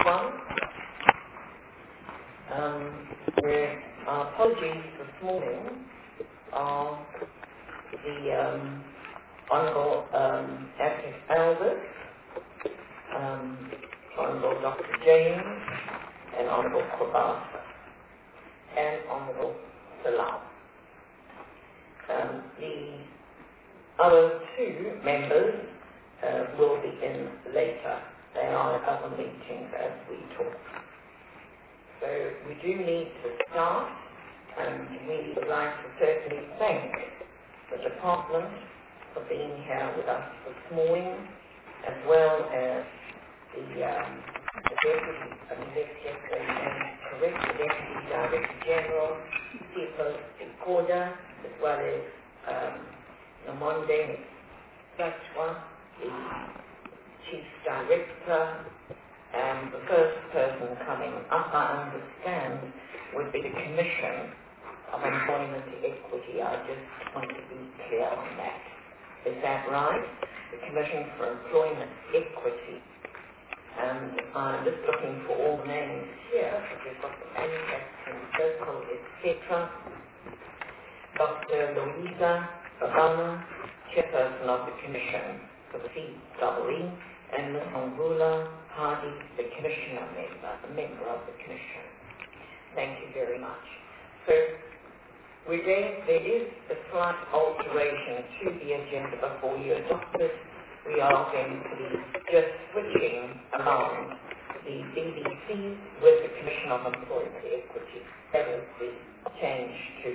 one. Our apologies this morning are the Honourable Agnes Albert, Honourable Dr. James, and Honourable Kobasa, and Honourable Salam. The other two members will be in later. They are at other meetings as we talk. So we do need to start, and we would like to certainly thank the department for being here with us this morning, as well as the Deputy Executive and Deputy Director General, People Ikoda, as well as Namonde Satwa, the Chief Director, and the first person coming up, I understand, would be the Commission of Employment Equity. I just want to be clear on that. Is that right? The Commission for Employment Equity. And I'm just looking for all the names here, because we've got the manufacturing circle, etc. Dr. Louisa Obama, Chairperson of the Commission for the CEE, and Ms. Angula Hardy, the Commissioner member, a member of the Commission. Thank you very much. So, there is a slight alteration to the agenda before you adopt it. We are going to be just switching among the BBC with the Commission of Employment Equity. That is the change to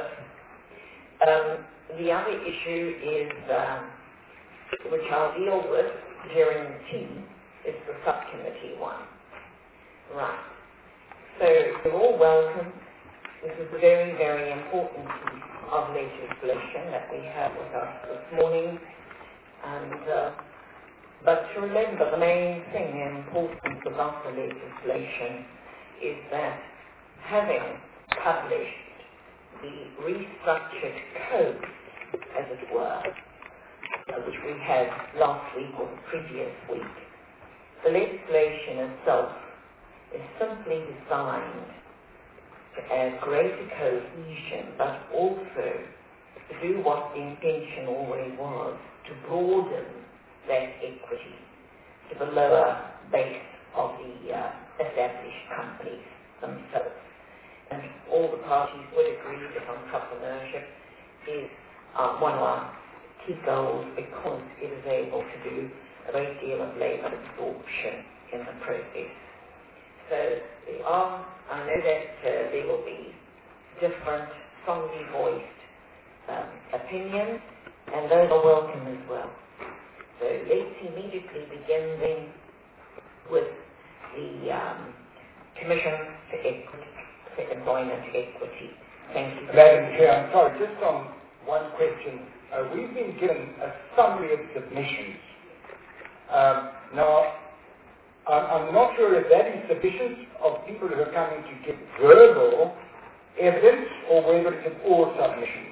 this. The other issue is, which I'll deal with during the tea, is the subcommittee one. Right. So you're all welcome. This is a very, very important piece of legislation that we have with us this morning. And but to remember, the main thing and importance about the legislation is that having published the restructured code, as it were, which we had last week or the previous week, the legislation itself is simply designed to add greater cohesion, but also to do what the intention always was, to broaden that equity to the lower base of the established companies themselves. And all the parties would agree that entrepreneurship is one of our key goals, because it is able to do a great deal of labor absorption in the process. So I know that there will be different, strongly voiced opinions, and those are welcome as well. So let's immediately begin then with the Commission for Employment Equity. Thank you. Madam Chair, I'm sorry, just on one question. We've been given a summary of submissions. Now, I'm not sure if that is sufficient of people who are coming to give verbal evidence, or whether it's all submissions.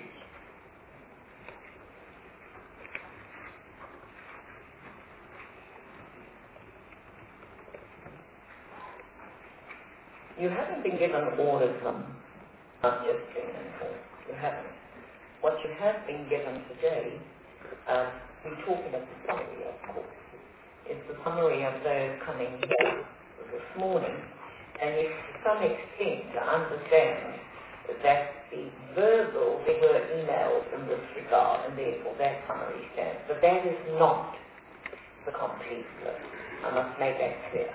You haven't been given all of them, not just been informed. You haven't. What you have been given today, we're talking of the summary, of course, is the summary of those coming here this morning. And if to some extent to understand that the verbal, there were emails in this regard, and therefore that summary stands. But that is not the complete list. I must make that clear.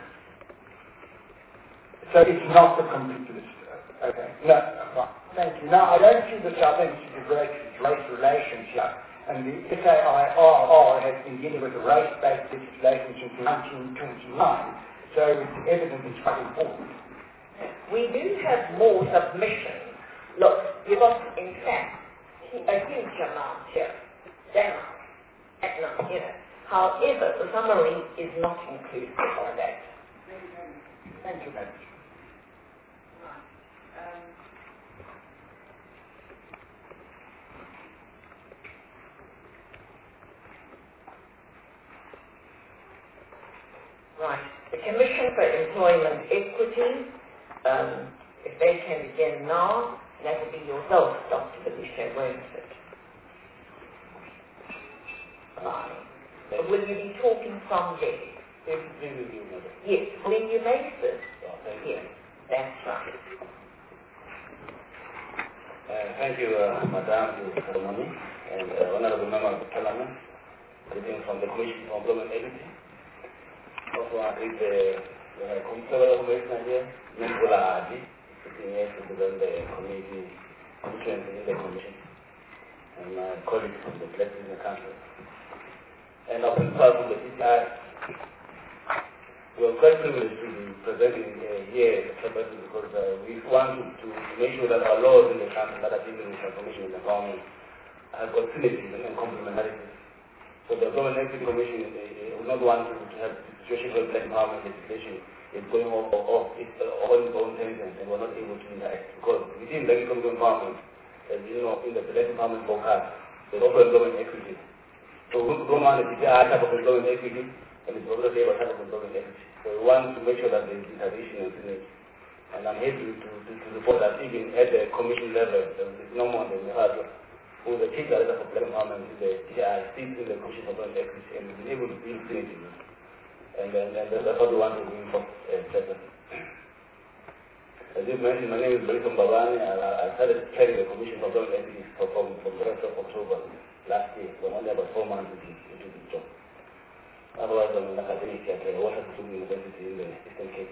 So it's not the complete list. Okay. No, right. Thank you. Now, I don't see this, I think this is a great race relations here. And the SAIRR has been dealing with race-based legislation since 1929. So it's evident it's quite important. We do have more submissions. Look, you've got, in fact, a huge amount here. However, the summary is not inclusive of that. Thank you, Madam. Right. The Commission for Employment Equity, if they can begin now, that will be yourself, Dr. Felicia, won't it? Fine. So will you be talking from there? Yes, will you make this? Yes, that's right. Thank you, Madam Ceremony, and Honorable Member of the Parliament, sitting from the Commission for Employment Equity. Also, I think the Commissioner here, Nicola Adi, sitting here to present the committee constituency in the Commission, and my colleagues from the Legislative Council. And our principal from the CCI, we are quite privileged to be presenting here at the because we want to make sure that our laws in the country that are dealing with transformation and empowerment have got synergies and complementarities. So the Employment Equity Commission will not want to have the situation where black empowerment legislation is going off its own tangents and we're not able to interact. Because within the economic empowerment, as you know, in the black empowerment forecast, there's also employment equity. So we don't want to be a type of employment equity and it's also labor type of employment equity. So we want to make sure that there is integration and synergy. And I'm happy to report that even at the commission level, there is no more than Mihadra, who is the chief director for black empowerment in the DI, sits in the commission for employment equity and we've been able to build synergy. And that's what we want to bring forth better. As you mentioned, my name is Barisom Babani, and I started chairing the commission for employment equity from the rest of October last year, so I'm only about 4 months into this job. Otherwise, I'm an academic at Washington University in the Eastern Cape.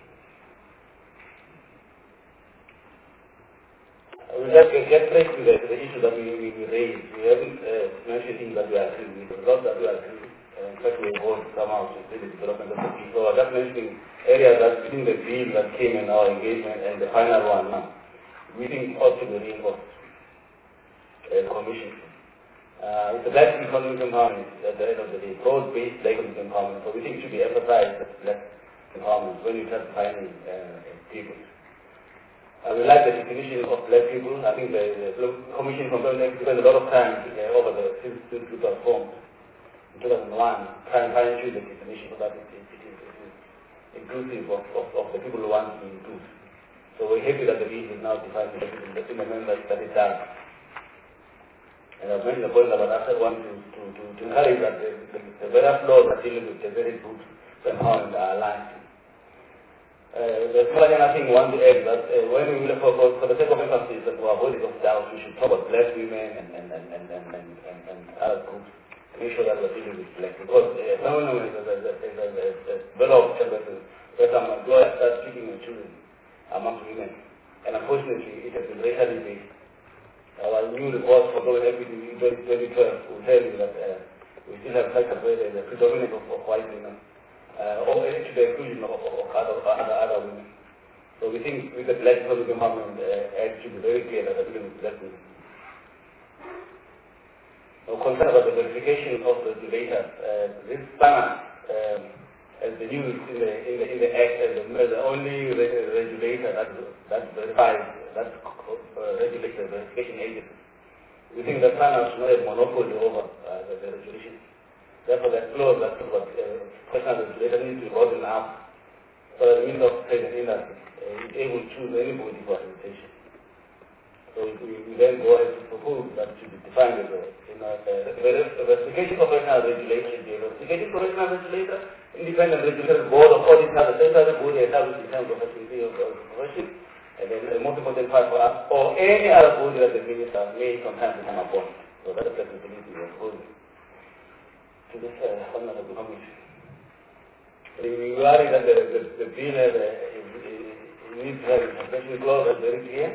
I will just get straight to the issue that we raised. We haven't mentioned things that we are agree with. The lot that we are agree with. In fact, we will come out to see the development of the bill. So I'm just mentioning areas that between the bill that came in our engagement and the final one now, we think ought to be reinforced. Commission. It's a black economic empowerment at the end of the day, broad-based economic empowerment. So we think it should be emphasized as black empowerment when you start defining people. We like the definition of black people. I think the Commission for Employment spent a lot of time over since it was formed in 2001 trying to fine-tune the definition so that it is inclusive of the people who want to be included. So we're happy that the bill is now defined in the amendment that is done. And I've mentioned the point about after one to encourage that the various laws that dealing with the very good empowerment are aligned. There's more than I think we want to add that when we look for the sake of emphasis that we are holding us down, we should talk about black women and other groups to make sure that we're dealing with black. Because someone is a very often where some employers start speaking with children amongst women. And unfortunately, it has been racially based. Our new report for Global Equity in 2012 will tell you that we still have sectors where there is a predominance of white women, or to the exclusion of other women. So we think with the Black Economic Empowerment Act should be very clear that we're dealing with black women. Now, concerned about the verification of the regulators, this panel as the news in the Act as the only regulator that verifies, that regulates the verification agency. We think that panel should not have monopoly over the regulation. Therefore, that clause that personal regulator needs to be broadened out so that the Minister of Trade and Industry is able to choose anybody for accreditation. So we then go ahead to propose that it should be defined as the verification professional regulator, the verification professional regulator, independent regulator board of audit, the central board established in terms of activity of profession, and then the most important part for us, or any other body that the minister may sometimes become appointed. So that's the flexibility we are proposing to this honorable commission. We worry that the bill has needs to have a suspension clause that's very clear.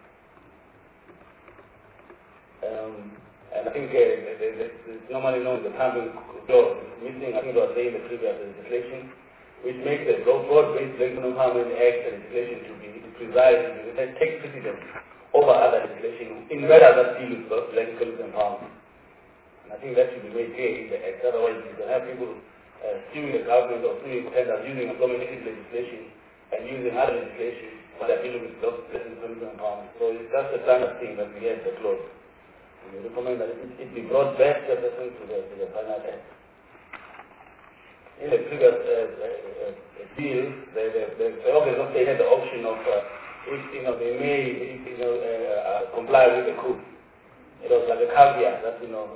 And I think it's normally known the camping clause is missing. I think it was saying the previous legislation, which makes the broad-based Economic Empowerment Act legislation to be presided and take precedence over other legislation in matters that deal with economic empowerment. And I think that should be made clear in the Act. Otherwise, you can have people suing the government or suing tenders using employment legislation and using other legislation for their dealing with economic empowerment. So that's the kind of thing that we have the clause. We recommend that it be brought back to the final Act. in the previous deal, the organs of state had the option of if they may comply with the code. It was like a caveat that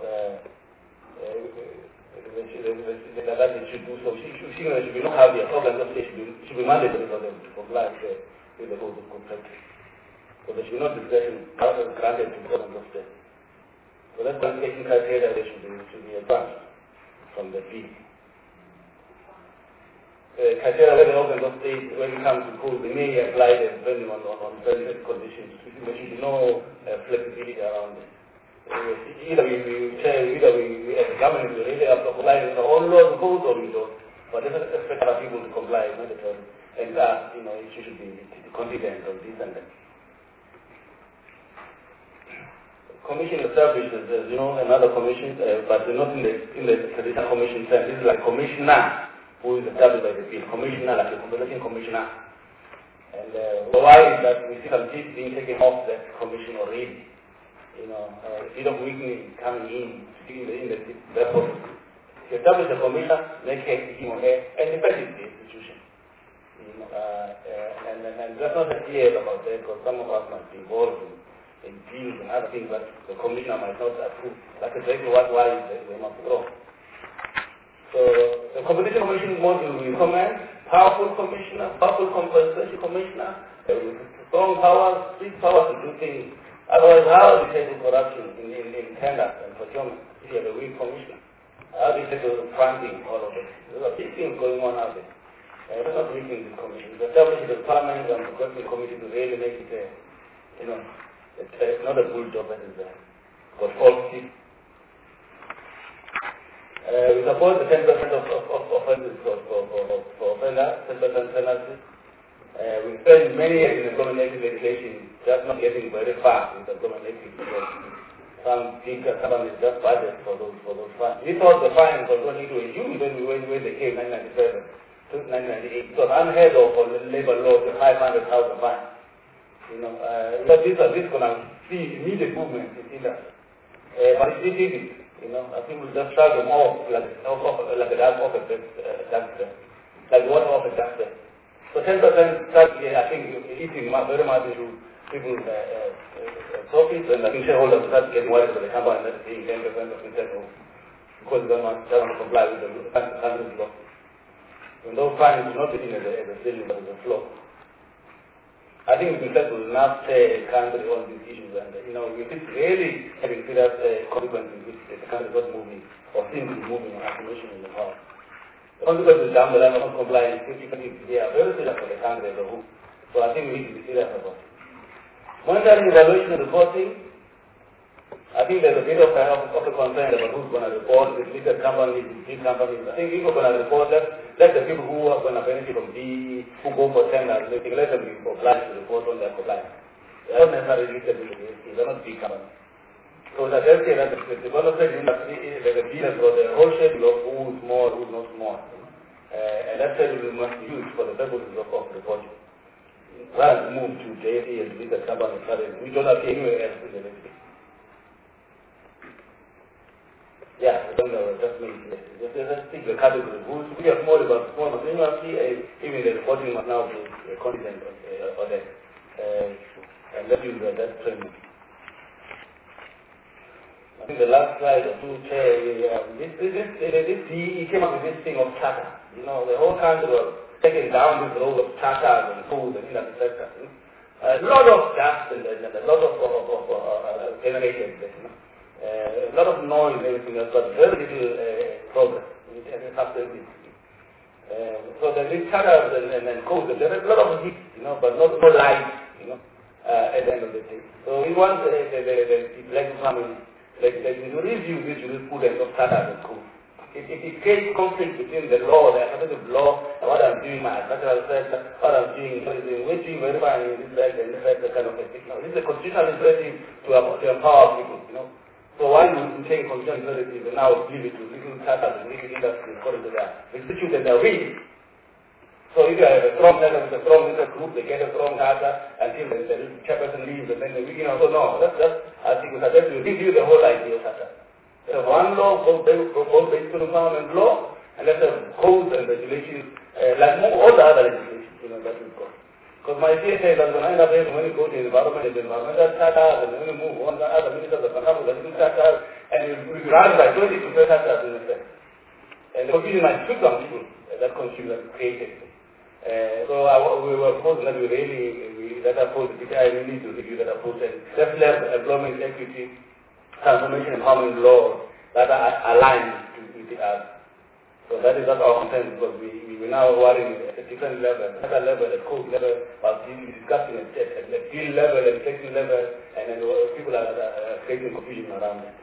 that they should do so. There should be no caveat. Organs of state should be mandated for them to comply with the code of good practice. So there should be no discretion granted to the organs of state. So that's one taking criteria that should be advanced from the field. Criteria where the organs of state, when it comes to code, they may apply them depending on certain conditions. There should be no flexibility around it. Either we as a government, we really have to comply with all laws and codes, or we don't. But they don't expect other people to comply mandatory. And that, it should be confident of this and that. Commission establishes, as another commission, but not in the traditional commission sense. This is like commissioner who is established by the field. Commissioner, like a compensation commissioner. And why is that we see some seats being taken off that commission already? Instead of weakness coming in the therefore, to establish a commissioner, make him or her an effective institution. And that's not a clear about that, because some of us must be involved in deals and other things that the commissioner might not approve. That's exactly why they must grow. So the competition commission module will recommend powerful commissioner, powerful compensation commissioner, with strong powers, big powers to do things. Otherwise, how do you tackle corruption in tenders and procurement if you have a weak commissioner? How do you tackle funding, all of it? There are big things going on out there. We're not weakening this commission. It's establishing the parliament and the government committee to really make it it's not a good job, but it's got false teeth. We support the 10% of offenses for offender, 10% penalty. We spend many years in the employment legislation just not getting very far with the employment legislation. Some big companies just budget for those funds. We thought the fines were going to a huge when they came in 1997 to 1998. It was unheard of for the labor law to 500,000 fines. But this is going to see immediate movement in that. But it did it. I think we just shrug them off like a dark off a duster, like water off a duster. So 10% start, I think, eating very much into people's profits, and I think shareholders start getting worried for the company that's paying 10% of interest because they don't comply with the country's law. And those fines do not be seen as a ceiling, but as a floor. I think we can settle enough country on these issues, and with this really having serious consequences which the country is not moving or seems to be moving on affirmation in the past. The consequences down the line of not complying with they are very serious for the country as a whole. So I think we need to be serious about it. Monitoring, evaluation, and reporting. I think there's a bit of a concern about who's going to report, with listed companies, big companies. I think people are going to report that. Let the people who are going to benefit from DE, who go for tenders, let them be obliged to report on their compliance. They are not necessarily listed with the DST, they are not big companies. So that tells you that the development industry is like a dealer for the whole schedule of who's small, who's not small. And that schedule must be used for the purposes of reporting. Rather than move to JST and listed companies, we don't have anywhere else in the listing. Yeah, I don't know, just me. Just take the category. We are small about small, but even the reporting must now be content on that. And let's use that trend. I think the last slide or two, this he came up with this thing of charter. The whole country was taking down this road of charters and food and industry sector. A lot of dust and a lot of generations. A lot of noise and everything else, but very little progress. So there is charters and codes. There is a lot of heat, but not so light, at the end of the day. So we want the black family to review this food and charters and codes. It creates conflict between the law, the administrative law, and what I'm doing, my natural sector, what I'm doing, we're doing verifying this and this kind of thing. This is a constitutional imperative to empower people, So why do we take constitutional imperative and now give it to little charters and little industries according to their institute and their will? So if you have a strong charter with a strong little group, they get a strong charter until the chairperson leaves and then the weekend also no. I think we have to review the whole idea of charter. So one law, both based on government law, And let's have codes and regulations, like all the other legislations, that we've got. Because my idea says that when I end up here, when you go to the environmental charter, and when you move on, the other ministers of the country, the charter, and you run by 20 to 30 charters in effect. And the confusion might shoot some people that confusion created. We were proposing that that approach, the PTI, we need to review that approach and let's have employment equity, transformation empowerment laws that are aligned with the other. So that is not our concern because we now worry at a different level, another level, a code level, but we discussing at the deal level and technical level, and then people are creating confusion around that.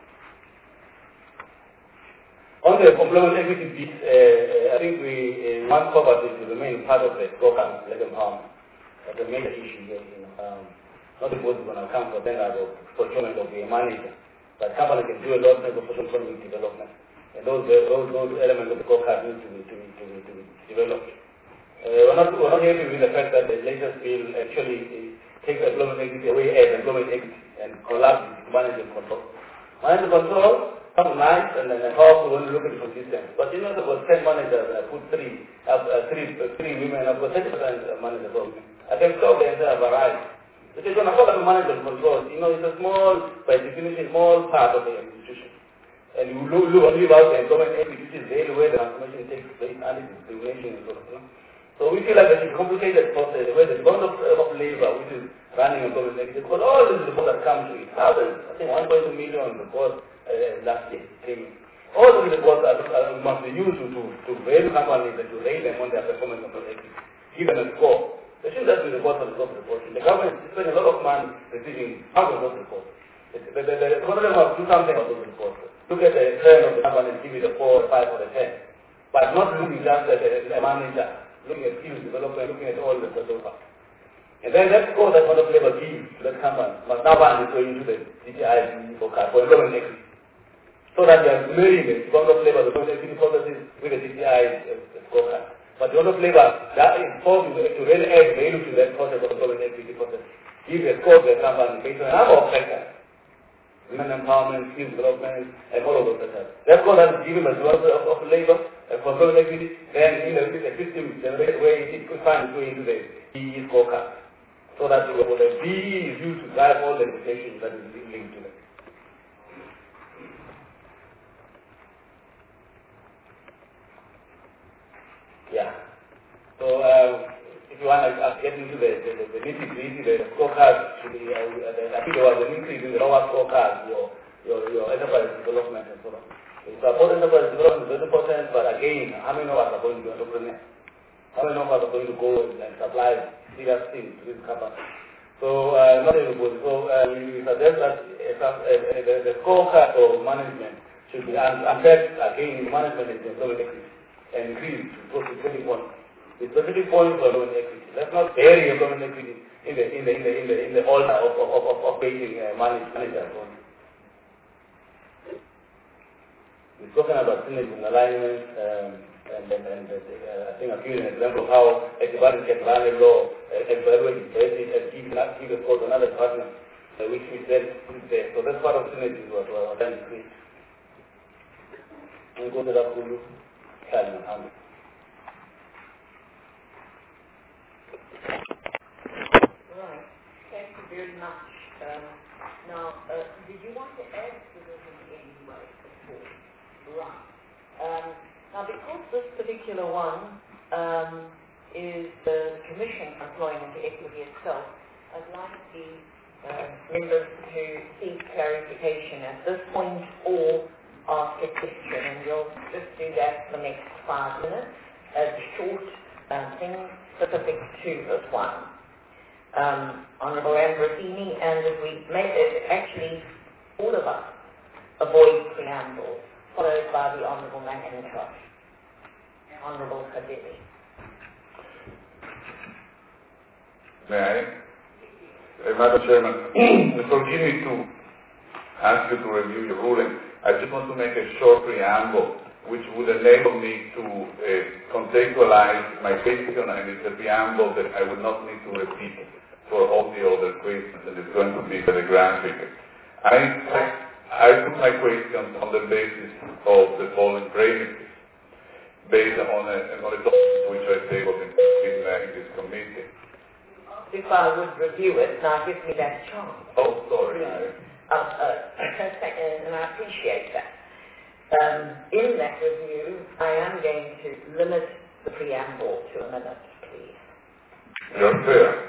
On the employment equity piece, I think we want poverty to remain part of the scorecard like empowerment. That's a major issue here. Not the board is going to come for tender or procurement of the manager, but company can do a lot of social economic development. And those elements of the scorecard need to be developed. We're not happy with the fact that the latest bill actually takes employment equity away as employment equity and collapses management control. Management control sounds nice and powerful when you look at the system. But there was 10 managers, I put three women, I've got 30% managers for women. I can solve the entire variety. But you're going to focus on management control. It's a small, by definition, small part of the institution. And you leave out the employment equity, which is the way the transformation takes place, anti-discrimination and so on. So we feel like it's a complicated process where the Department of Labor, which is running employment equity, because all these reports that come to it, thousands, I think 1.2 million reports last year came in. All these reports must be used to value companies and to rate them on their performance of equity, give them a score. They shouldn't just be reports on the top reporting. The government spends a lot of money receiving thousands of those reports. The government must do something about those reports. Look at the trend of the company and give it a 4 or 5 or a 10. But not looking just at the manager, looking at skills development, looking at all the total part. And then that score that Department of Labor gives to that company must now be going into the DTI for employment equity. So that they are marrying the Department of Labor, the employment equity policies with the DTI scorecard. But the Department of Labor, that is forced to really add value to that process of employment equity process. Give a score to the company based on a number of factors. Women empowerment, skills development, and all of those factors. That score that is given by the Department of Labor for employment equity, then in a system generated where it could find its way into the DE scorecard. So that the DE is used to drive all the legislation that is linked to it. Yeah. So if you want to get into the nitty-gritty, the scorecard should be, I think there was an increase in the lower scorecard, your enterprise development and so on. We support enterprise development 20%, but again, how many of us are going to be entrepreneurs? How many of us are going to go and supply serious things to this company? So, not everybody. So, we suggest that the scorecard of management should be unpacked again in management and employment equity and increased to 20 points. The specific points for employment equity. Let's not bury employment equity in the altar of paying managers. We've spoken about synergy and alignment, and I think I've given an example of how a department can run a law, evaluate it, and give a call to another department, which we said is there. So that's part of synergy what we're trying to create. And go to that Kulu, Kalman, Hamid. Right. Thank you very much. Now, did you want to add to this in any way before? Right. Now, because this particular one is the Commission Employment Equity itself, I'd like the members to seek clarification at this point or ask a question, and we'll just do that for the next 5 minutes as a short thing specific to this one. Honourable Ambrosini, and as we made it, actually all of us avoid preamble, followed by the Honourable McIntosh, Honourable Kadiri. May I? Madam Chairman, forgive me to ask you to review your ruling. I just want to make a short preamble which would enable me to contextualize my question, and it's a preamble that I would not need to repeat for all the other questions, and it's going to be telegraphic. I put my questions on the basis of the following premises. based on a document which I tabled in this committee. If I would review it, now give me that chance. Oh, sorry. And I appreciate that. In that review, I am going to limit the preamble to a minute, please. You're fair.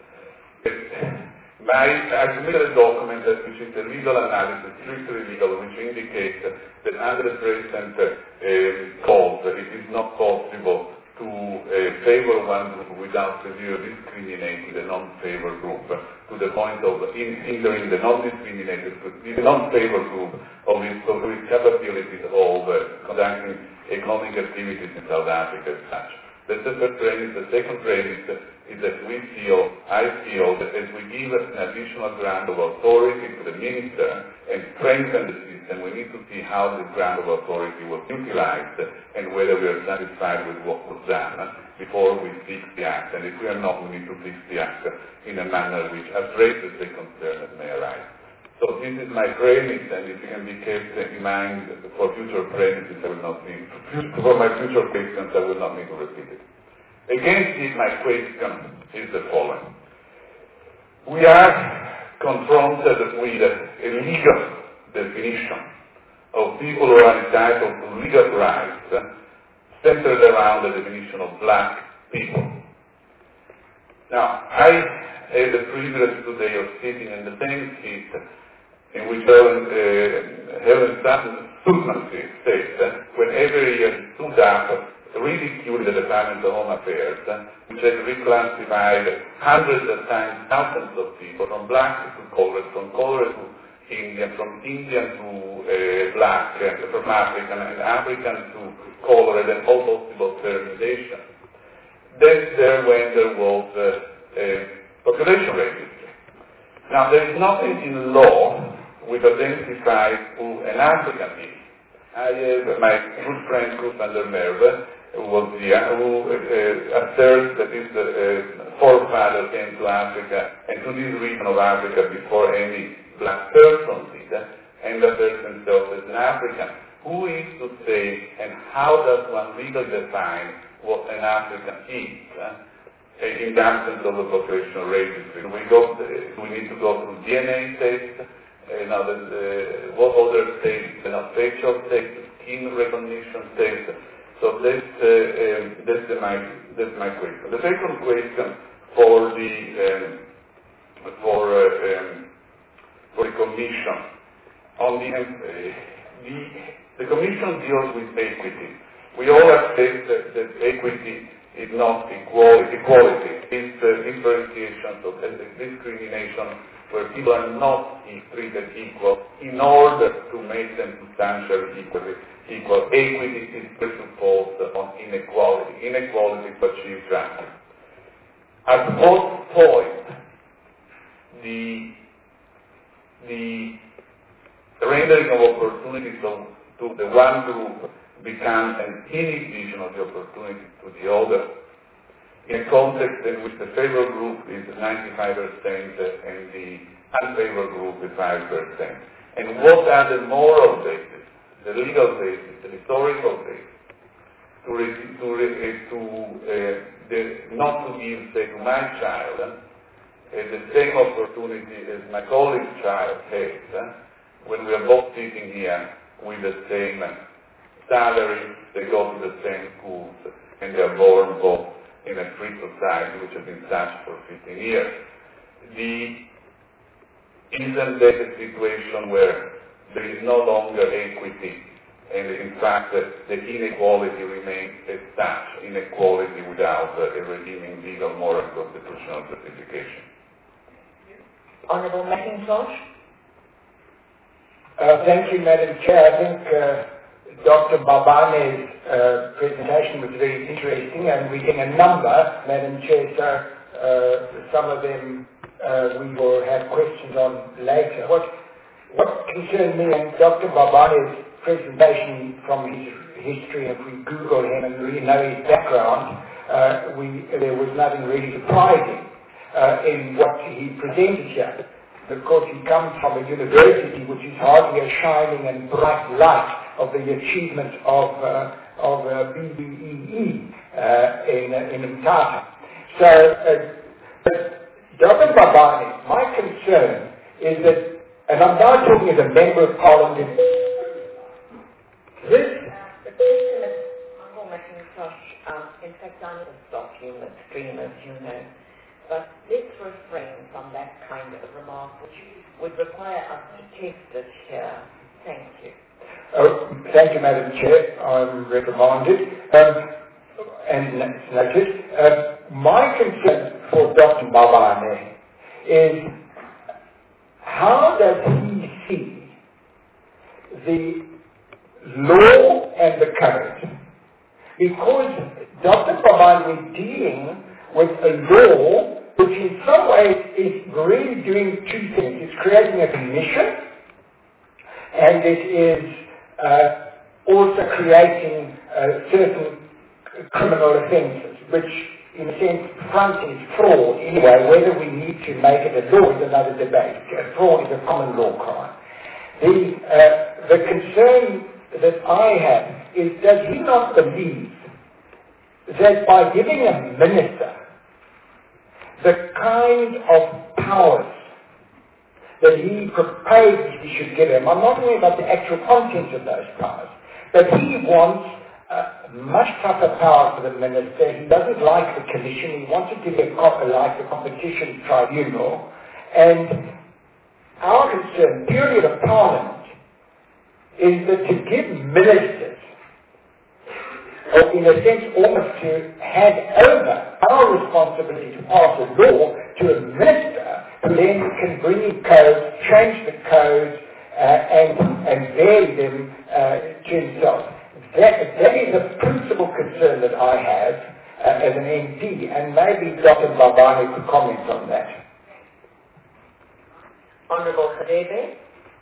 I submitted a document which is a legal analysis, strictly legal, which indicates that under the present code, it is not possible to favor one group without severely discriminating the non-favor group, to the point of hindering the non-discriminated group, the non-favor group of its capabilities of conducting economic activities in South Africa as such. That's the first premise. The second premise is that I feel that as we give an additional grant of authority to the minister and strengthen the system, we need to see how this grant of authority was utilized and whether we are satisfied with what was done before we fix the act. And if we are not, we need to fix the act in a manner which addresses the concern that may arise. So this is my premise, and if you can be kept in mind for future premises, for my future questions, I will not need to repeat it. Against it, my question is the following. We are confronted with a legal definition of people who are entitled to legal rights centered around the definition of black people. Now, I had the privilege today of sitting in the same seat in which Helen Sutton states when every year he stood up, ridiculed the Department of Home Affairs, which has reclassified hundreds of times thousands of people, from black to colored, from colored to Indian, from Indian to black, from African, and African to colored, and all possible permutations. That's there when there was population registry. Now, there is nothing in law which identifies who an African is. I have my good friend Cruz van der Merwe, who was here, who asserts that his forefather came to Africa and to this region of Africa before any black person did, and asserts himself as an African. Who is to say, and how does one legally define what an African is? In the absence of a population registry, we need to go through DNA tests. What other tests? Facial tests, skin recognition tests. So that's my question. The second question for the commission on the commission deals with equity. We all accept that equity is not equality. It's differentiation, so discrimination where people are not treated equal in order to make them substantially equal. Equity is presupposed on inequality. Inequality to achieve justice. At what point the rendering of opportunities to the one group becomes an inhibition of the opportunity to the other, in a context in which the favored group is 95% and the unfavored group is 5%. And what are the moral basis, the legal basis, the historical basis, not to give, say, to my child the same opportunity as my colleague's child has, when we are both sitting here with the same salary, they go to the same schools, and they are born both in a free society which has been such for 15 years. Isn't that a situation where there is no longer equity, and in fact the inequality remains as such, inequality without a redeeming legal, moral, constitutional justification? Honourable McIntosh. Thank you, Madam Chair. I think Dr. Babane's presentation was very interesting, and we get a number, Madam Chair, so some of them we will have questions on later. What concerned me, and Dr. Babane's presentation from his history, if we Google him and really know his background, there was nothing really surprising in what he presented here. Because he comes from a university which is hardly a shining and bright light of the achievement of of BBEE in Mthatha. So, Dr. Babani, my concern is that, and I'm now talking as a member of Parliament, this... The question is, Honourable McIntosh, in fact, I'm going to stop you midstream, as you know, but let's refrain from that kind of remark, which would require us to test it here. Thank you. Thank you, Madam Chair. I'm reprimanded. And noted. My concern for Dr. Babani is how does he see the law and the code? Because Dr. Babani is dealing with a law which in some ways is really doing two things. It's creating a commission, and it is also creating certain criminal offences, which in a sense fronting fraud anyway. Whether we need to make it a law is another debate. Fraud is a common law crime. The concern that I have is, does he not believe that by giving a minister the kind of powers that he proposed he should give him, I'm not talking about the actual contents of those powers, but he wants much tougher power for the minister. He doesn't like the commission. He wants it to be like the competition tribunal. And our concern, purely of Parliament, is that to give ministers, or in a sense almost to hand over our responsibility to pass a law to a minister who then can bring in codes, change the codes, and vary them to himself. That is a principal concern that I have as an MP, and maybe Dr. Babani could comment on that. Honourable Hadebe.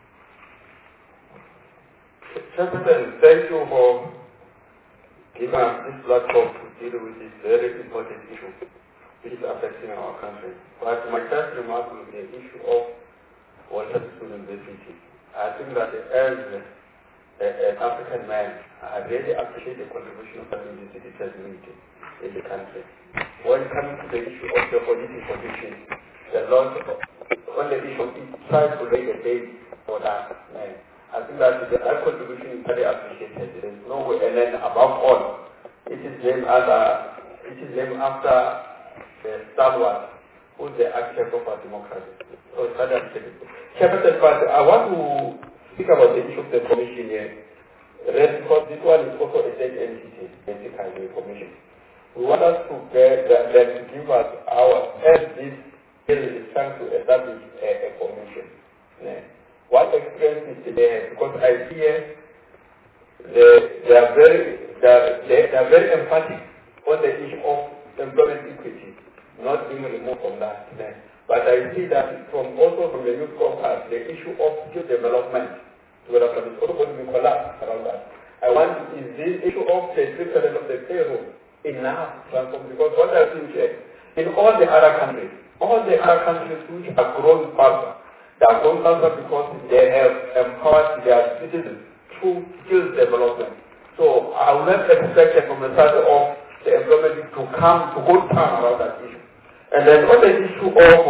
Chairman, thank you for giving us this platform to deal with this very important issue which is affecting our country. But my first remark will be the issue of water to university. I think that as an African man, I really appreciate the contribution of the university community in the country. When coming to the issue of the political position, the lot on the issue is trying to lay the base for that man. I think that that contribution is very appreciated. There is no way, and then above all, it is named after the stalwart who is the architect of our democracy. So it's very appreciated. Chairman, but I want to speak about the issue of the commission here. Because this one is also a state entity, basically the commission. We want us to get them to give us our, as this bill is trying to establish a commission. Yeah. What experience did they have? Because I see they are very emphatic on the issue of employment equity, not being removed from that. Yeah. But I see that also from the youth compass, the issue of skill development, whether from the also going to be collapsed around that. I want is this issue of the treatment of the payroll enough transform, because what I think in all the other countries which are growing faster, they are growing faster because they have empowered their citizens through skills development. So I will not expect from the side of the employment to go down around that issue. And then on the issue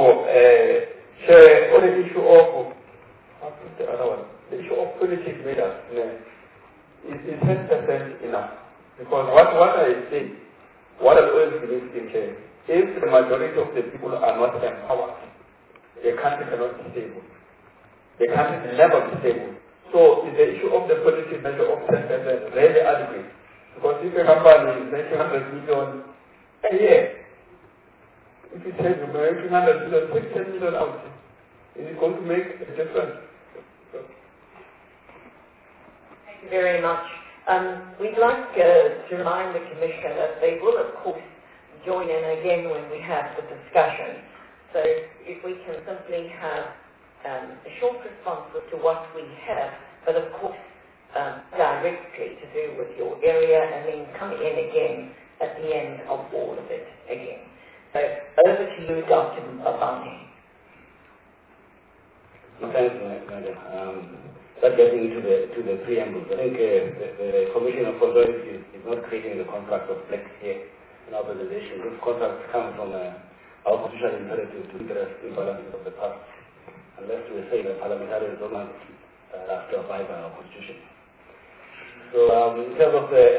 the issue of politics matters is 10% enough. Because what I say, what I always believe in here, if the majority of the people are not empowered, the country cannot be stable. The country will never be stable. So is the issue of the politics measure of 10% really adequate? Because if a company is making 100 million a year, if you say you're making 100 million, take 10 million out. Is it going to make a difference? Thank you very much. We'd like to remind the Commission that they will, of course, join in again when we have the discussion. So if we can simply have a short response as to what we have, but of course directly to do with your area, and then come in again at the end of all of it again. So over to you, Dr. Babani. Thanks, Madam. start getting into the preamble. I think the Commission of Control is not creating the contract of flex here in our organization. This contract comes from our constitutional imperative to interest in balance of the past, unless we say that parliamentarians don't have to abide by our constitution. So in terms of the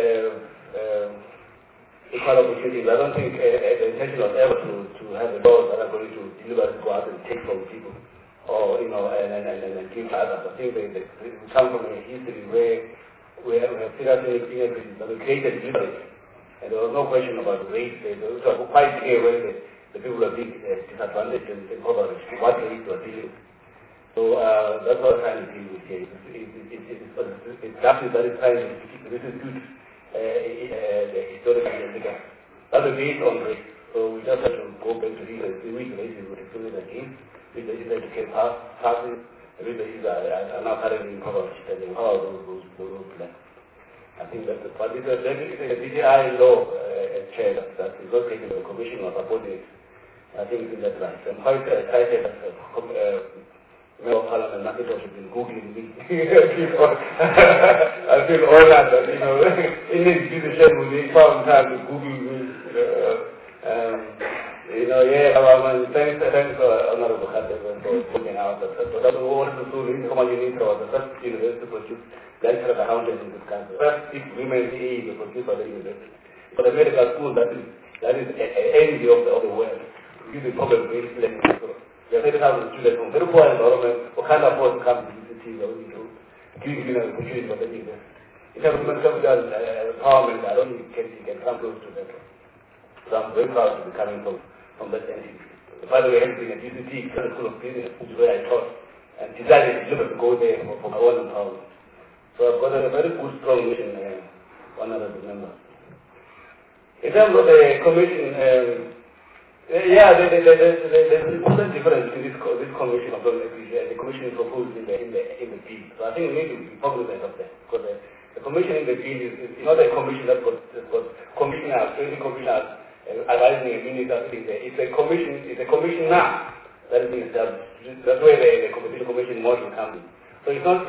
equal opportunities, I don't think the intention was ever to have laws that are going to deliberately go out and take from people, or and give to others. I think they come from a history where we have seriously inequities that were created deliberately, and there was no question about race. It was quite clear when the people are being disadvantaged and impoverished, what race were dealing with. So that's what I'm trying to deal with here. It's justice that is trying to restitute the historical legal. That's based on race. So we just have to go back to which races were excluded against, which races educate passes, which races are now currently impoverished, and how those plans. I think that's the part. It's a DTI law chair that is not taking the commission or supporting it. I think it's in that right. I'm quite excited that Member of Parliament McIntosh has been Googling me. I feel honored that, in his decision when he found time to Google me. Thanks Honorable Khatib for putting out that. So that's what to do in Common Unitra was the first university to produce lecturer accountants in this country. First 6 women CAs to produce for the university. For the medical school, that is envy of the world. You the problem with learning. We have 30,000 students from very poor environment who can't afford to come to the city or to give you an opportunity for the university. In terms of human capital empowerment, I don't think it can come close to that. So I'm very proud to be coming from that entity. By the way, I'm in a UCT, School of Business, which is where I taught, and decided to go there for my own empowerment. So I've got a very good, strong mission, honorable members. In terms of the commission, there's an important difference in this commission of the commission proposed in the bill. So I think we need to be cognizant of that, because the commission in the bill is not a commission that's got commissioners, 20 commissioners advising a minister. It's a commission now that is being established. That's where the competition commission model comes in. So it's not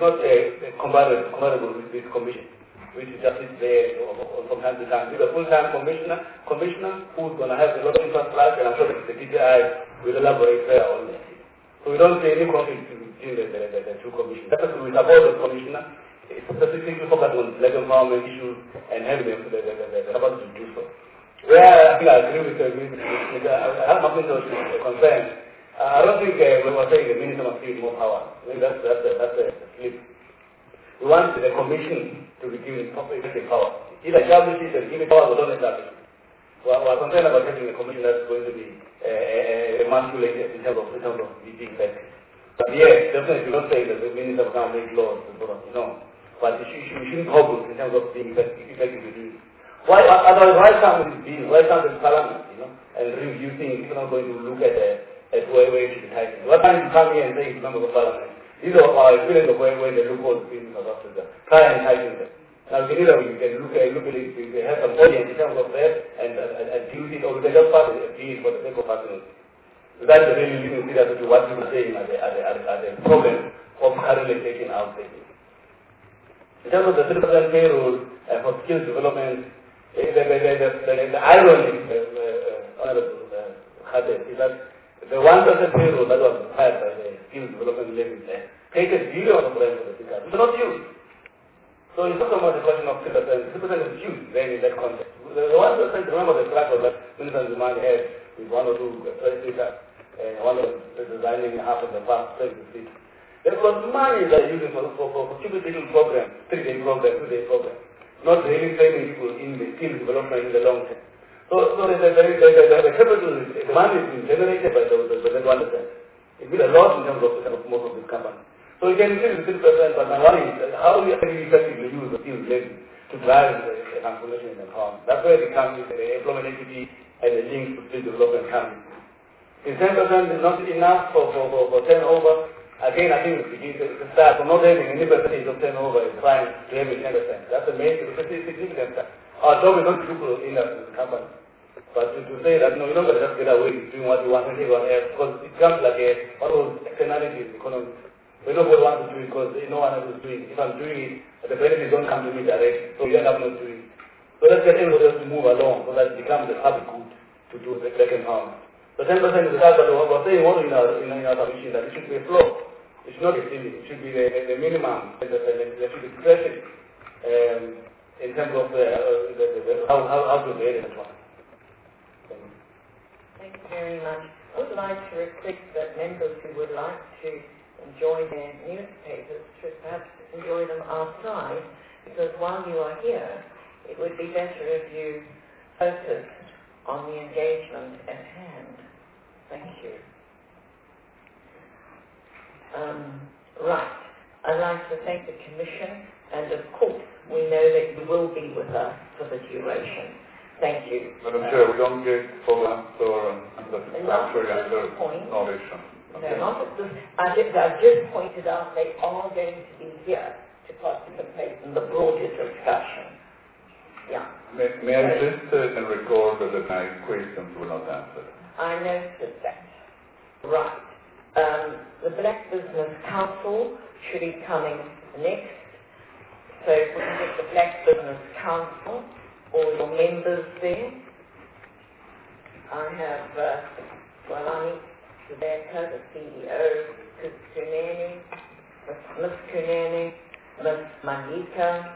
comparable with this commission, which is just there from time to time. With a full-time commissioner who's going to have a lot of infrastructure, and I'm sure that the DTI will elaborate there on that. So we don't see any conflict between the two commissions. That's why we support the commissioner. It's specifically focused on black empowerment issues and having the capacity to do so. Where I think I agree with I have nothing to concern. I don't think we were saying the minister must give more power. I think that's a slip. We want the commission to be given effective power. Either establish it and give it power or don't establish it. We are concerned about having a commission that's going to be emasculated in terms of being effective. But yes, definitely we don't say that the minister can't make laws and so on. No. But we shouldn't hobble in terms of being effective to do it. Otherwise, why come with this bill? Why come with Parliament, and review things? People are going to look at where it should be tightened. What time you come here and say it's members of Parliament? These are our experience of where the loopholes in South Africa. Try and tighten them. Now, you can look at it, we can have some audience in terms of that and use it, or we can just pass a bill for the sake of passing it. Without really looking seriously to what people are saying as a problem of currently taking out there. In terms of the 3% payroll for skills development, the irony, Honorable Khatib, is that the 1% payroll that was required by the skills development levy created billions of rand for the people. It's not used. So it's not so much a question of 3%. 3% is used then in that context. The 1%, remember the track was that Minister Zimani had with 1 or 2 speakers, and one was designing half of the past 20 feet. There was money that using for stupid little program, 3-day program, 2-day program, not really training people in the skills development in the long term. So the capital, the money is being generated by the 1%. It's been a lot in terms of most of these companies. So you can increase the 3%, but my worry is how we actually effectively use the skills levy to drive the transformation in the farm. That's where the employment equity and the links to skill development come in. If 10% is not enough for turnover, again I think we begin to start from not having any percentage of turnover is fine to having 10%. That's a major, significant start. Our job is not to do in the company. But to say that, no, you're not going to just get away with doing what you want to do on air, because it comes like one of those externalities in the economy. But nobody wants to do it because no one else is doing it. If I'm doing it, the benefits don't come to me direct, so you end up not doing it. So let's get everybody else to move along so that it becomes a public good to do the second round. So 10% is the target, but we're saying also in our submission that it should be a floor. It should not be ceiling. It should be the minimum. There should be discretion in terms of how to vary that one. Thank you very much. I would like to request that members who would like to enjoy their newspapers should perhaps enjoy them outside, because while you are here, it would be better if you focused on the engagement at hand. Thank you. Right. I'd like to thank the Commission, and of course, we know that you will be with us for the duration. Thank you. Madam Chair, we don't get full answer and the Not answer at this under point. innovation. No, not at this. I've just pointed out they are going to be here to participate in the broader discussion. Yeah. May I just record that my questions were not answered? I noted that. Right. The Black Business Council should be coming next. So if we can get the Black Business Council, all your members there. I have Swalani Sudeka, the CEO, Kunene, Ms. Kunene, Ms. Mangika,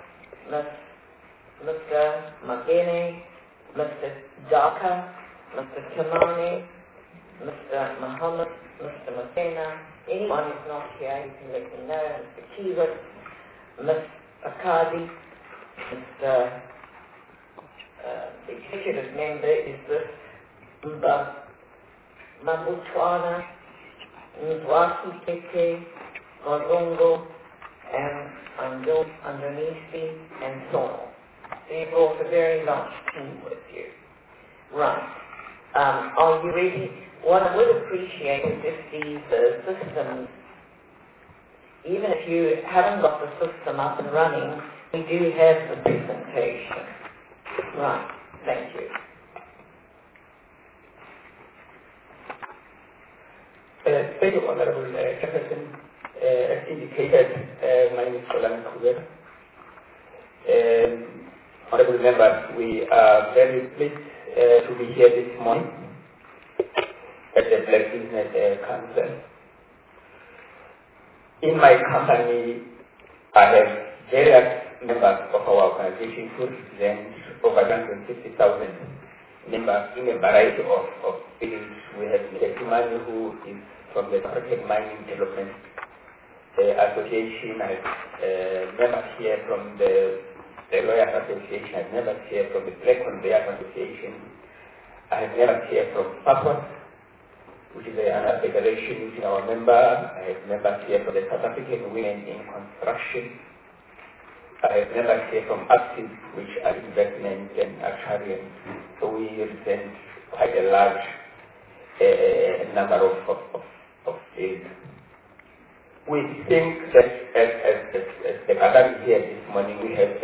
Mr. Magene, Mr. Daka, Mr. Kamani, Mr. Muhammad, Mr. Masena. Anyone who's not here, you can let me know. Mr. Kiwit, Ms. Akadi, Mr. The executive member is this Mabutwana, Mwaki Teke, Mazungo, and Andonisi, and so on. So you brought a very large team with you. Right. Are you ready? What I would appreciate is if these systems, even if you haven't got the system up and running, we do have the presentation. Right. Thank you. Thank you, Honorable Chairperson. As indicated, my name is Solani Kuber. Honorable members, we are very pleased to be here this morning at the Black Business Council. In my company, I have various members of our organization who represent over 150,000 members in a variety of fields. We have Mr. Kimani, who is from the Project Mining Development Association. I have members here from the Lawyers Association. I have members here from the Black Conveyors Association. I have members here from PAPOS, which is another federation which is our member. I have members here from the South African Women in Construction. I have members here from ACTIV, which are investment and actuarians. So we represent quite a large number of fields. We think that as the gathering here this morning, we have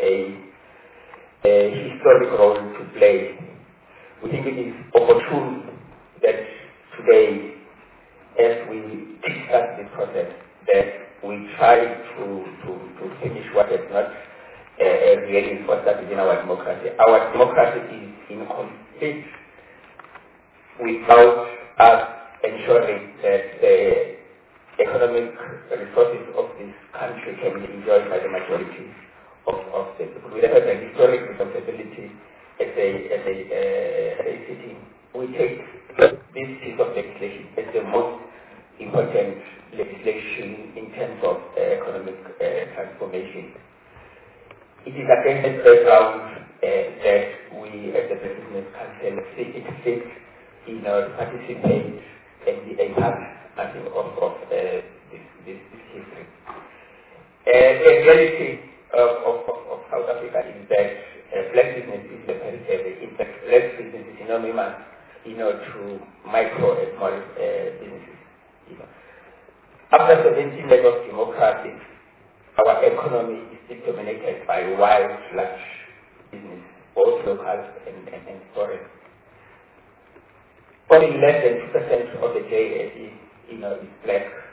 a historic role to play. We think it is opportune that today, as we kickstart this process, that we try to finish what has not really fostered in our democracy. Our democracy is incomplete without us ensuring that the economic resources of this country can be enjoyed by the majority of the people. We have a historic responsibility as a city. We take this piece of legislation as the most important legislation in terms of economic transformation. It is against this background that we as the Business Council see it fit to participate and be a part of this history. The reality of South Africa is that black business is the periphery. In fact, black business is synonymous to micro and small businesses. After 17 years of democracy, our economy is still dominated by large business, both local and foreign. Only less than 2% of the JSE, is black.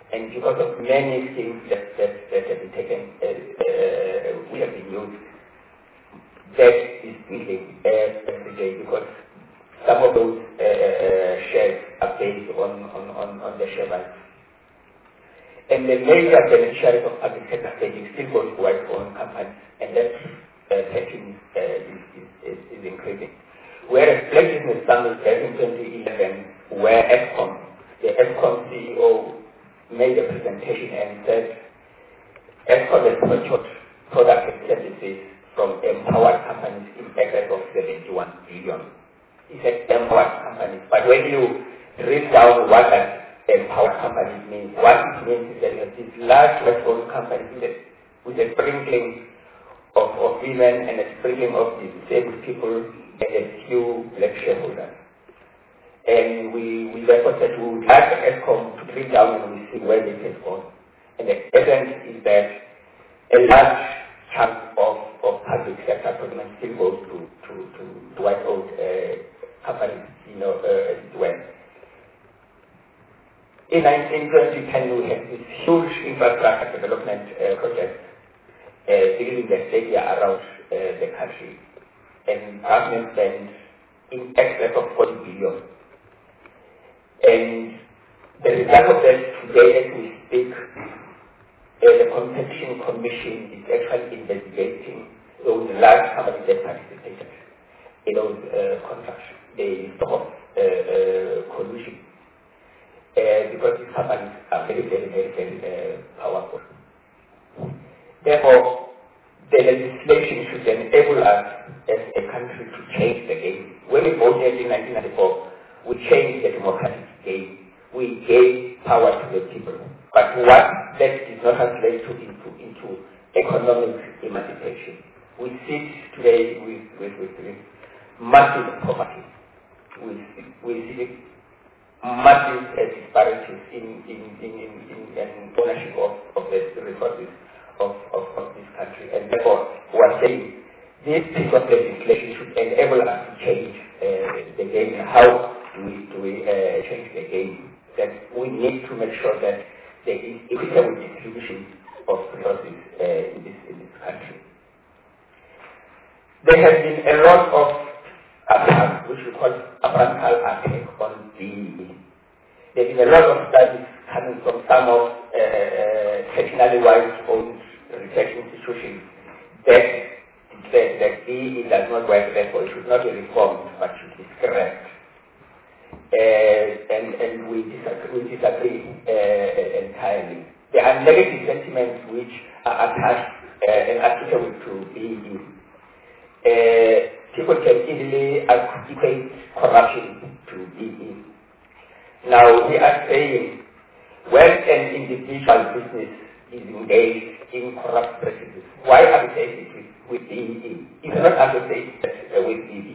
And because of many things that have been taken, we have been used, that is building every day because some of those shares are based on the share price. And the major beneficiaries of public sector staging still goes to white-owned companies, and that setting is increasing. Whereas Black Business Summit back in 2011, where the ESCOM CEO made a presentation and said, ESCOM has purchased products and services from empowered companies in excess of 71 billion. He said empowered companies, but when you read down what that empowered companies means, what it means is that you have these large West-owned companies with a sprinkling of women and a sprinkling of disabled people and a few black shareholders. And we therefore said we would like ESCOM to drill down and we see where this has gone. And the evidence is that a large chunk of public sector procurement still goes to white-owned companies, as well. In 2010, we had this huge infrastructure development project beginning the state around the country, and government spent in excess of 40 billion. And the result of that today, as we speak, the Competition Commission is actually investigating those large companies that participated in those contracts. They stop collusion because these companies are very, very, very, very powerful. Therefore, the legislation should enable us as a country to change the game. When we voted in 1994, we changed the democratic game. We gave power to the people. But what that did not translate into economic emancipation. We sit today with massive poverty. We see massive disparities in ownership of the resources of this country. And therefore, we are saying this piece of legislation should enable us to change the game. How do we change the game? That we need to make sure that there is equitable distribution of resources in this country. There has been a lot of attacks, which we call apprentical attack on the. There has been a lot of studies coming from some of traditionally white-owned research institutions that said that DE does not work, therefore it should not be reformed, but should be scrapped. And we disagree entirely. There are negative sentiments which are attached and attributable to DE. People can easily equate corruption to DE. Now we are saying when an individual business is engaged in corrupt practices, why associate it with DE? You cannot associate that with DE.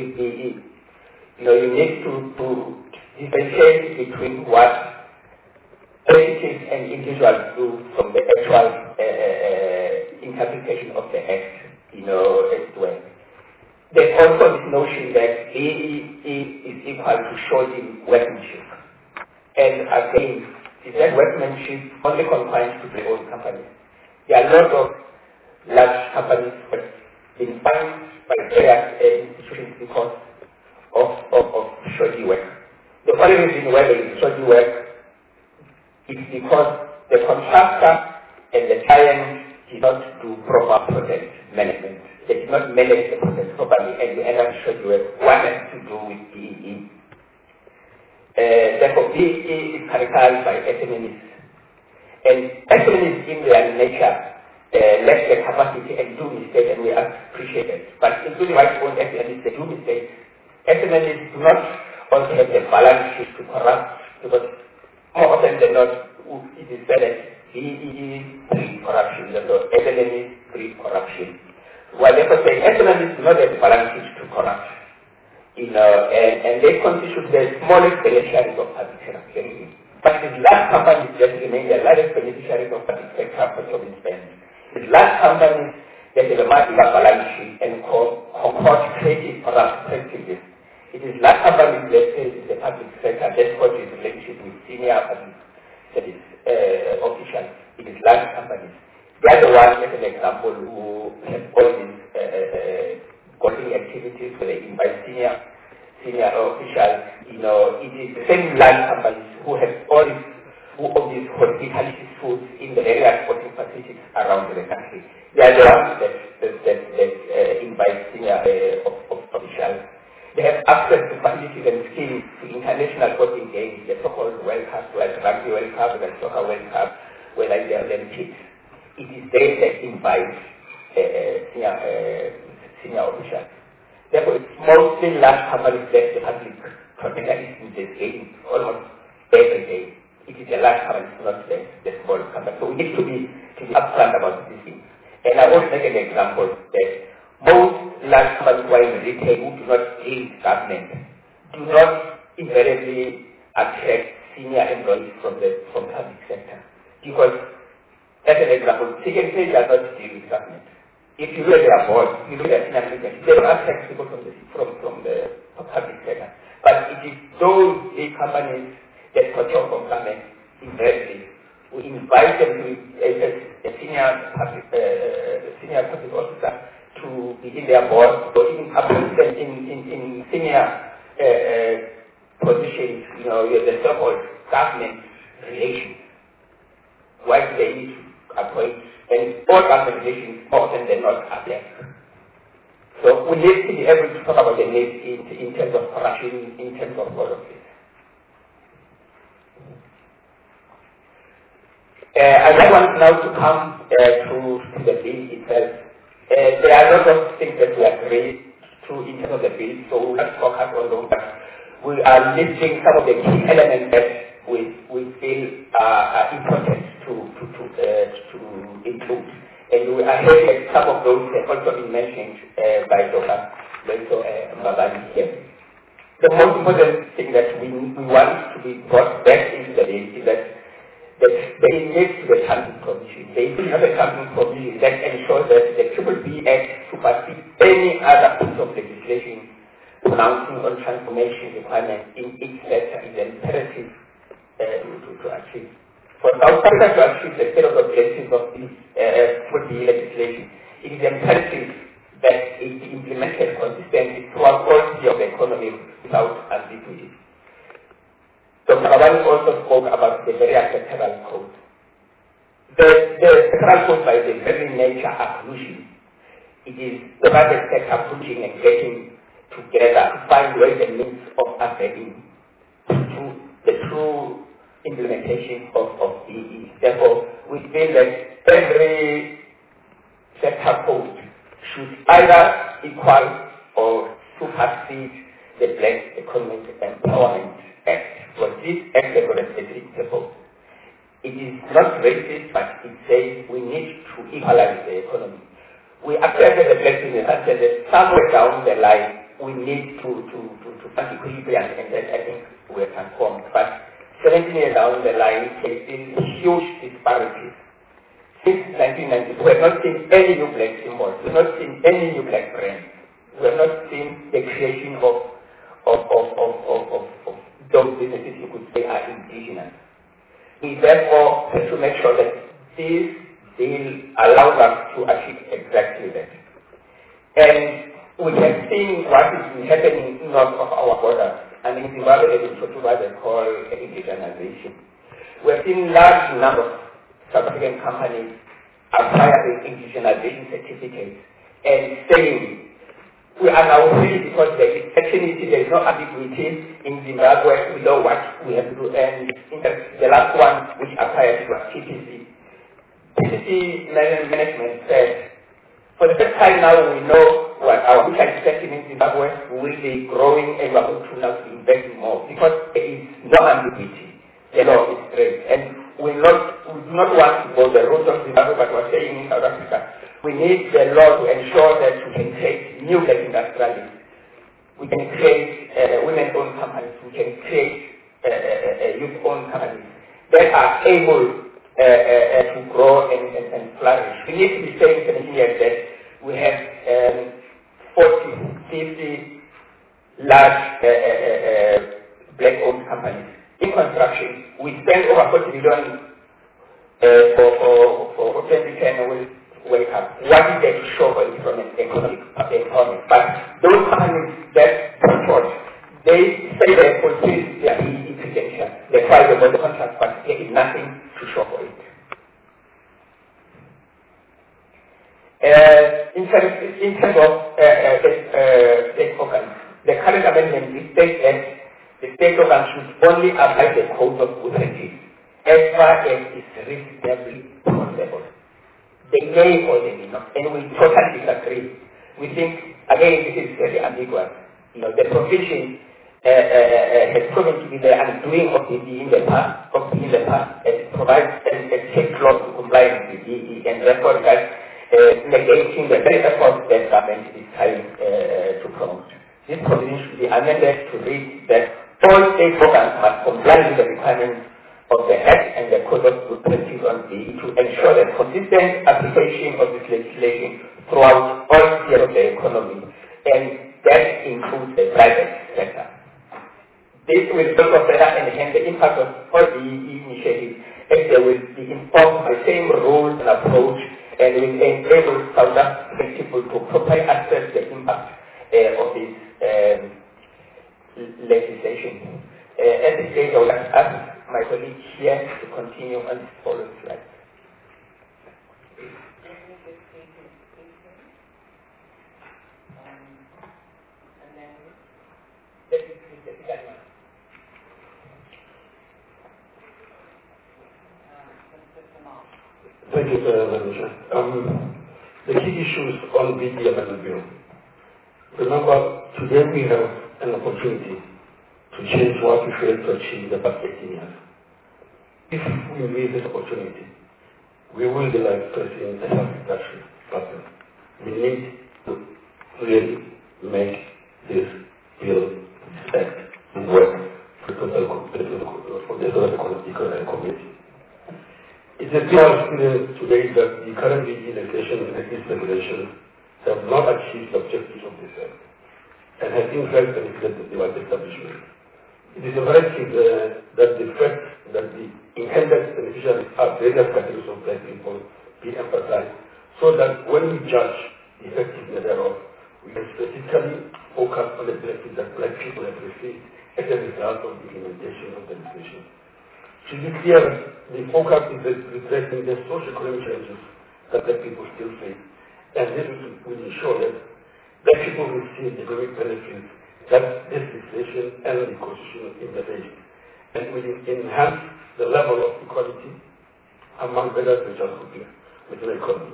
You need to differentiate between what entities and individuals do from the actual interpretation of the act, as well. There's also this notion that DE is equal to shorting workmanship. And again, is that workmanship only confined to the own companies? There are a lot of large companies that have been fined by various institutions because of shoddy work. The only reason why there is shoddy work is because the contractor and the client did not do proper project management. They did not manage the project properly, and you end up shoddy work. What has to do with DE? Therefore, DE is characterized by SMEs. And SMEs in their nature lack the capacity and do mistakes, and we appreciate it. But including white-owned SMEs, they do mistakes. SMEs do not also have the balance sheet to corrupt, because more often than not, it is said that DE breeds corruption, so SMEs breed corruption. While therefore saying SMEs do not have the balance sheet to corrupt, and they constitute the smallest beneficiaries of public sector. But the large companies that remain the largest beneficiaries of public sector procurement spend. The large companies that have a much bigger balance sheet and comport creative corrupt practices. It is large companies that face the public sector that got its relationship with senior public service officials. It is large companies. The other one, as an example, who have all these golfing activities where they invite senior officials. It is the same large companies who have all these, who own these hospitality foods in the various sporting facilities around the country. They are the ones that invite senior officials. They have access to facilities and skills to international sporting games, the so-called World Cup, like Rugby World Cup, like Soccer World Cup, where like the Olympics. It is they that invite senior officials. Therefore, it's mostly large companies that the public is investigating almost every day. It is a large company, not the small company. So we need to be upfront about this thing. And I want to make an example that most large companies who are in retail who do not deal with government do not invariably attract senior employees from public sector. Because, as an example, Chicken Pay does not deal with government. If you look at their board, you look at senior management, they don't attract people from the public sector. But it is those big companies that procure from government invariably. We invite them to a senior public officer to be in their board, or even appoint them in senior positions, the so-called government relations. Why do they need to appoint? And all government relations, more often than not, are black. So we need to be able to talk about the needs in terms of corruption, in terms of all of this. I want now to come to the bill itself. There are a lot of things that we agree to in terms of the bill, so we will not focus on those, but we are listing some of the key elements that we feel are important to include. And we are hearing that some of those have also been mentioned by Dr. Loito Mbabane here. The most important thing that we want to be brought back into the bill is that they need to the accounting provision. They do have a accounting provision that ensures that the BBB Act supersedes any other piece of legislation pronouncing on transformation requirements in each sector is imperative to achieve. For South Africa to achieve the set of objectives of this BBB legislation, it is imperative that it be implemented consistently throughout all spheres of the economy without ambiguity. Dr. Mbabane also spoke about the various sectoral codes. The sectoral codes by the very nature are collusion. It is the private sector pushing and getting together to find ways and means of affecting the true implementation of DE. Therefore, we feel that every sector code should either equal or supersede the Black Economic Empowerment Act. For this act has got a specific purpose. It is not racist, but it says we need to equalize the economy. We accepted the Black business and said that somewhere down the line we need to find equilibrium, and then I think we are transformed. But 17 years down the line, there's still huge disparities. Since 1990, we have not seen any new black symbols. We have not seen any new black brands. We have not seen the creation of those businesses you could say are indigenous. We therefore have to make sure that this bill allows us to achieve exactly that. And we have seen what is happening north of our borders, and in Zimbabwe there is what they call indigenization. We have seen large numbers of South African companies acquiring indigenization certificates and saying, we are now free because there is actually there is no ambiguity in Zimbabwe. We know what we have to do. And in the last one, which applied was TPC. TPC management said, for the first time now we know what our future expecting in Zimbabwe will be growing, and we are going to now be investing more because there is no ambiguity. The law is straight. And we do not want to go the route of Zimbabwe, but we are saying in South Africa, we need the law to ensure that we can create new black industrialists. We can create women-owned companies. We can create youth-owned companies that are able to grow and flourish. We need to be saying 17 years that we have 40, 50 large black-owned companies in construction, we spent over 40 million for 2010 with Wake Up. What is there to show for it from an economic empowerment? But those companies that support, they say they fulfill their EE credential. They try to the contract, but there is nothing to show for it. In terms of state organs, the current amendment states that the state organ should only apply the code of authority as far as it's reasonably possible. They may or they may not, and we totally disagree. We think, again, this is very ambiguous. The provision has proven to be the undoing of the DE in the past, and it provides a state law to comply with the DE, and therefore that negating the very efforts that government is trying to promote. This provision should be amended to read that all state organs must comply with the requirements of the Act and the Code of Good Practice on DE to ensure the consistent application of this legislation throughout all spheres of the economy, and that includes the private sector. This will also better enhance the impact of all DE initiatives, as they will be informed by the same rules and approach, and will enable South African people to properly assess the impact of this legislation. At this stage, I would like to ask my colleague here to continue on the following slide. Thank you, Madam. The key issues on the amendment bill. Remember, today we have an opportunity to change what we failed to achieve the past 18 years. If we miss this opportunity, we will be like pressing a self-reduction button. We need to really make this bill respect and work for the total economic community. It's a clear experience today that the current legislation and its regulations have not achieved the objectives of this act and have in fact benefited the private establishment. It is imperative that the fact that the intended beneficiaries are various categories of black people be emphasized, so that when we judge the effectiveness thereof, we can specifically focus on the benefits that black people have received as a result of the implementation of the legislation. To be clear, the focus is addressing the socio-economic challenges that black people still face, and this will ensure that black people receive the economic benefits that this legislation and the Constitution implement, and will enhance the level of equality among better social groupings within the economy.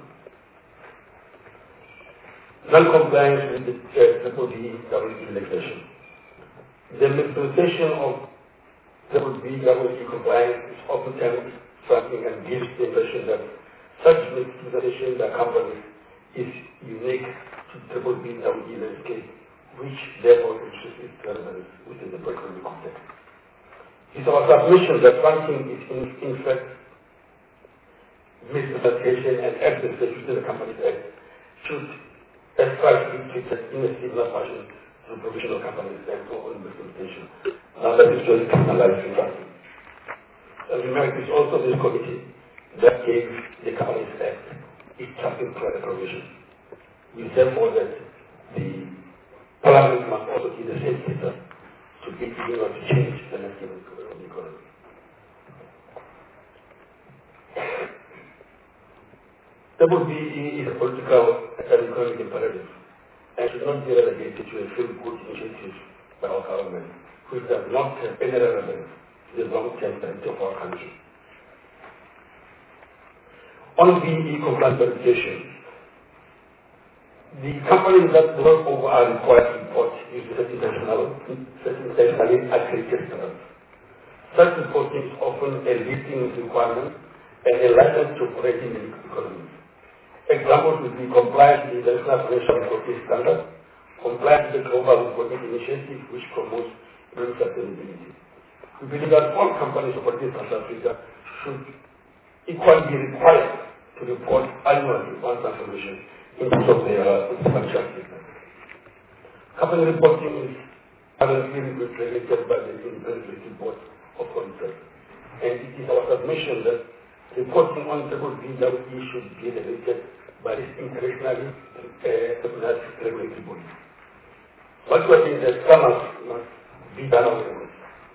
Non-compliance with the WE legislation. The implementation of WE compliance is oftentimes striking and gives the impression that such implementation by companies is unique to WE landscape, which therefore introduces relevance within the economic context. It's our submission that ranking is in fact misinterpretation and access to the Companies Act should aspire to be treated in a similar fashion to the Provisional Companies Act or implementation. Now that is just criminalized in ranking. And remember, it is also this committee that gave the Companies Act its starting provision. We therefore that the Parliament must also do the same thing to be able to change the landscape of the economy. WBE is a political and economic imperative and should not be relegated to a few good initiatives by our government, which does not have any relevance to the long-term stability of our country. On BE compliance verification, the companies that work over are required to report using internationally accredited standards. Such reporting is often a listing requirement and a license to operate in the economy. Examples would be compliance with the International Financial Reporting Standard, compliance with the Global Reporting Initiative, which promotes economic sustainability. We believe that all companies operating in South Africa should equally be required to report annually on transformation in terms of their financial statement. Company reporting is currently regulated by the Independent Board of Commission that reporting on VWE should be regulated by this internationally recognized regulatory body. What was in the summer must be done away with.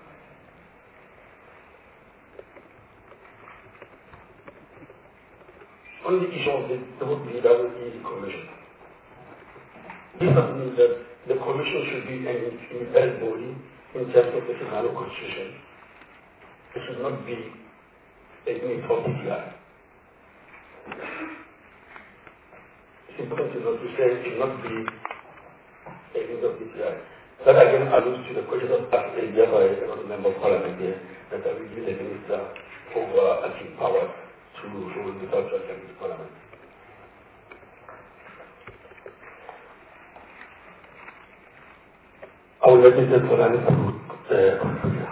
On the issue of the VWE Commission, this means that the Commission should be an independent body in terms of the Finland Constitution. It should not be a unit of DTI. It's important to note to say it should not be a unit of DTI. That again alludes to the question of tax area by a member of parliament here, that I will give the minister overarching powers to rule without judging the parliament. I will let Mr. Solani conclude.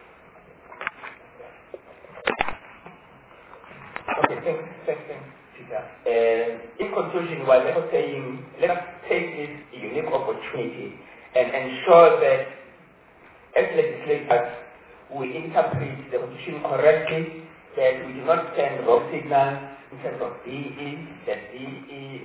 Okay, thanks, Peter. In conclusion, while I was saying, let us take this unique opportunity and ensure that as legislators we interpret the Constitution correctly, that we do not send wrong signals in terms of DE, that DE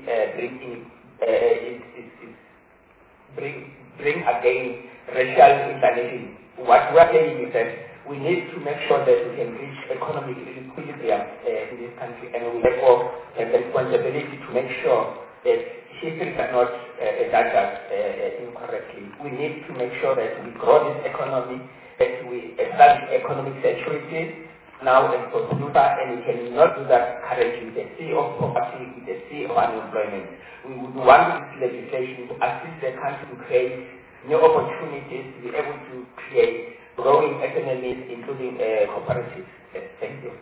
bring again racial inclination. What we are saying is that we need to make sure that we can reach economic equilibrium in this country, and we therefore have the responsibility to make sure that history cannot judge us incorrectly. We need to make sure that we grow this economy, that we establish economic security now and for future, and we cannot do that currently with a sea of poverty, with a sea of unemployment. We would want this legislation to assist the country to create new opportunities, to be able to create growing economies, including cooperatives. Yes, thank you.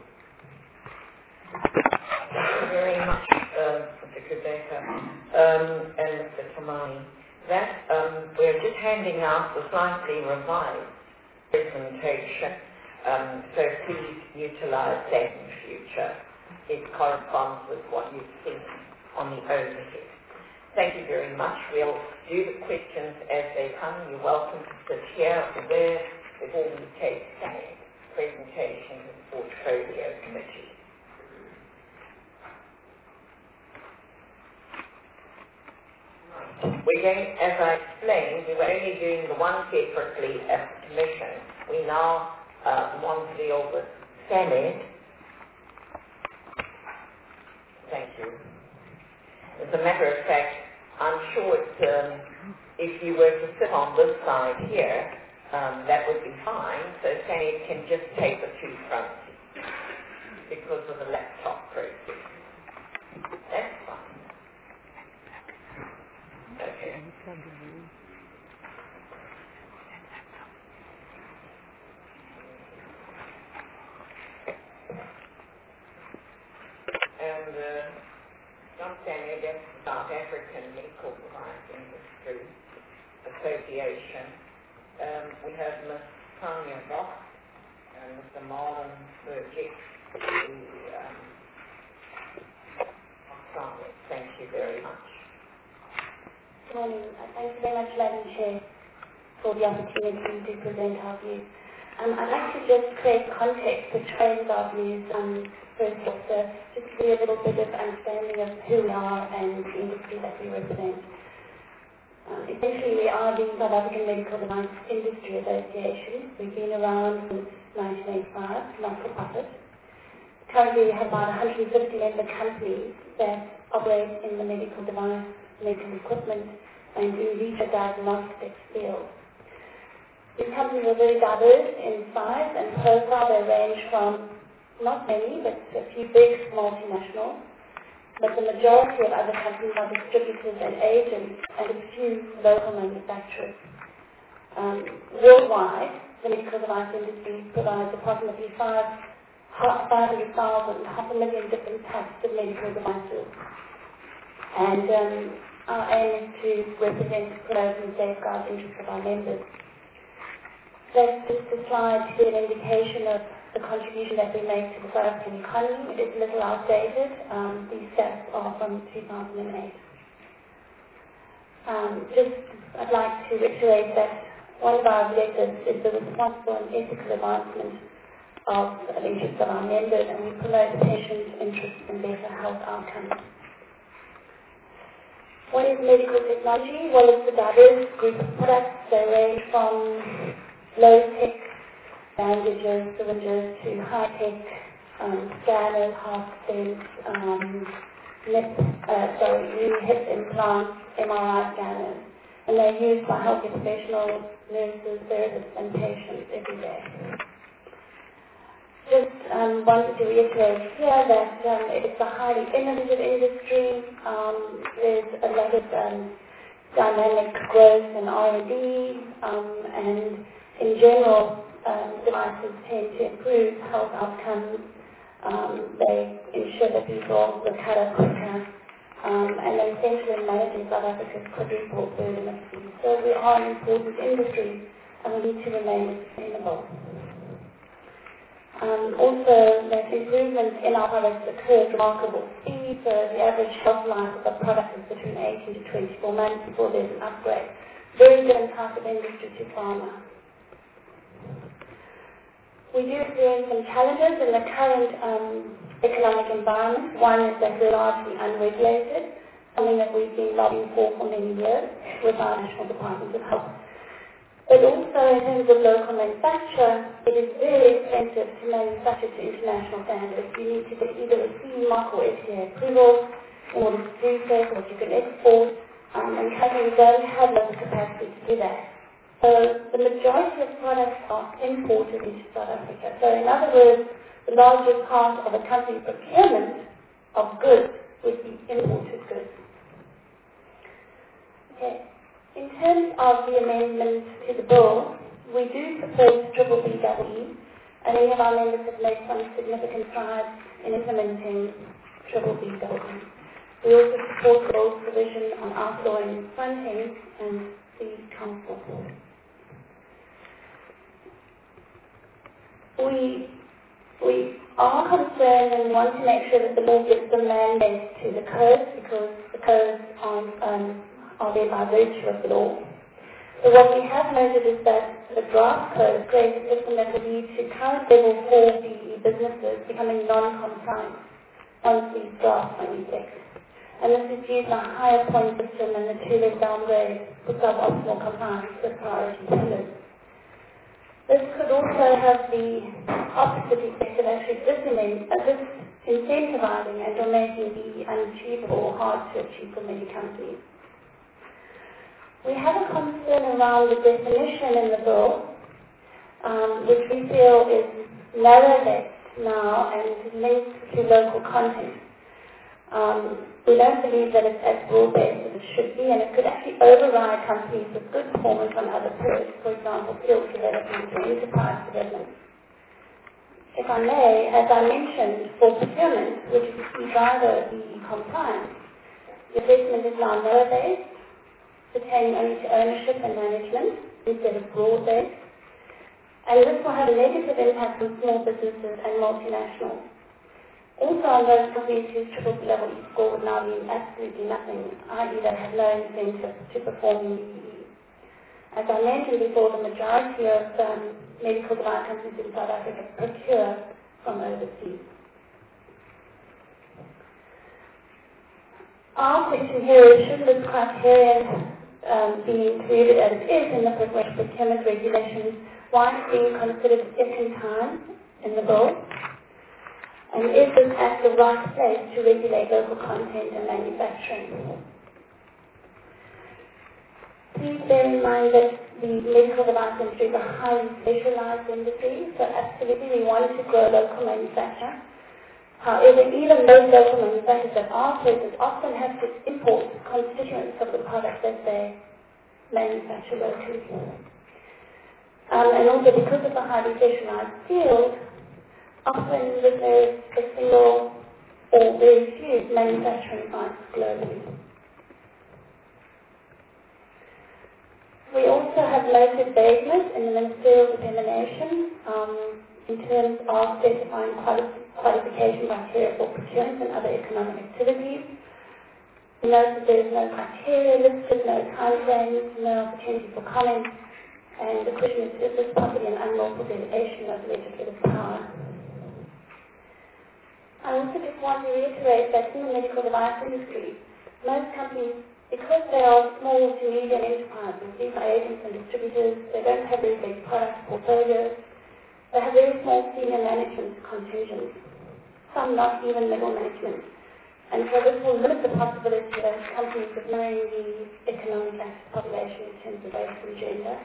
Thank you very much, Mr. Kubeka and Mr. Tamani. That we're just handing out the slightly revised presentation. So please utilize that in the future. It corresponds with what you've seen on the overhead. Thank you very much. We'll do the questions as they come. You're welcome to sit here or there before we take Sammy's presentation to the Portfolio Committee. We're going, as I explained, we were only doing the one separately as the Commission. We now want to deal with Sammed. Thank you. As a matter of fact, I'm sure it's, if you were to sit on this side here, that would be fine. So Sammed can just take the two front seats because of the laptop process. That's fine. Okay. And John Samuel, that's the South African Medical Device Industry Association. We have Ms. Tanya Bock and Mr. Marlon Burgess, thank you very much. Good morning. Thank you very much, Madam Chair, for the opportunity to present our views. I'd like to just create context which frames our views first off, just to give you a little bit of understanding of who we are and the industry that we represent. Essentially, we are the South African Medical Device Industry Association. We've been around since 1985, not-for-profit. Currently, we have about 150 member companies that operate in the medical device, medical equipment, and in vitro diagnostics field. These companies are very diverse in size and profile. They range from not many, but a few big multinationals. But the majority of other companies are distributors and agents, and a few local manufacturers. Worldwide, the medical device industry provides approximately 500,000, 500,000 different types of medical devices. And our aim is to represent, promote, and safeguard the interests of our members. That's just a slide to give an indication of the contribution that we make to the South African economy. It is a little outdated. These stats are from 2008. I'd like to reiterate that one of our objectives is the responsible and ethical advancement of the interests of our members, and we promote patient interests and better health outcomes. What is medical technology? Well, it's a diverse group of products. They range from low-tech bandages, syringes, to high-tech scanners, heart stents, hip implants, MRI scanners. And they're used by healthcare professionals, nurses, therapists, and patients every day. Just wanted to reiterate here that it's a highly innovative industry. There's a lot of dynamic growth and R&D, and in general, devices tend to improve health outcomes. They ensure that people recover quicker, and they're essential in managing South Africa's quadruple burden of disease. So we are an important industry, and we need to remain sustainable. Also, that improvement in our products occurs at remarkable speed, so the average shelf life of a product is between 18 to 24 months before there's an upgrade. Very different type of industry to pharma. We do experience some challenges in the current economic environment. One is that we're largely unregulated, something that we've been lobbying for many years with our National Department of Health. But also in terms of local manufacture, it is very expensive to manufacture to international standards. You need to get either a CE mark or FDA approval in order to do so, so that you can export, and companies don't have local capacity to do that. So the majority of products are imported into South Africa. So in other words, the largest part of a company's procurement of goods would be imported goods. Okay. In terms of the amendment to the bill, we do support BBBEE, and many of our members have made some significant strides in implementing BBBEE. We also support the bill's provision on outlawing fronting and the council. We are concerned and want to make sure that the law gives the mandate to the codes, because the codes are there by virtue of the law. So what we have noted is that the draft code creates a system that will lead to current level 4 BE businesses becoming non-compliant once these drafts are in effect. And this is due to a higher point system than the 2-level downgrade for suboptimal compliance with priority tenders. This could also have the opposite effect of actually disincentivizing and or making the unachievable or hard to achieve for many companies. We have a concern around the definition in the bill, which we feel is narrow-based now and linked to local content. We don't believe that it's as broad-based as it should be, and it could actually override companies with good performance on other periods, for example, field development or enterprise development. If I may, as I mentioned, for procurement, which is the key driver of the compliance, the assessment is now narrow-based, pertaining only to ownership and management instead of broad-based, and this will have a negative impact on small businesses and multinationals. Also, on those companies whose level E score would now mean absolutely nothing, i.e. they have no incentive to perform in BBE. As I mentioned before, the majority of medical device companies in South Africa procure from overseas. Our question here is, should this criterion be included as it is in the procurement regulations? Why it's being considered a second time in the bill? And is this at the right place to regulate local content and manufacturing? Please bear in mind that the medical device industry is a highly specialized industry, so absolutely we want to grow local manufacture. However, even those local manufacturers that are present often have to import constituents of the product that they manufacture locally. And also because of the highly specialized field, often there's a single or very few manufacturing sites globally. We also have noted vagueness in the ministerial determination in terms of specifying qualification criteria for procurement and other economic activities. We note that there is no criteria listed, no timeframes, no opportunity for comment, and the question is this properly an unlawful delegation of legislative power? want to reiterate that in the medical device industry, most companies, because they are small to medium enterprises, these are agents and distributors, they don't have very big product portfolios, they have very small senior management contingents, some not even middle management. And so this will limit the possibility of those companies of knowing the economic active population in terms of race and gender.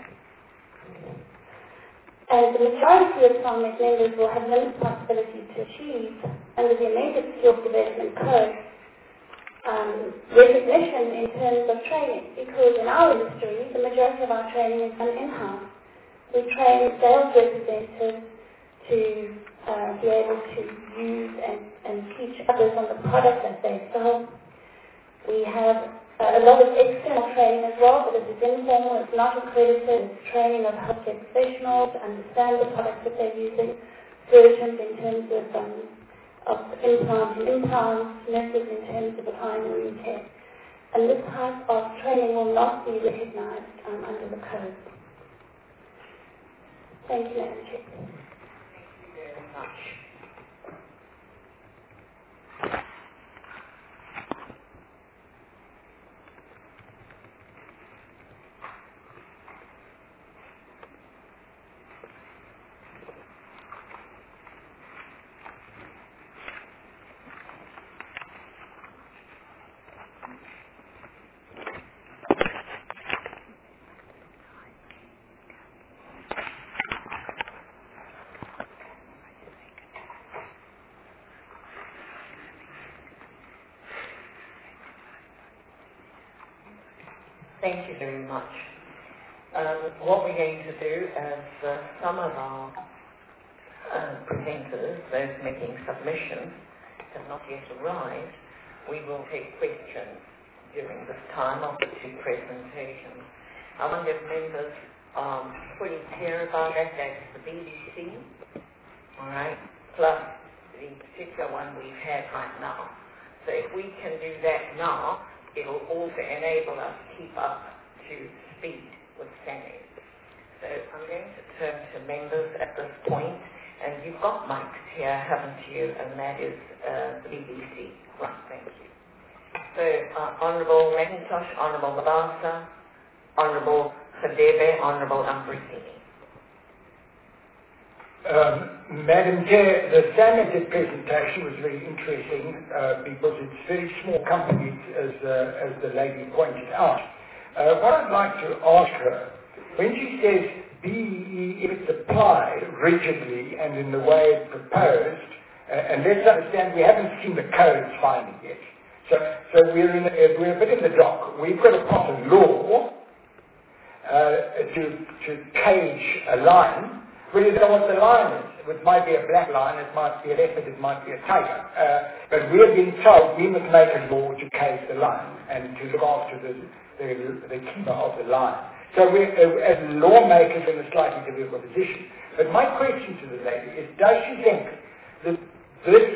And the majority of farmers members will have limited possibility to achieve, under the amended skills development code, recognition in terms of training, because in our industry, the majority of our training is done in-house. We train sales representatives to be able to use and teach others on the product that they sell. We have a lot of external training as well, but it is informal, it's not accredited. It's training of healthcare professionals to understand the products that they're using, surgeons in terms of implants, nurses in terms of applying wound care. And this type of training will not be recognized under the code. Thank you, Madam Chair. Very much. Thank you very much. What we're going to do is some of our presenters, those making submissions, have not yet arrived. We will take questions during this time of the two presentations. I wonder if members are fully clear about that. That's the BBC, all right, plus the particular one we've had right now. So if we can do that now, it'll also enable us to keep up to speed with Sammy. So I'm going to turn to members at this point, and you've got mics here, haven't you? And that is the BBC. Right, thank you. So Honourable McIntosh, Honourable Mabasa, Honourable Sadebe, Honourable Ambrosini. Madam Chair, the Sanity presentation was very interesting because it's very small companies, as the lady pointed out. What I'd like to ask her, when she says BEE, if it's applied rigidly and in the way it's proposed, and let's understand we haven't seen the codes finally yet. So we're a bit in the dock. We've got to pass a law to cage a line. We don't know what the line is. It might be a black line, it might be a leopard, it might be a tiger. But we're being told we must make a law to cage the line and to look after the keeper of the line. So we're, as lawmakers, in a slightly difficult position. But my question to the lady is, does she think that this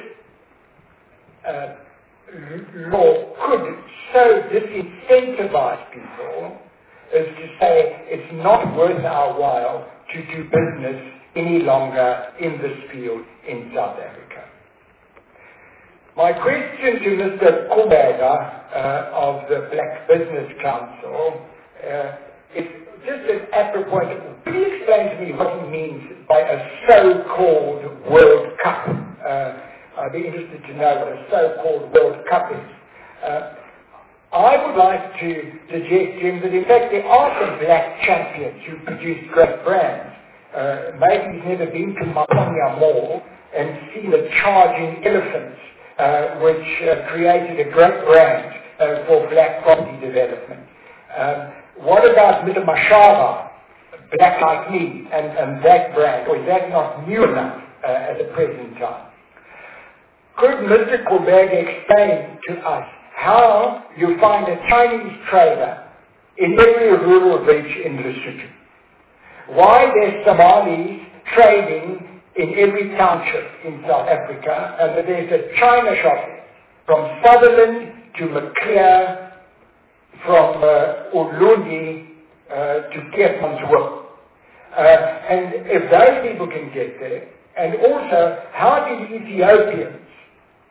law could so disincentivize people as to say it's not worth our while to do business any longer in this field in South Africa? My question to Mr. Kuberger of the Black Business Council is just an apropos. Could you explain to me what he means by a so-called World Cup? I'd be interested to know what a so-called World Cup is. I would like to suggest, Jim, that in fact there are some black champions who produce great brands. Maybe he's never been to Maponya Mall and seen the charging elephants, which created a great brand for black property development. What about Mr. Mashaba, Black Like Me, and that brand? Or is that not new enough at the present time? Could Mr. Kuberger explain to us how you find a Chinese trader in every rural village in Lesotho? Why there's Somalis trading in every township in South Africa, and that there's a China shop from Sutherland to Maclear, from Ulundi to Keetmanshoop. And if those people can get there, and also how do the Ethiopians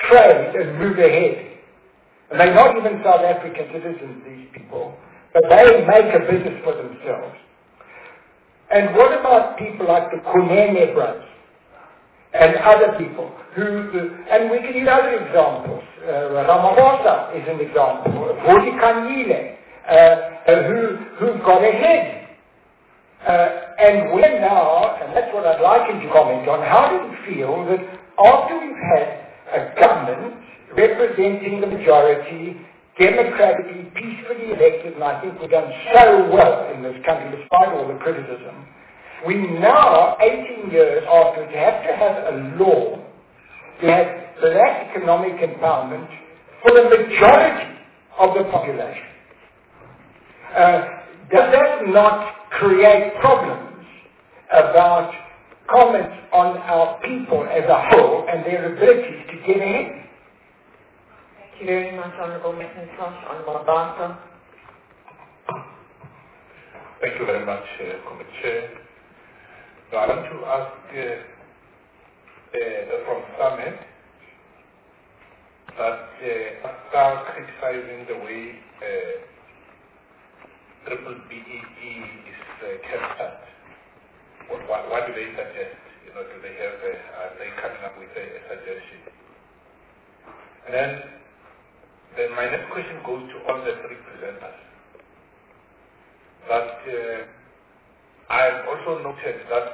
trade and move ahead. And they're not even South African citizens, these people, but they make a business for themselves. And what about people like the Kunene brothers and other people and we can use other examples. Ramaphosa is an example. Voti Kanyile, who got ahead. And we're now, and that's what I'd like him to comment on, how do you feel that after we've had a government representing the majority, democratically, peacefully elected, and I think we've done so well in this country despite all the criticism, we now, 18 years afterwards, have to have a law to have black economic empowerment for the majority of the population. Does that not create problems about comments on our people as a whole and their abilities to get ahead? Thank you very much, Honourable McIntosh. Honourable Barker. Thank you very much, Committee Chair. Now, I want to ask from Summit that after criticizing the way BEE is captured, what do they suggest? Do they have are they coming up with a suggestion? And then my next question goes to all the three presenters. That I have also noted that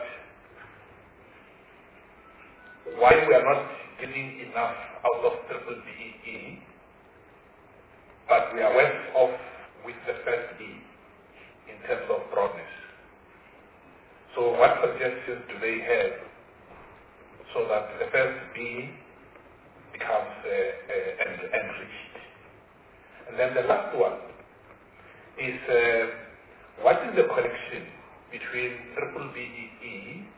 while we are not getting enough out of BEE, but we are worse off with the first E in terms of broadness. So what suggestions do they have so that the first B becomes enriched? And then the last one is what is the connection between BEE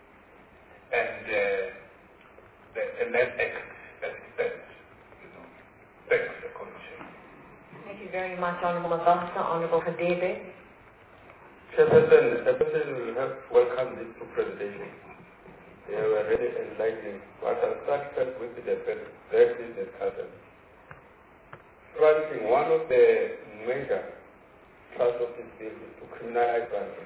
and the Net Act as it stands? Thanks, Commissioner. Thank you very much, Honourable Mabasa. Honourable Kadebe. Chairperson, the President will have welcomed these two presentations. They were really enlightening. But I'll start first with the very business discussion. One thing, one of the major thrust of this bill is to criminalize ransom.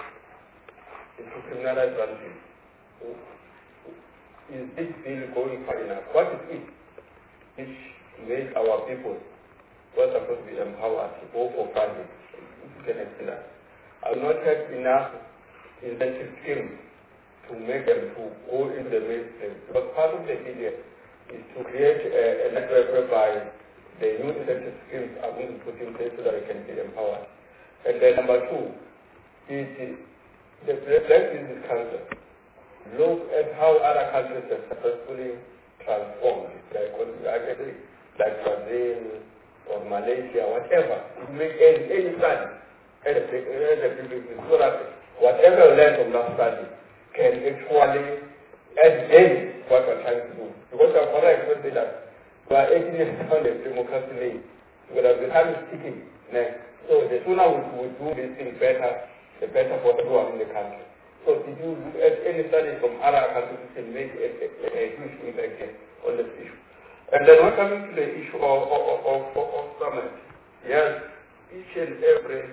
Is this bill going far enough? What is it which makes our people who are supposed to be empowered to go for funding? Can explain that? I've not had enough incentive schemes to make them to go into the mainstream. Because part of the idea is to create a network whereby the new incentive schemes are going to put in place so that they can be empowered. And then number two, is the Black Business Council. Look at how other countries have successfully transformed their economy, like Brazil or Malaysia, whatever. Make any study. So that whatever you learn from that study can actually add what we're trying to do. Because I'm correct to say that we are 18 years on the democracy lane. The time is ticking. So the sooner we do this thing better, the better for everyone in the country. So if you look at any study from other countries, it can make a huge impact on this issue. And then we're coming to the issue of summit. Yes, each and every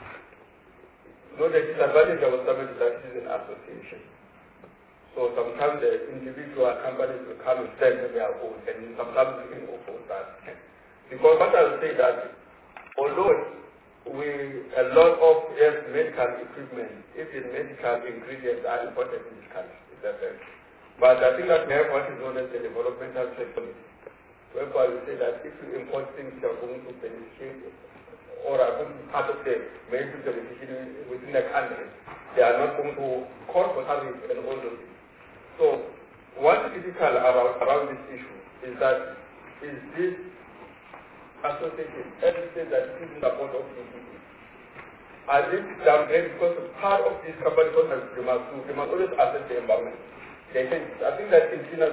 the disadvantage of a summit is that it is an association. So sometimes the individual companies will come and sell their own, and sometimes we can oppose that. Because what I will say that although a lot of medical equipment, even medical ingredients are imported in this country, but I think that we have what is known as the developmental sector, whereby we say that if you import things that are going to benefit or are going to be part of the medical beneficiary within the country, they are not going to call for service and all those things. So what is critical around this issue is that is this association, everything that is in support of CCP. Are this downgraded because part of this company they must always assess the environment. I think that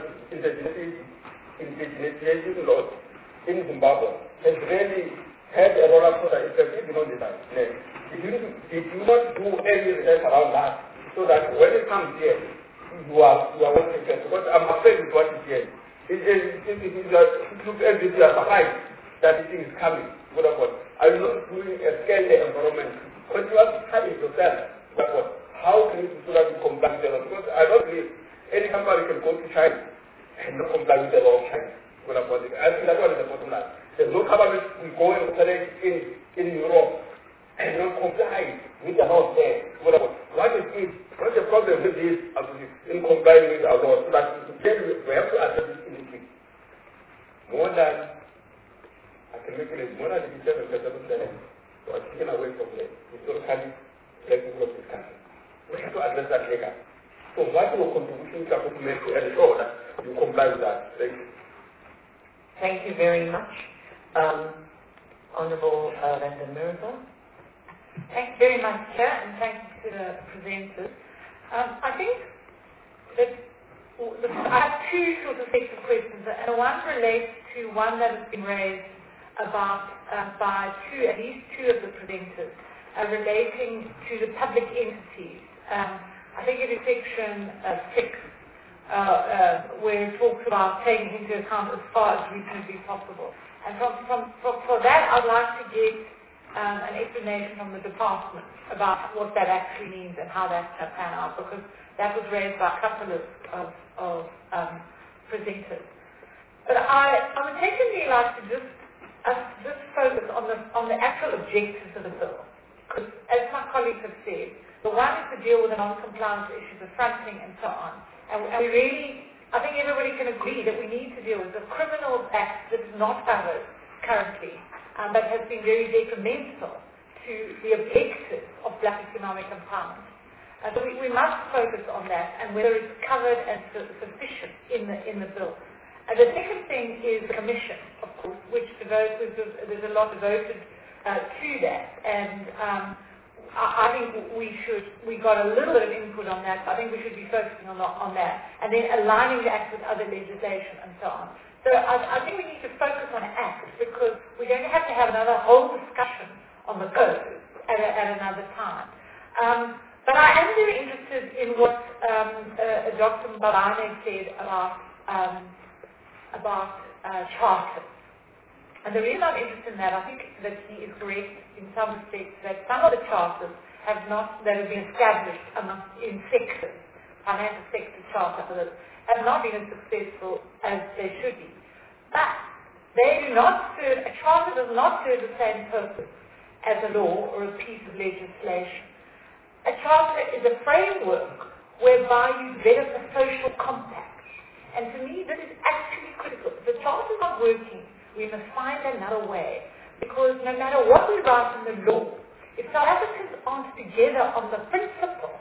indigenization laws in Zimbabwe has really had a roller coaster effect if you know this time. Did you not do any research around that so that when it comes here, you are well prepared? Because I'm afraid with what is here. it looks as if you are behind, that the thing is coming. Are you not doing a scan the environment? But you have to try it yourself. How can you do that to comply with the law? Because I don't believe any company can go to China and not comply with the law of China. I think that's what is the bottom line. There's no government will go and operate in Europe and not comply with the laws there. What the problem with this in complying with our laws? So that we have to address this immediately. More than, I can make it more than 87% of them are taken away from the historically black people of this country. We have to address that later. So what your contributions are going to make to ensure that you comply with that? Thank you. Thank you very much. Honourable Randa Mirza. Thanks very much, Chair, and thanks to the presenters. I think that I have two sort of sets of questions, and one relates to one that has been raised about by at least two of the presenters, relating to the public entities. I think it is section 6, where it talks about taking into account as far as reasonably possible. And for that, I'd like to get an explanation from the department about what that actually means and how that's going to pan out, because that was raised by a couple of presenters. But I would particularly like to just focus on the actual objectives of the bill, because as my colleagues have said, the one is to deal with the non-compliance issues of fronting and so on. And we really, I think everybody can agree that we need to deal with the criminal act that is not covered currently, but has been very detrimental to the objectives of black economic empowerment. So we must focus on that and whether it's covered and sufficient in the bill. The second thing is the commission, of course, which there's a lot devoted to that. And I think we got a little bit of input on that. I think we should be focusing on that, and then aligning the act with other legislation and so on. So I think we need to focus on acts, because we're going to have another whole discussion on the code at another time. But I am very interested in what Dr. Mbabane said about charters. And the reason I'm interested in that, I think that he is correct in some respects, that some of the charters that have been established in sectors, financial sector charters, have not been as successful as they should be. But they do not serve, a charter does not serve the same purpose as a law or a piece of legislation. A charter is a framework whereby you develop a social compact. And to me, this is actually critical. If the charter is not working, we must find another way, because no matter what we write in the law, if South Africans aren't together on the principle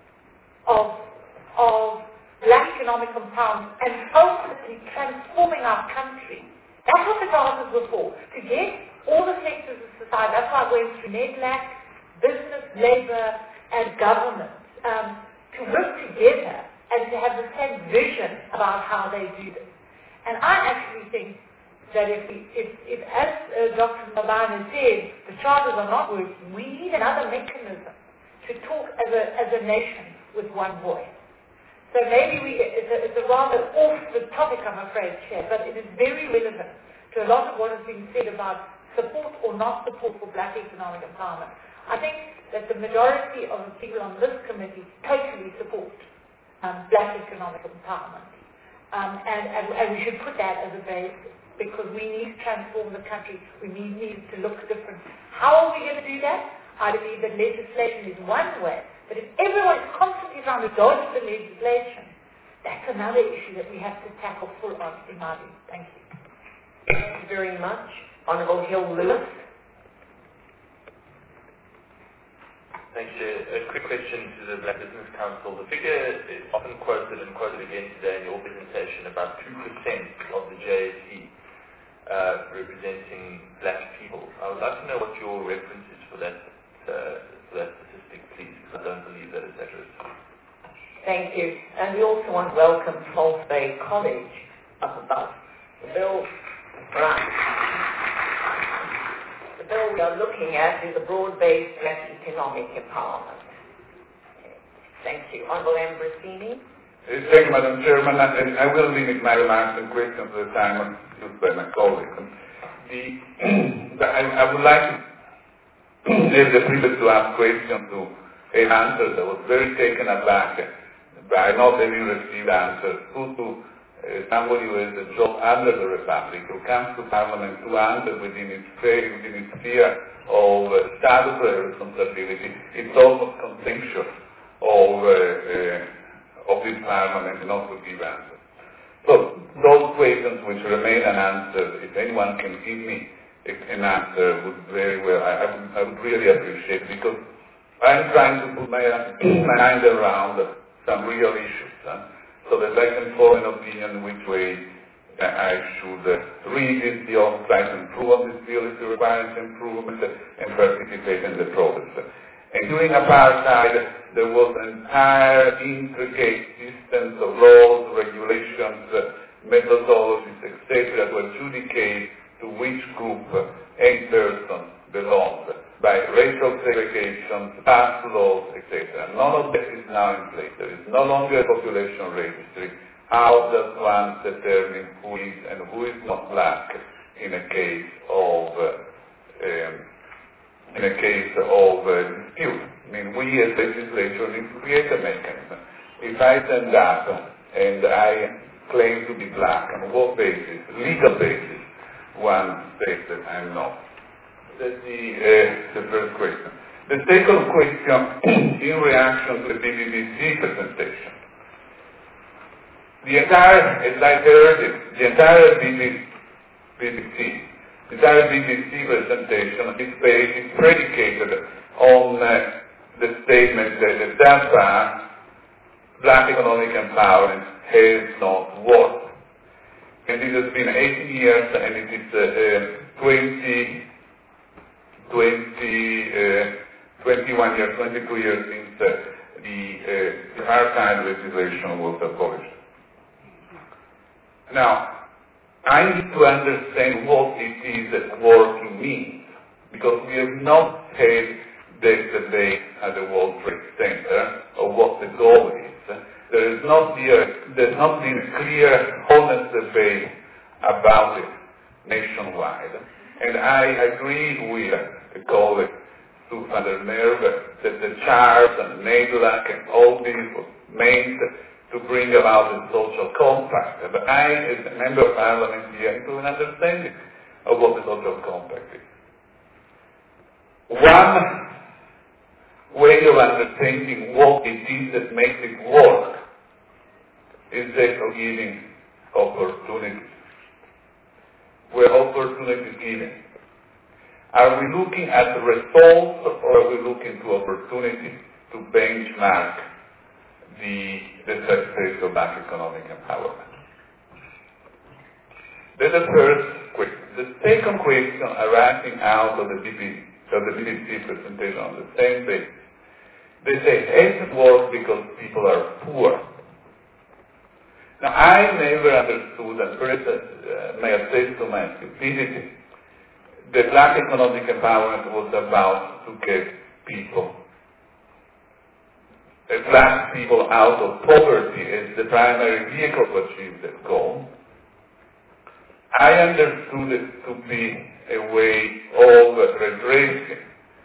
of black economic empowerment and ultimately transforming our country, that's what the charters were for, to get all the sectors of society. That's why I went through NEDLAC, business, labor, and government, to work together and to have the same vision about how they do this. And I actually think that if as Dr. Mbabane said, the charters are not working, we need another mechanism to talk as a nation with one voice. So maybe it's a rather off the topic, I'm afraid, Chair, but it is very relevant to a lot of what has been said about support or not support for black economic empowerment. I think that the majority of the people on this committee totally support black economic empowerment. And we should put that as a base, because we need to transform the country. We need to look different. How are we going to do that? I believe that legislation is one way, but if everyone is constantly trying to dodge the legislation, that's another issue that we have to tackle full on, in my view. Thank you. Thank you very much. Honourable Hill Lewis. Thank you. A quick question to the Black Business Council. The figure is often quoted and quoted again today in your presentation, about 2% of the JSE representing black people. I would like to know what your reference is for that statistic, please, because I don't believe that it's accurate. Thank you. And we also want to welcome False Bay College up above. The bill we are looking at is a broad-based black economic empowerment. Thank you. Honourable Ambrosini. Thank you, Madam Chairman, and I will limit my remarks and questions to the time used by my colleagues. I would like to have the privilege to ask questions to an answer that was very taken aback by not having received answers to somebody who has a job under the Republic, who comes to Parliament to answer within its sphere of statutory responsibility. It's almost contemptuous of this Parliament not to give answers. So those questions which remain unanswered, if anyone can give me an answer, would very well, I would really appreciate it, because I'm trying to put my mind around some real issues, so that I can form an opinion which way I should read this bill, try to improve on this bill if it requires improvement, and participate in the process. And during apartheid, there was an entire intricate system of laws, regulations, methodologies, etc., that were adjudicated to which group any person belongs, by racial segregation, past laws, etc. None of that is now in place. There is no longer a population registry. How does one determine who is and who is not black in a case of dispute? I mean, we as legislature need to create a mechanism. If I stand up and I claim to be black, on what basis, legal basis, one says that I'm not? That's the first question. The second question, in reaction to the BBC presentation. The entire, as I heard it, the entire BBC presentation is predicated on the statement that thus far black economic empowerment has not worked. And it has been 18 years, and it is 21 years, 22 years since the apartheid legislation was abolished. Now, I need to understand what it is that working means, because we have not had this debate at the World Trade Center of what the goal is. There's not been a clear, honest debate about it nationwide. And I agree with the colleague Sue van der Merwe that the Charles and NADLAC and all these were made to bring about a social compact. But I, as a member of Parliament here, need to an understanding of what the social compact is. One way of understanding what it is that makes it work is that of giving opportunities. Where opportunity is given. Are we looking at the results, or are we looking to opportunity to benchmark the success of black economic empowerment? That's the first question. The second question arising out of the BBC presentation on the same page. They say, has it worked because people are poor? Now, I never understood, and perhaps may attest to my stupidity, that black economic empowerment was about to get black people out of poverty as the primary vehicle to achieve that goal. I understood it to be a way of redressing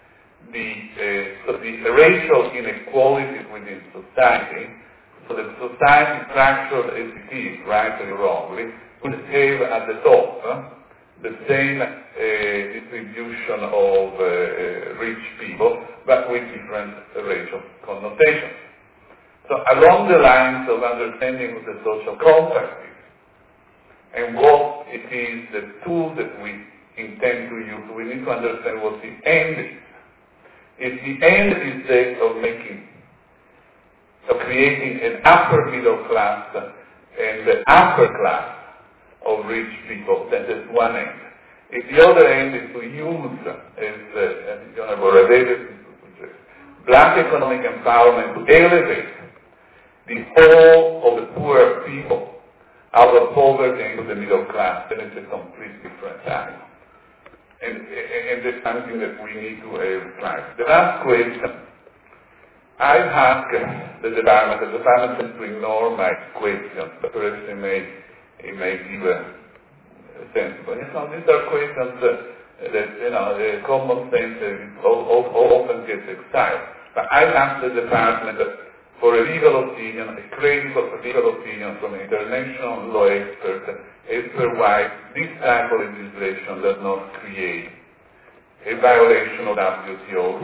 the racial inequalities within society, so that society structured as it is, rightly or wrongly, would have at the top the same distribution of rich people, but with different racial connotations. So along the lines of understanding what the social compact is, and what it is, the tool that we intend to use, we need to understand what the end is. If the end is that of creating an upper middle class and an upper class of rich people, that is one end. If the other end is to use, as the Honorable Davis suggests, black economic empowerment to elevate the whole of the poor people out of poverty into the middle class, then it's a completely different time. And it's something that we need to have tried. The last question, I've asked the department tends to ignore my questions, but perhaps it may give a sensible. These are questions that common sense often gets excited. But I've asked the department for a legal opinion, a credible legal opinion from an international law expert as per why this type of legislation does not create a violation of WTO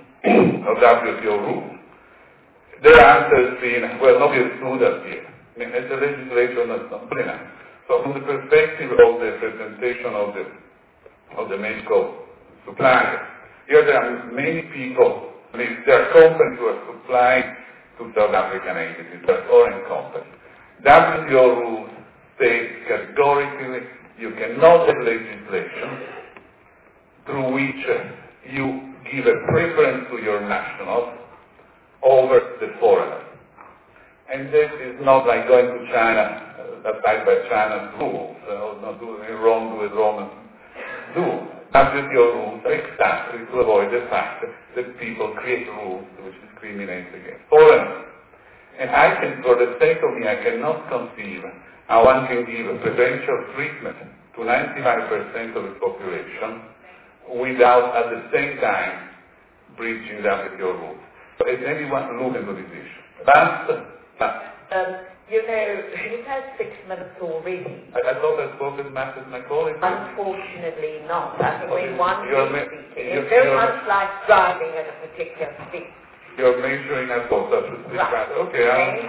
rules. Their answer has been, well, nobody has sued us here. I mean, as a legislation, that's not good enough. So from the perspective of the presentation of the medical suppliers, here there are many people, there are companies who are supplying to South African entities, they're foreign companies. WTO rules say categorically you cannot have legislation through which you give a preference to your nationals over the foreigners. And this is not like going to China, applied by China's rules, not doing wrong with Romans do. WTO rules are exactly to avoid the fact that people create rules which discriminate against foreigners. And I can, for the sake of me, I cannot conceive how one can give a preferential treatment to 95% of the population without at the same time breaching WTO rules. So has anyone looked into this issue? You've had 6 minutes already. I thought I spoke as much as my colleagues. Unfortunately not. I think when one is speaking, you're it's very much like driving at a particular speed. You're measuring as well, such a speed. Right. Okay.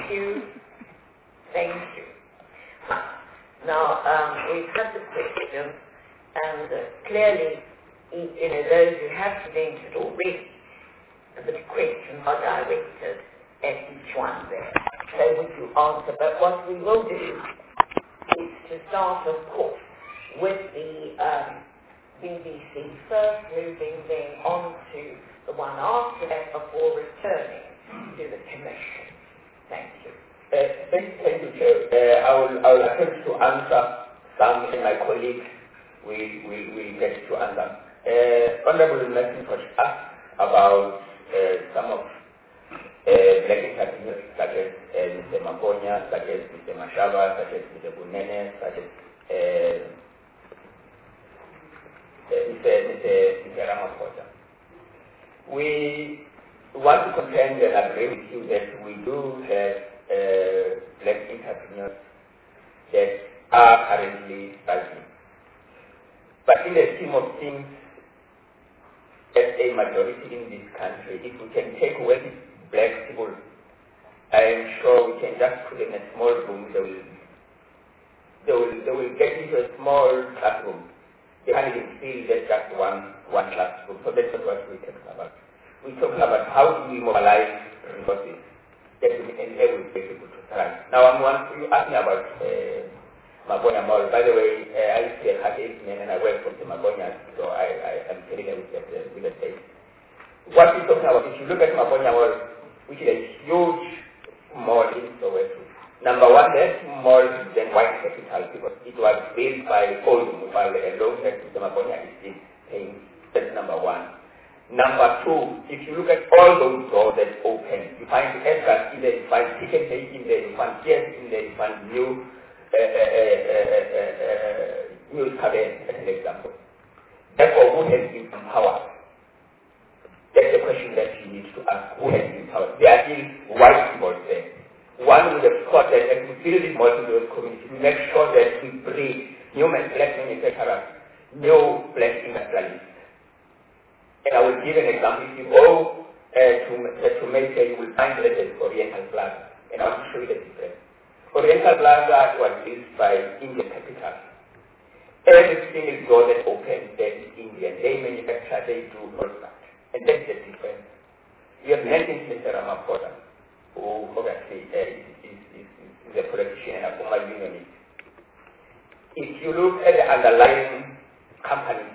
Thank you. Now, we've had the question, and clearly, those who have presented already, the questions are directed at each one there. So would you answer? But what we will do is to start, of course, with the BBC first, moving then on to the one after that before returning to the Commission. Thank you. Thank you, Chair. I will attempt to answer some, and my colleagues will get to answer. Honorable McIntosh asked about some of black entrepreneurs such as Mr. Maponya, such as Mr. Mashaba, such as Mr. Bunene, such as Mr. Ramaphosa. We want to contend and agree with you that we do have black entrepreneurs that are currently struggling. But in the scheme of things, as a majority in this country, if we can take away black people, I am sure we can just put them in a small room. They will get into a small classroom. They can't even feel there's just one classroom. So that's not what we're talking about. We're talking about how do we mobilize resources that we enable people to thrive. Now, you asked me about Maponya Mall. By the way, I used to be a case man and I work from the Maponya, so I'm familiar with that real estate. What we're talking about, if you look at Maponya Mall, which is a huge mall in Soweto. Number one, that mall is then white capital because it was built by Oldum, while a long time to Maponya is still paying. That's number one. Number two, if you look at all those doors that open, you find entrance in there, you find ticket in there, you find chairs in there, you find new cabinet, as an example. Therefore, who has been empowered? That's the question that you need to ask. Who has been empowered? There are still white people there. One would have thought that as we build this multi-level community, we make sure that we bring new black manufacturers, new black industrialists. And I will give an example. If you go to Mesa, you will find that there's Oriental Plaza. And I want to show you the difference. Oriental Plaza was built by Indian capital. Every single door that opens there is Indian. They manufacture, they do all that. And that's the difference. You have mentioned Mr. Ramaphosa, who obviously is a politician and a former unionist. If you look at the underlying company,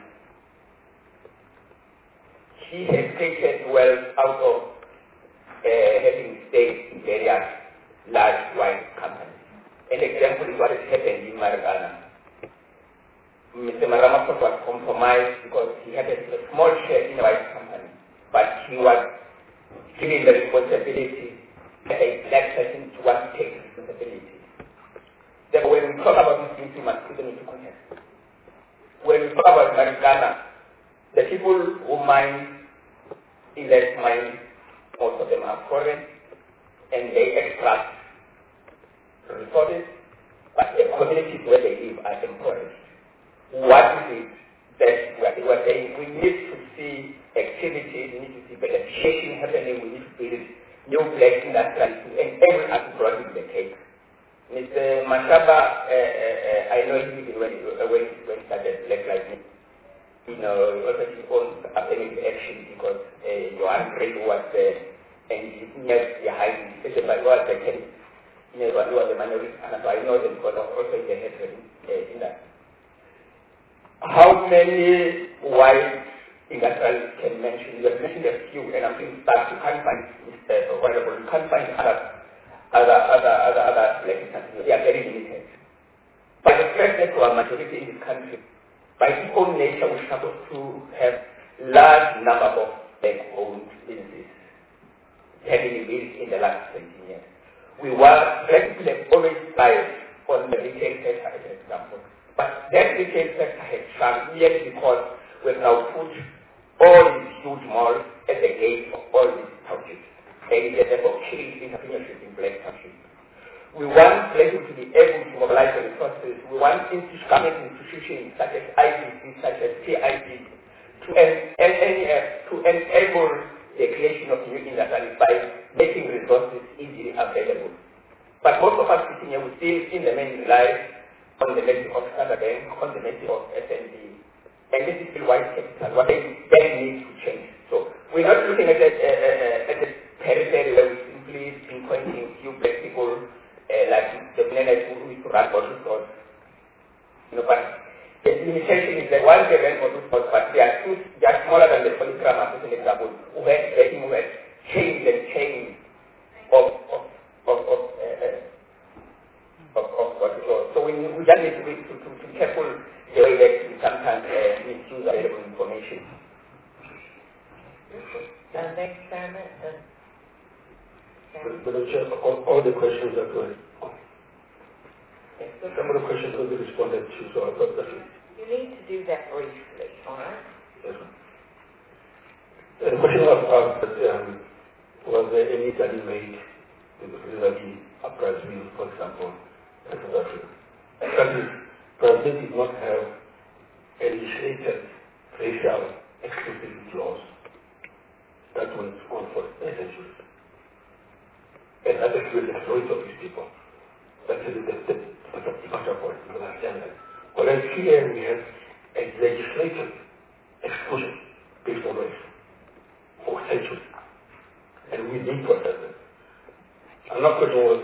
she has created wealth out of having stakes in various large white companies. An example is what has happened in Maragana. Mr. Ramaphosa was compromised because he had a small share in a white company, but he was giving the responsibility to a black person to want to take responsibility. Therefore, when we talk about these things, we must put them into context. When we talk about marijuana, the people who mine in that mine, most of them are foreign, and they extract resources, but the communities where they live are impoverished. What is it that we are saying? We need to see activities, we need to see beneficiation happening, we need to build new black industries to enable us to produce the cake. Mr. Mashaba, I know him when he started Black Lives Matter. Also he owns affirmative action because Johan Gray was the engineer behind it, but was the case. He was the minority, and so I know them because also in the head in that. How many white industrialists can mention? You have mentioned a few, and I'm saying that you can't find Mr. Available. You can't find other black countries. They are very limited. But the fact that we are majority in this country, by its own nature, we're supposed to have large number of black-owned businesses having built in the last 20 years. We were black people have always thrived on the retail sector, as an example. But that retail sector has shrunk yet because we've now put all these huge malls at the gate of all these townships. And it has therefore killed entrepreneurship in black townships. We want black people to be able to mobilize the resources. We want government institutions such as IBC, such as PIB, to enable the creation of new industries by making resources easily available. But most of us sitting here, we still in the main rely on the mercy of Standard Bank, on the mercy of SNB, and this is still white capital. What they need to change. So we're not looking at the periphery where we simply pinpointing few black people like the millionaires who used to run bottle stores. But the limitation is that once they ran bottle stores, but they are smaller than the polygram, as an example, who had chains and chains of what it was. So we just need to be careful the way that we sometimes misuse available information. Thanks, Chairman. Madam Chair, all the questions are good. Some of the questions will be responded to, so I thought that you need to do that briefly, all right? Yes, ma'am. The question was there any study made vis-a-vis uprising, for example, in South Africa? That is, Brazil did not have a legislated racial exclusivity laws that went on for centuries. And that is the majority of these people. That's the departure point. You understand that. Whereas here we have a legislative exclusion based on race for centuries. And we need to address that. Another question was,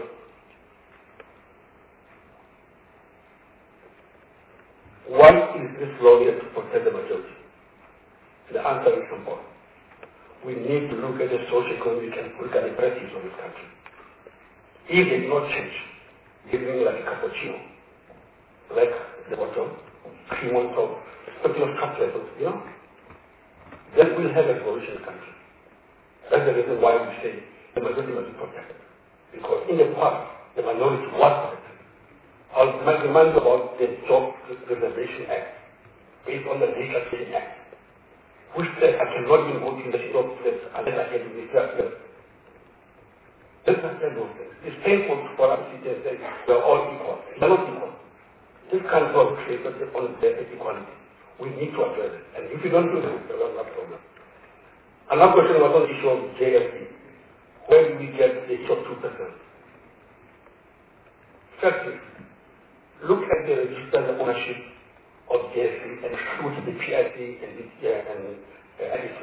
why is this law here to protect the majority? The answer is simple. We need to look at the socio-economic and political imperatives of this country. If they do not change, giving like a cappuccino, like the bottom, cream on top, particular structure, then we'll have a revolution in the country. That's the reason why we say the majority must be protected. Because in the past, the minority was protected. I'll remind about the Job Reservation Act, based on the Legislation Act, which said I cannot even go to the job place unless I get to be here. Let's not tell those things. It's painful for us to sit and say we're all equal. We're not equal. This country was created on the equality. We need to address it. And if we don't do this, we'll have a problem. Another question was on the issue of JSE. Where do we get the issue of 2%? Firstly, look at the registered ownership of JSE and exclude the PIC and IDC.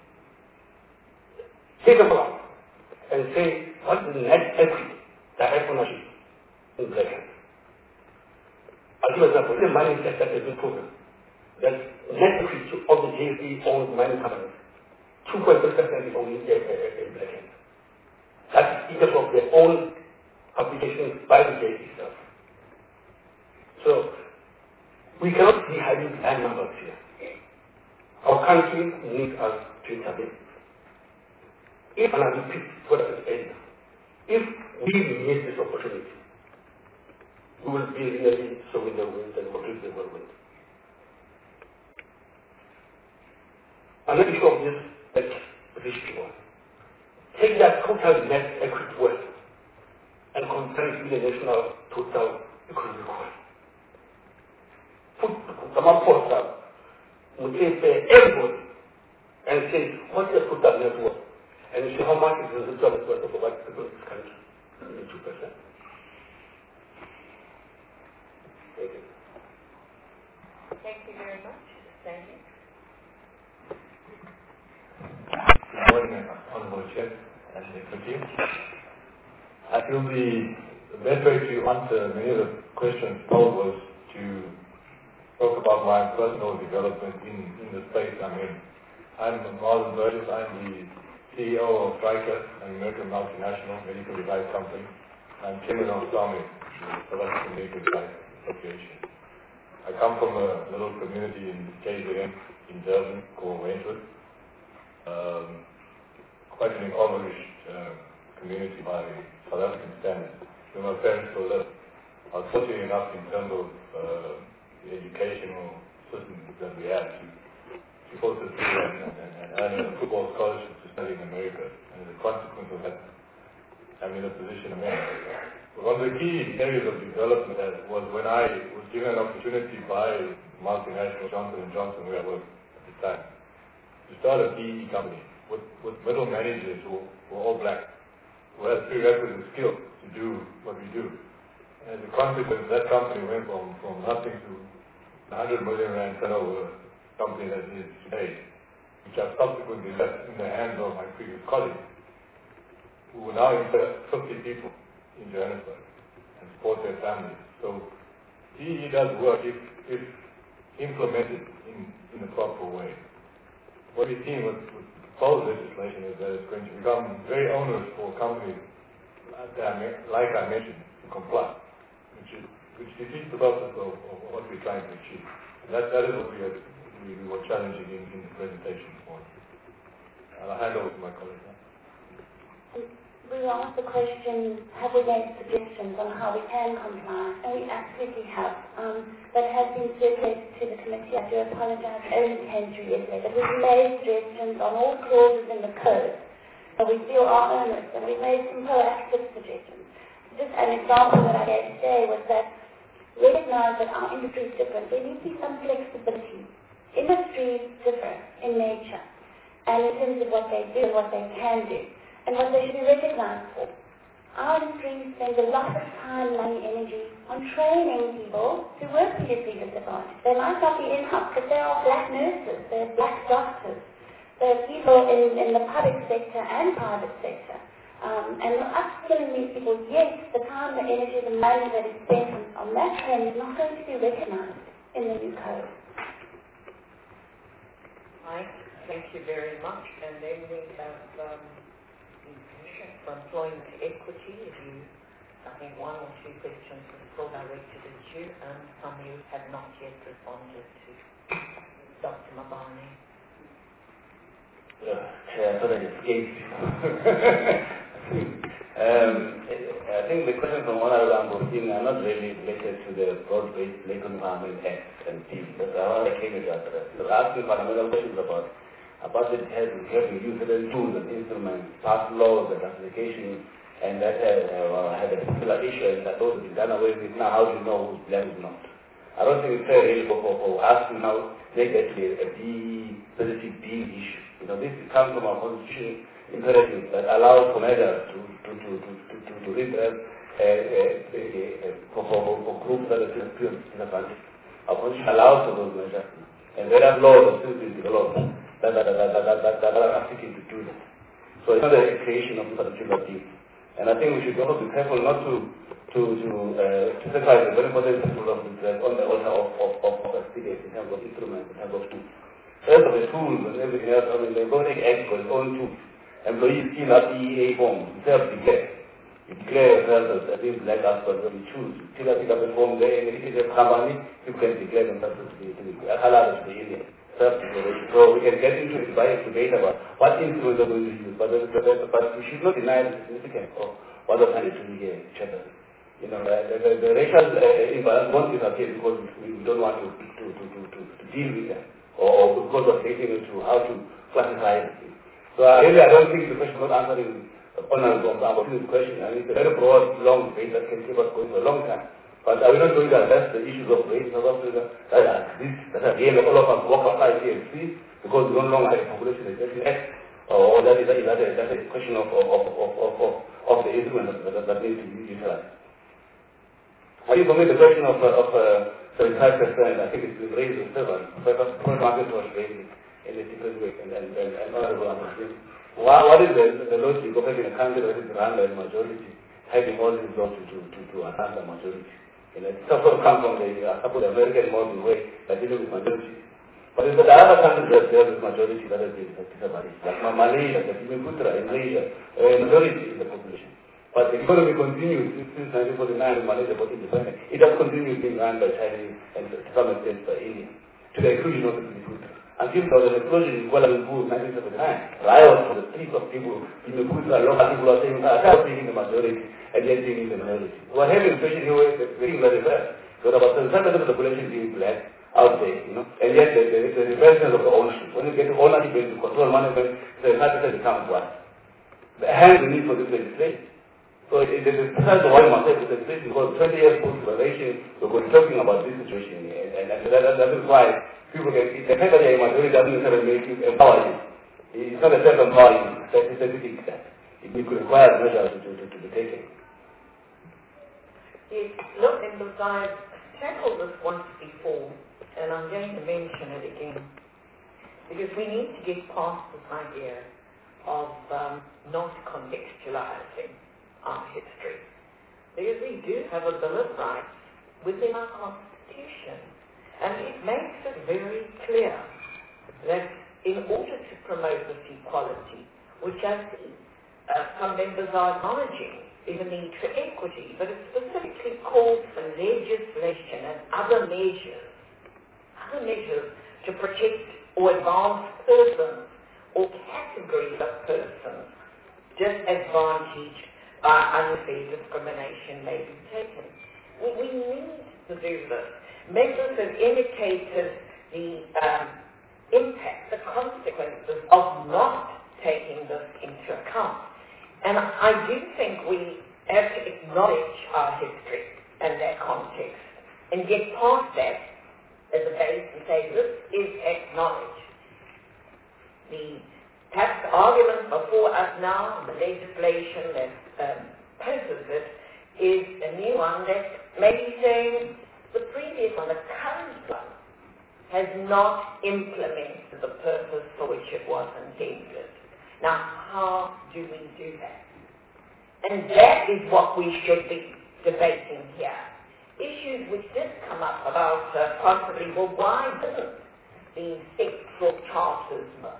Take them out and say, what's the net equity, direct ownership in black hands? I'll give an example. The mining sector has been proven that net equity of the JSE owned mining companies, 2.3% is only in black hands. That's because of their own applications by the JSE itself. So, we cannot be having high numbers here. Our country needs us to intervene. If, and I repeat what I said, if we miss this opportunity, we will be really sowing the wind and working the whirlwind. Another issue of this position one. Take that total net equity wealth and compare it to the national total economic wealth. Put the post up, we take everybody and say, what's the total net worth? And you see how much is the total net worth of white people in this country? Only 2%. Thank you. Thank you very much. Stanley. Good morning, Honorable Chair and Secretary. I feel the best way to answer many of the questions posed was to talk about my personal development in the space I'm in. I'm Marlon Burgess. I'm the CEO of Stryker, an American multinational medical device company. I'm chairman of SAMI, the South African Medical Device Association. I come from a little community in KZN in Durban called Wentworth. Quite an impoverished community by South African standards, where my parents still live. I was fortunate enough in terms of the educational system that we had to force us through and earn a football scholarship to study in America. And as a consequence of that, I'm in a position I'm in. But one of the key areas of development was when I was given an opportunity by multinational Johnson & Johnson, where I worked at the time, to start a PE company with middle managers who were all black, who had prerequisite skills to do what we do. And as a consequence, that company went from nothing to 100 million rand turnover company that it is today, which I've subsequently left in the hands of my previous colleagues, who will now employ 50 people in Johannesburg and support their families. So PE does work if implemented in a proper way. What we've seen with proposed legislation is that it's going to become very onerous for companies, like I mentioned, to comply, which defeats the purpose of what we're trying to achieve. And that is what we were challenging in the presentation point. I'll hand over to my colleague now. We asked the question, have we made suggestions on how we can comply? And we absolutely have. That has been circulated to the committee. I do apologize, it only came through yesterday. But we've made suggestions on all clauses in the code that we feel are onerous, and we've made some proactive suggestions. Just an example that I gave today was that recognize that our industry is different. There needs to be some flexibility. Industry is different in nature, and in terms of what they do and what they can do, and what they should be recognized for. Our industry spends a lot of time, money, energy on training people to work previously disadvantaged. They might not be in-house, but they are black nurses, they're black doctors, they're people in the public sector and private sector. And upskilling these people, yes, the time, the energy, the money that is spent on that training is not going to be recognized in the new code. Right, thank you very much. And then we have the Commission for Employment Equity. I think one or two questions were still directed at you, and some you have not yet responded to. Dr. Mabani. Chair, I thought I escaped. I think the questions from Honorable Ambosini are not really related to the Broad-Based Labor Environment Act and things. That's how I came to address. They're asking fundamental questions about it has to use certain tools and instruments, pass laws and applications, and that had a particular issue, and that those have been done away with. Now, how do you know who's blamed who's not? I don't think it's fair really for us to now make that a specific being issue. You know, this comes from our constitution imperative that allows commanders to redress for groups that are still disadvantaged. Our constitution allows for those measures, and there are laws that still being developed that are applicable to do that. So it's not a creation of particular thing. And I think we should also be careful not to sacrifice the very important principle of redress on the altar of experience in terms of instruments, in terms of tools. Rest of the tools and everything else, I mean, the Economic Act for its own tools. Employees fill out EEA forms, self-declare. You declare yourself as being black aspect when you choose. You fill out a form there, and if it's a company, you can declare themselves to be allowed to be Indian. self-declaration. So we can get into a debate about what instruments are going to use, but we should not deny the significance of what the planet is doing here in each other. The racial imbalance won't disappear because we don't want to deal with them, or because of thinking into how to classify it. So really, I don't think the question is not answering Honorable Abdul's question. I mean, it's a very broad, long debate that can keep us going for a long time. But are we not going to address the issues of race in South Africa? That again, all of us walk outside here and see, because we no longer have a population that is X, or that's a question of the instrument that needs to be utilized. I think for me the question of 75%, I think it's been raised with several. First market was raised in a different way, and Honorable Abdul. What is the logic of having a country that is run by a majority, having all these laws to enhance the majority? It's supposed to come from the American modern way that dealing with majority. But it's the other countries that have this majority that has been disadvantaged. Like Malaysia, the Putra in Malaysia, a majority in the population. But the economy continues since 1949 in Malaysia got independent. It has continued being run by Chinese and to some extent by India, to the exclusion of the Putra. Until there was an explosion in Kuala Lumpur in 1979, riots for the streets of people in the Putra, local people are saying, taking the majority and yet taking the minority. We're having a situation here where the things are reversed. So about 75% of the population being black out there, and yet the reversion of the ownership. When you get the ownership and control management, the 5% becomes what? Hence the need for this legislation. So it is precisely why myself is explaining, because 20 years post-liberation, we're talking about this situation here, and that is why people can, the fact that you're a majority doesn't necessarily make you empower you. It's not a self-empowering statistic that it could require measures to be taken. Yes, look, and I've tackled this once before, and I'm going to mention it again, because we need to get past this idea of not contextualizing our history. Because we do have a Bill of Rights within our Constitution, and it makes it very clear that in order to promote this equality, which I see some members are acknowledging is a need for equity, but it specifically calls for legislation and other measures to protect or advance persons or categories of persons disadvantaged by unfair discrimination may be taken. We need to do this. Members have indicated the impact, the consequences of not taking this into account. And I do think we have to acknowledge our history and that context and get past that as a base and say this is acknowledged. Perhaps the argument before us now, the legislation that poses it, is a new one that may be saying the previous one, the current one, has not implemented the purpose for which it was intended. Now, how do we do that? And that is what we should be debating here. Issues which did come up about possibly, well, why didn't the sectoral charters work?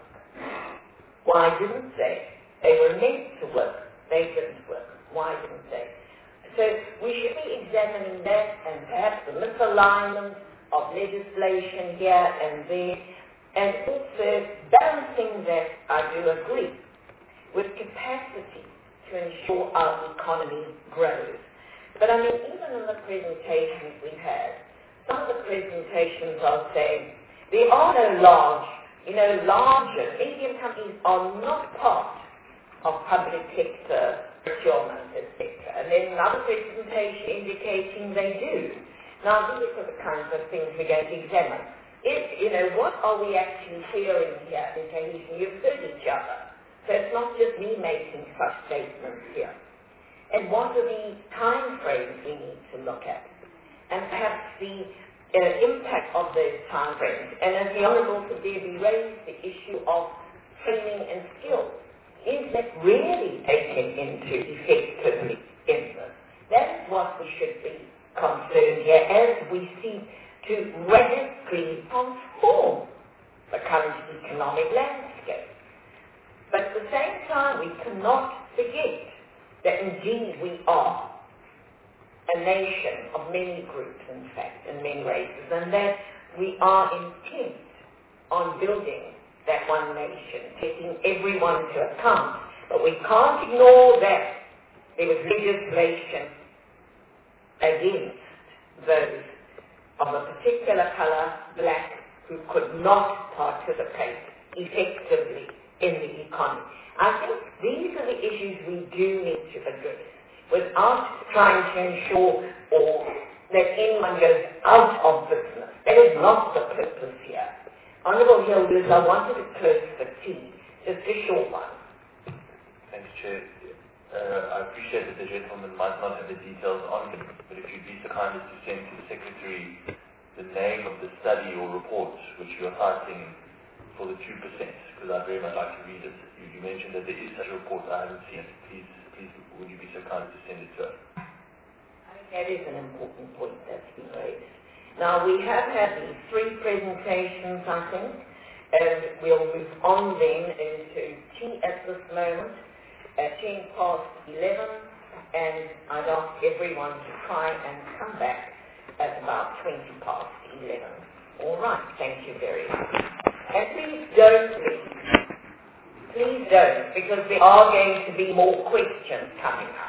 Why didn't they? They were meant to work. They didn't work. Why didn't they? So we should be examining that and perhaps the misalignment of legislation here and there, and also balancing that, I do agree, with capacity to ensure our economy grows. But I mean, even in the presentations we had, some of the presentations are saying there are no larger, medium companies are not part of public sector procurement, etc. And then another presentation indicating they do. Now, these are the kinds of things we're going to examine. What are we actually hearing here in cohesion? You've heard each other. So it's not just me making such statements here. And what are the time frames we need to look at? And perhaps the impact of those time frames. And as the Honourable Kadebi raised the issue of training and skills, is that really taken into effectively in this? That's what we should be concerned here as we seek to radically transform the current economic landscape. But at the same time, we cannot forget that indeed we are a nation of many groups, in fact, and many races, and that we are intent on building that one nation, taking everyone to account. But we can't ignore that there was legislation against those of a particular color, black, who could not participate effectively in the economy. I think these are the issues we do need to address without trying to ensure that anyone goes out of business. That is not the purpose here. Honourable Hilders, I wanted to close the tea, just a short one. Thanks, Chair. I appreciate that the gentleman might not have the details on him, but if you'd be so kind as to send to the Secretary the name of the study or report which you are citing for the 2%, because I'd very much like to read it. You mentioned that there is such a report. I haven't seen it. Please, would you be so kind as to send it to us? I think that is an important point that's been raised. Now, we have had these 3 presentations, I think, and we'll move on then into tea at this moment at 11:10, and I'd ask everyone to try and come back at about 11:20. All right, thank you very much. And please don't leave. Please don't, because there are going to be more questions coming up.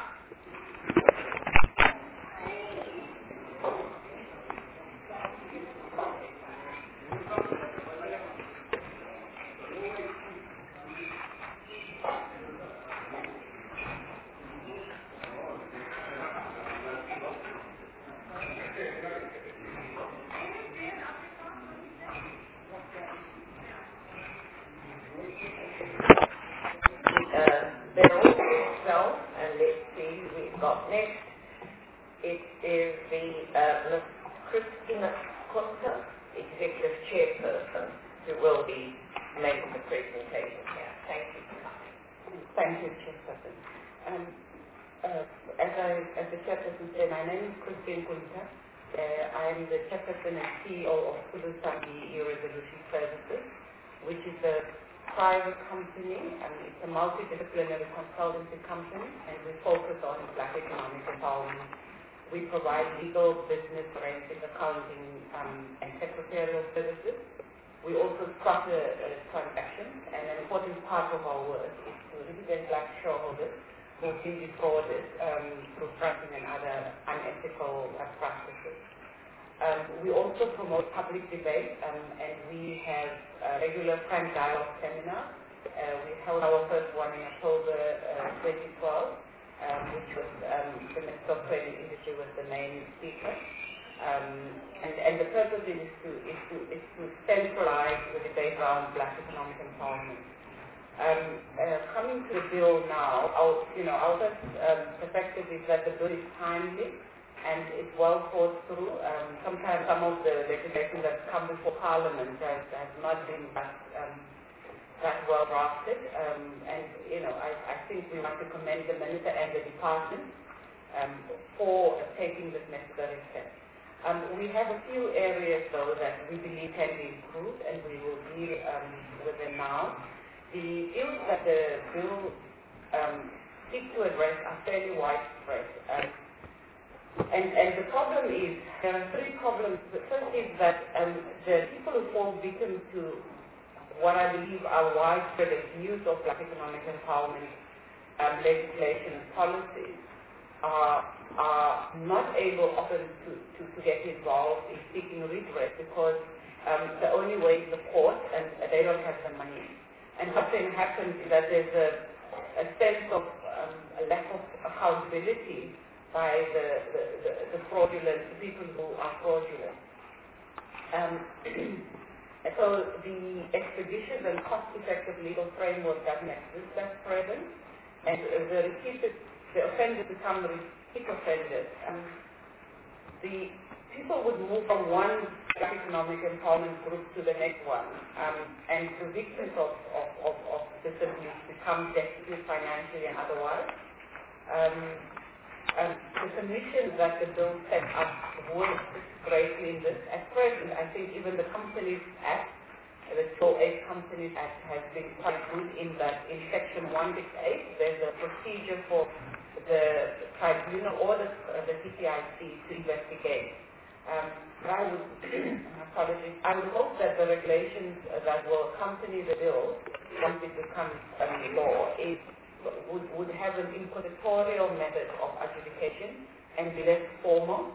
I'm the Chairperson and CEO of Kulusambi E-Resolution Services, which is a private company, and it's a multidisciplinary consultancy company, and we focus on Black economic empowerment. We provide legal, business, forensic, accounting, and secretarial services. We also structure transactions, and an important part of our work is to represent Black shareholders who have been defrauded through fracking and other unethical practices. We also promote public debate, and we have regular frank dialogue seminars. We held our first one in October 2012, which was the Minister of Trade and Industry was the main speaker. And the purpose is to centralize the debate around Black economic empowerment. Coming to the bill now, our first perspective is that the bill is timely and it's well thought through. Sometimes some of the legislation that's come before Parliament has not been that well drafted. I think we want to commend the Minister and the Department for taking this necessary step. We have a few areas, though, that we believe can be improved, and we will deal with them now. The issues that the bill seeks to address are fairly widespread. And the problem is, there are 3 problems. The first is that the people who fall victim to what I believe are widespread abuse of Black economic empowerment legislation and policies are not able often to get involved in seeking redress because the only way is the court, and they don't have the money. And what then happens is that there's a sense of a lack of accountability by the fraudulent, the people who are fraudulent. So the expeditious and cost-effective legal framework doesn't exist at present, and the offenders become repeat offenders. The people would move from one Black economic empowerment group to the next one, and the victims of this abuse become destitute financially and otherwise. The commission that the bill set up works greatly in this. At present, I think even the Companies Act, the 208 Companies Act, has been quite good in that in Section 168, there's a procedure for the tribunal or the CPIC to investigate. I would, apologies, I would hope that the regulations that will accompany the bill, once it becomes law, would have an inquisitorial method of adjudication and be less formal.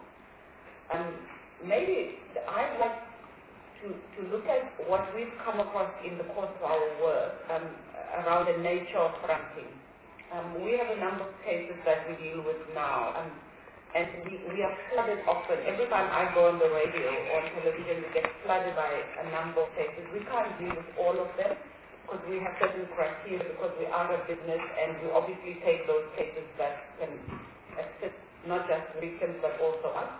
Maybe I'd like to look at what we've come across in the course of our work around the nature of fronting. We have a number of cases that we deal with now, and we are flooded often. Every time I go on the radio or on television, we get flooded by a number of cases. We can't deal with all of them because we have certain criteria, because we are a business, and we obviously take those cases that can assist not just victims but also us.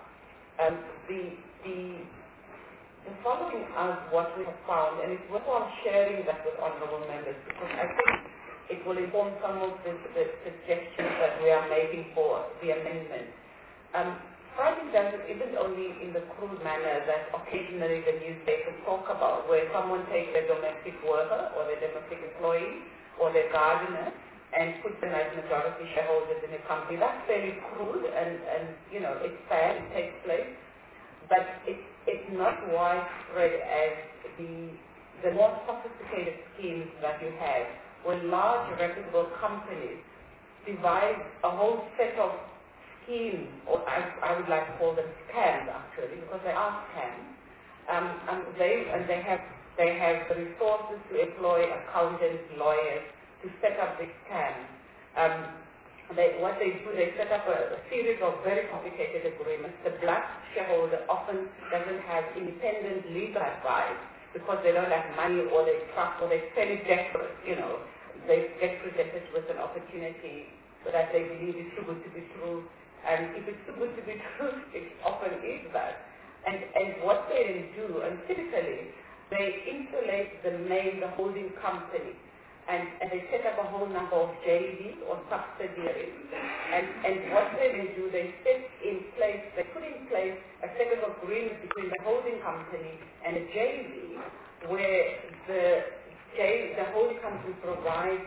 The following is what we have found, and it's worthwhile sharing that with honourable members, because I think it will inform some of the suggestions that we are making for the amendment. Fronting isn't only in the crude manner that occasionally the newspapers talk about, where someone takes their domestic worker or their domestic employee or their gardener and puts them as majority shareholders in a company. That's fairly crude, and you know, it's sad, it takes place. But it's not widespread as the more sophisticated schemes that you have, where large reputable companies devise a whole set of schemes, or I would like to call them scams actually, because they are scams. They have the resources to employ accountants, lawyers to set up these scams. What they do, they set up a series of very complicated agreements. The black shareholder often doesn't have independent legal advice because they don't have money, or they trust, or they're fairly desperate, you know. They get presented with an opportunity that they believe is too good to be true. And if it's too good to be true, it often is that. And what they then do, and typically, they insulate the holding company. And they set up a whole number of JVs or subsidiaries. And what they then do, they put in place a set of agreements between the holding company and a JV, where the holding company provides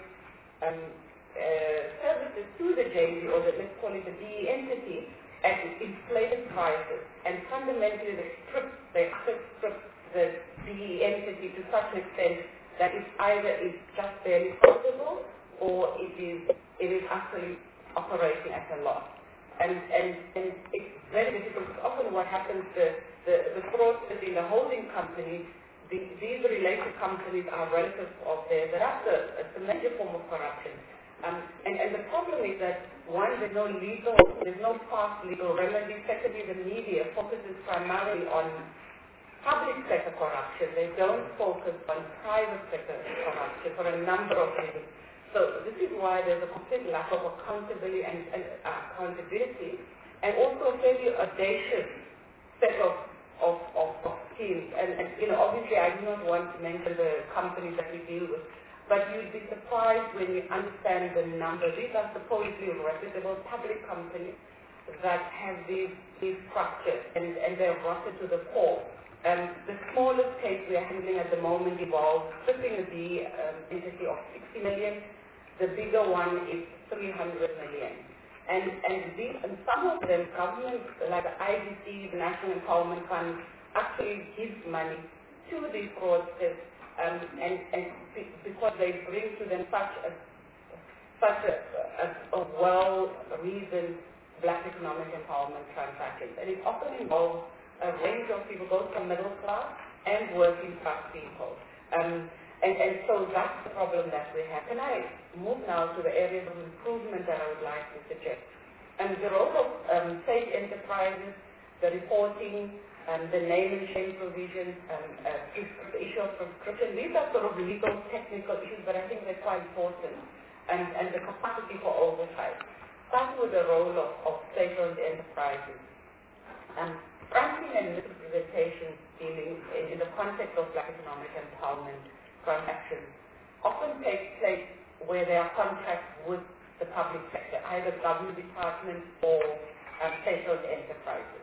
services to the JV, or let's call it the DE entity, at inflated prices. And fundamentally, they strip the DE entity to such an extent that it either is just barely profitable, or it is actually operating at a loss. And it's very difficult, because often what happens, the fraudsters in the holding company, these related companies are relatives of theirs. That's a major form of corruption. And the problem is that, one, there's no fast legal remedy. Secondly, the media focuses primarily on public sector corruption. They don't focus on private sector corruption for a number of reasons. So this is why there's a complete lack of accountability and accountability, and also a fairly audacious set of schemes. And you know, obviously I do not want to mention the companies that we deal with, but you'd be surprised when you understand the numbers. These are supposedly reputable public companies that have these structures, and they're rotted to the core. The smallest case we are handling at the moment involves stripping the entity of 60 million. The bigger one is 300 million. And some of them, governments like the IDC, the National Empowerment Fund, actually gives money to these fraudsters, because they bring to them such a well-reasoned black economic empowerment transactions. And it often involves a range of people, both from middle class and working class people. And so that's the problem that we have. Can I move now to the areas of improvement that I would like to suggest? And the role of state enterprises, the reporting, the name and shame provisions, the issue of prescription. These are sort of legal, technical issues, but I think they're quite important. And the capacity for oversight. Starting with the role of state-owned enterprises. Fronting and misrepresentation dealing in the context of black economic empowerment transactions often take place where there are contracts with the public sector, either government departments or state-owned enterprises.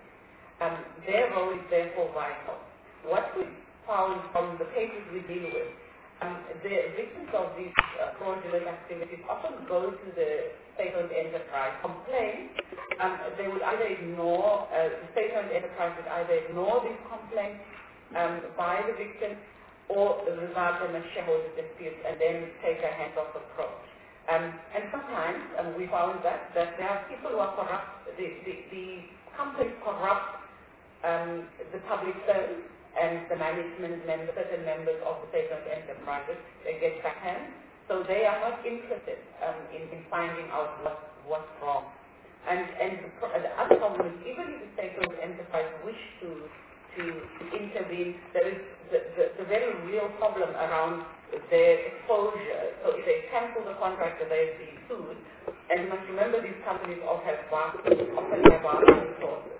Their role is therefore vital. What we found from the cases we deal with, The victims of these fraudulent activities often go to the state-owned enterprise, complain. They would either ignore, the state-owned enterprise would either ignore these complaints by the victim or regard them as shareholder disputes and then take a hands-off approach. And sometimes we found that there are people who are corrupt, the companies corrupt the public service and the management members, certain members of the state-owned enterprises, they get backhand. So they are not interested in finding out what's wrong. And the other problem is, even if the state-owned enterprise wish to intervene, there is the very real problem around their exposure. So if they cancel the contract, they'll be sued. And you must remember, these companies often have vast resources.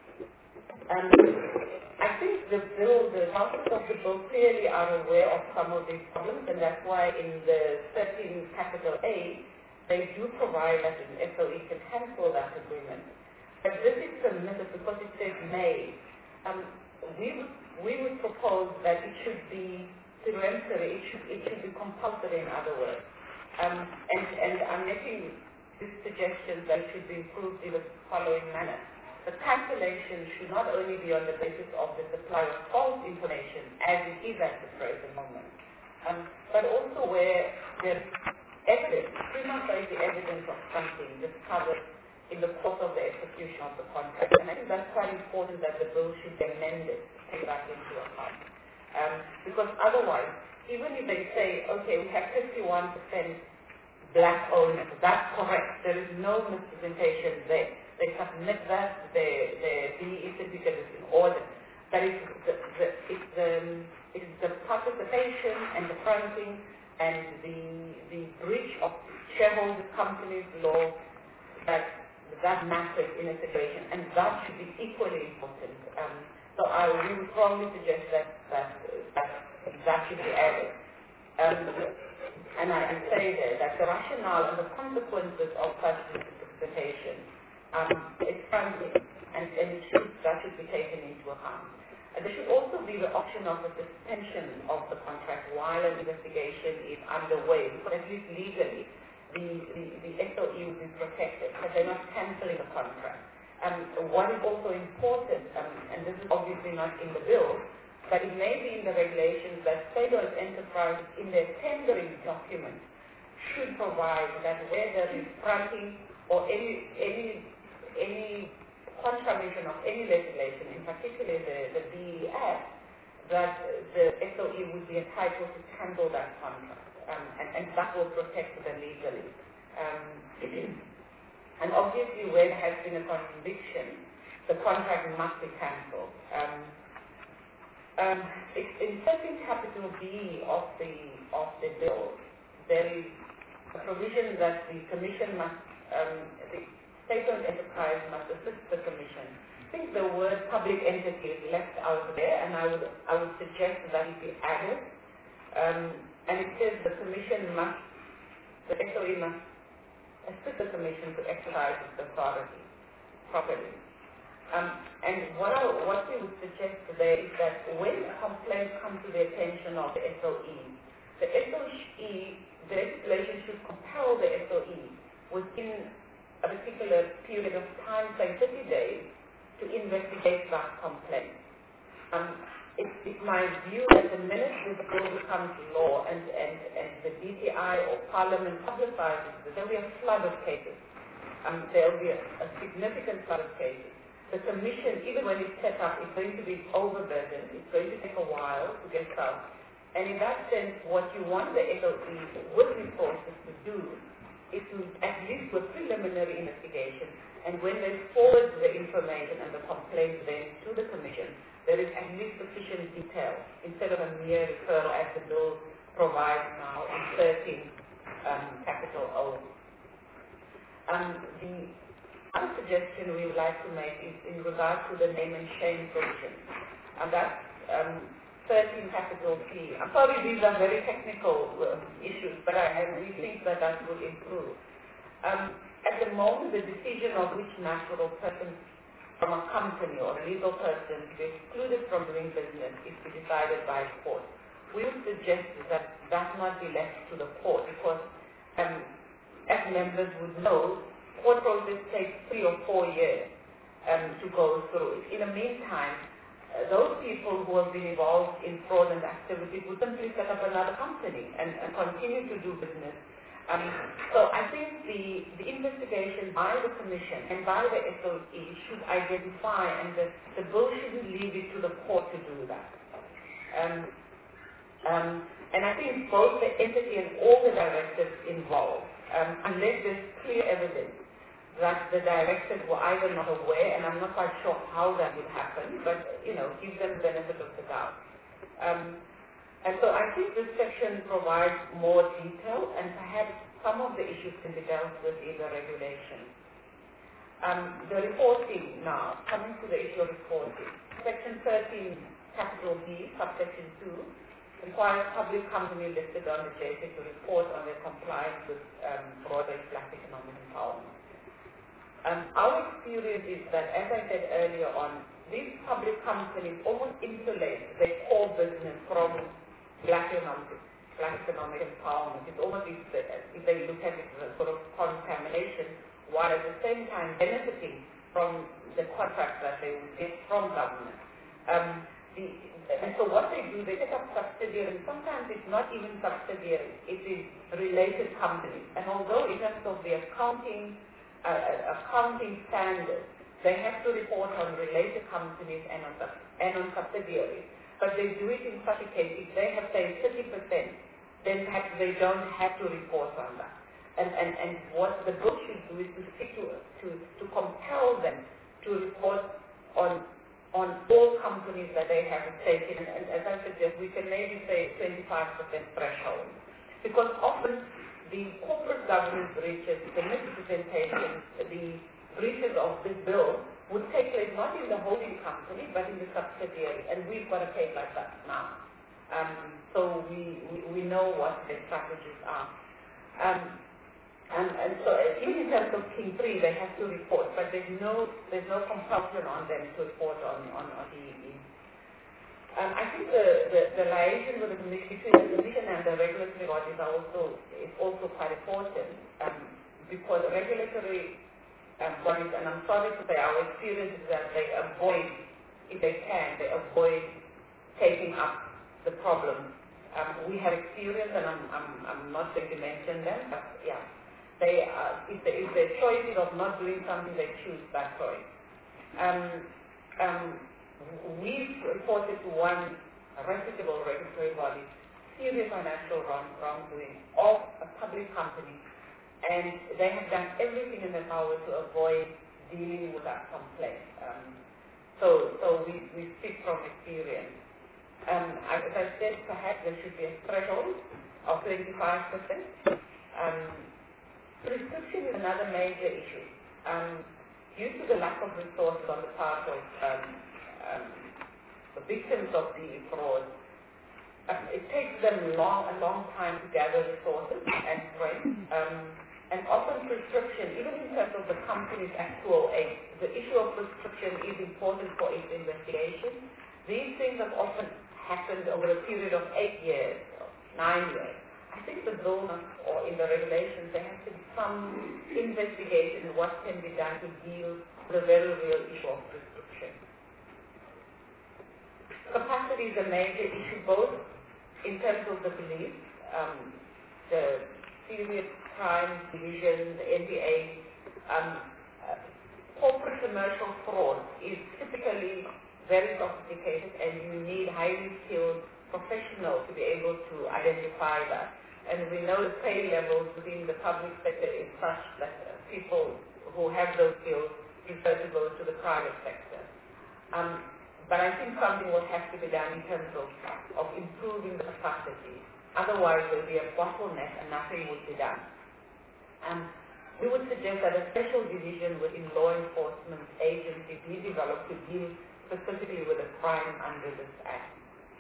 I think the authors of the bill clearly are aware of some of these problems, and that's why in the 13 capital A, they do provide that an SOE can cancel that agreement. But this is permitted because it says may. We would propose that it should be peremptory, it should be compulsory, in other words. And I'm making this suggestion that it should be improved in the following manner. The cancellation should not only be on the basis of the supply of false information, as it is at the present moment, but also where there's evidence, prima facie evidence of something discovered in the course of the execution of the contract. And I think that's quite important that the bill should be amended to take that into account. Because otherwise, even if they say, okay, we have 51% black owners, that's correct, there is no misrepresentation there. They submit that, their BE certificate is in order. But it's the participation and the fronting and the breach of shareholders' companies law that matters in a situation, and that should be equally important. So we would strongly suggest that should be added. And I say there that the rationale and the consequences of such misrepresentation it's fronting, and that should be taken into account. There should also be the option of a suspension of the contract while an investigation is underway, because at least legally the SOE will be protected, but they're not cancelling the contract. What is also important, and this is obviously not in the bill, but it may be in the regulations, that state-owned enterprises in their tendering documents should provide that where there is fronting or any confirmation of any legislation, in particular the BE Act, that the SOE would be entitled to handle that contract, and that will protect them legally. And obviously, where there has been a conviction, the contract must be cancelled. In 13 capital B of the bill, there is a provision that the Commission must, the state-owned enterprise must assist the Commission. I think the word public entity is left out there, and I would suggest that it be added. And it says the Commission must, the SOE must assist the Commission to exercise its authority properly. And what we would suggest today is that when a complaint comes to the attention of the SOE, the legislation should compel the SOE within a particular period of time, say 30 days, to investigate that complaint. It's my view that the minute this bill becomes law and the DTI or Parliament publicizes this, there will be a flood of cases. There will be a significant flood of cases. The Commission, even when it's set up, is going to be overburdened. It's going to take a while to get out. And in that sense, what you want the SOE with resources to do is to at least do a preliminary investigation. And when they forward the information and the complaint then to the Commission, there is at least sufficient detail instead of a mere referral as the bill provides now in 13 capital O. The other suggestion we would like to make is in regard to the name and shame provision. And that's 13 capital P. I'm sorry, these are very technical issues, but we think that will improve. At the moment, the decision of which natural person from a company or a legal person to be excluded from doing business is to be decided by court. we would suggest that that not be left to the court because as members would know, court process takes 3 or 4 years to go through. In the meantime, those people who have been involved in fraudulent activities would simply set up another company and continue to do business. So I think the investigation by the Commission and by the SOE should identify, and the bill shouldn't leave it to the court to do that. And I think both the entity and all the directors involved, unless there's clear evidence that the directors were either not aware, and I'm not quite sure how that would happen, but, give them the benefit of the doubt. And so I think this section provides more detail, and perhaps some of the issues can be dealt with in the regulation. The reporting now, coming to the issue of reporting. Section 13, capital B, subsection 2, requires public company listed on the JSE to report on their compliance with broader black economic empowerment. Our experience is that, as I said earlier on, these public companies almost insulate their core business from black economic empowerment. It's almost if they look at it as a sort of contamination, while at the same time benefiting from the contracts that they will get from government. And so what they do, they set up subsidiaries. Sometimes it's not even subsidiaries, it is related companies. And although in terms of the accounting standards, they have to report on related companies and on subsidiaries. But they do it in such a case, if they have, say, 30%, then perhaps they don't have to report on that. And what the book should do is to compel them to report on all companies that they have a stake in. And as I suggest, we can maybe say 25% threshold. Because often the corporate governance breaches, the misrepresentation, the breaches of this bill would take place not in the holding company, but in the subsidiary. And we've got a case like that now. So we know what the strategies are. And so even in terms of King 3, they have to report, but there's no compulsion on them to report on DEE. I think the liaison with the commission, between the commission and the regulatory bodies is also quite important because regulatory bodies, and I'm sorry to say our experience is that they avoid, if they can, taking up the problem. We have experience, and I'm not going to mention them, but yeah. If the choice is of not doing something, they choose that choice. We've reported to one reputable regulatory body serious financial wrongdoing of a public company, and they have done everything in their power to avoid dealing with that complaint. So we speak from experience. As I said, perhaps there should be a threshold of 25%. Prescription is another major issue. Due to the lack of resources on the part of the victims of the fraud, it takes them a long time to gather resources and strength. And often prescription, even in terms of the company's actual aid, the issue of prescription is important for its investigation. These things have often happened over a period of 8 years, 9 years. I think the bill or in the regulations, there has to be some investigation in what can be done to deal with the very real issue of prescription. Capacity is a major issue, both in terms of the police, the serious crime division, the NPA. Corporate commercial fraud is typically very sophisticated, and you need highly skilled professionals to be able to identify that. And we know the pay levels within the public sector is such that people who have those skills prefer to go to the private sector. But I think something will have to be done in terms of improving the capacity. Otherwise, there will be a bottleneck and nothing would be done. We would suggest that a special division within law enforcement agencies be developed to deal specifically with the crime under this Act.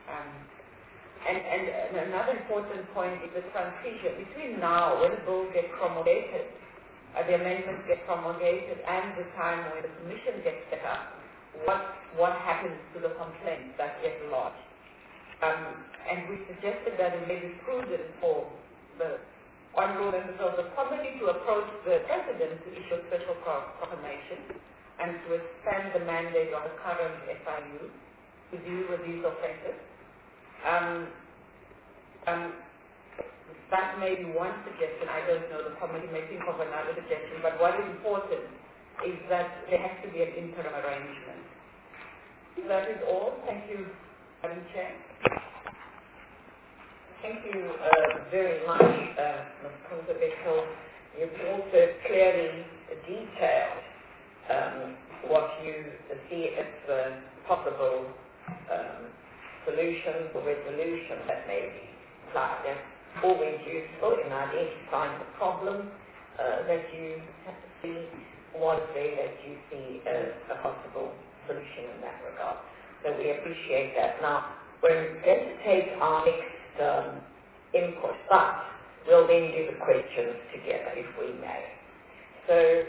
And another important point is the transition between now, when the bill gets promulgated, the amendments get promulgated, and the time when the commission gets set up, what happens to the complaints that get lodged. And we suggested that it may be prudent for the honorable members of the committee to approach the President to issue a special proclamation and to expand the mandate of the current SIU to deal with these offences. That may be one suggestion. I don't know. The committee may think of another suggestion. But what is important is that there has to be an interim arrangement. That is all. Thank you, Madam Chair. Thank you very much, Ms. Kunze-Bickel. You've also clearly detailed what you see as the possible solutions or resolution that may be applied. That's always useful in identifying the problem that you have to see, what is there that you see as a possible solution in that regard. So we appreciate that. Now, we're going to take our next input, but we'll then do the questions together if we may. So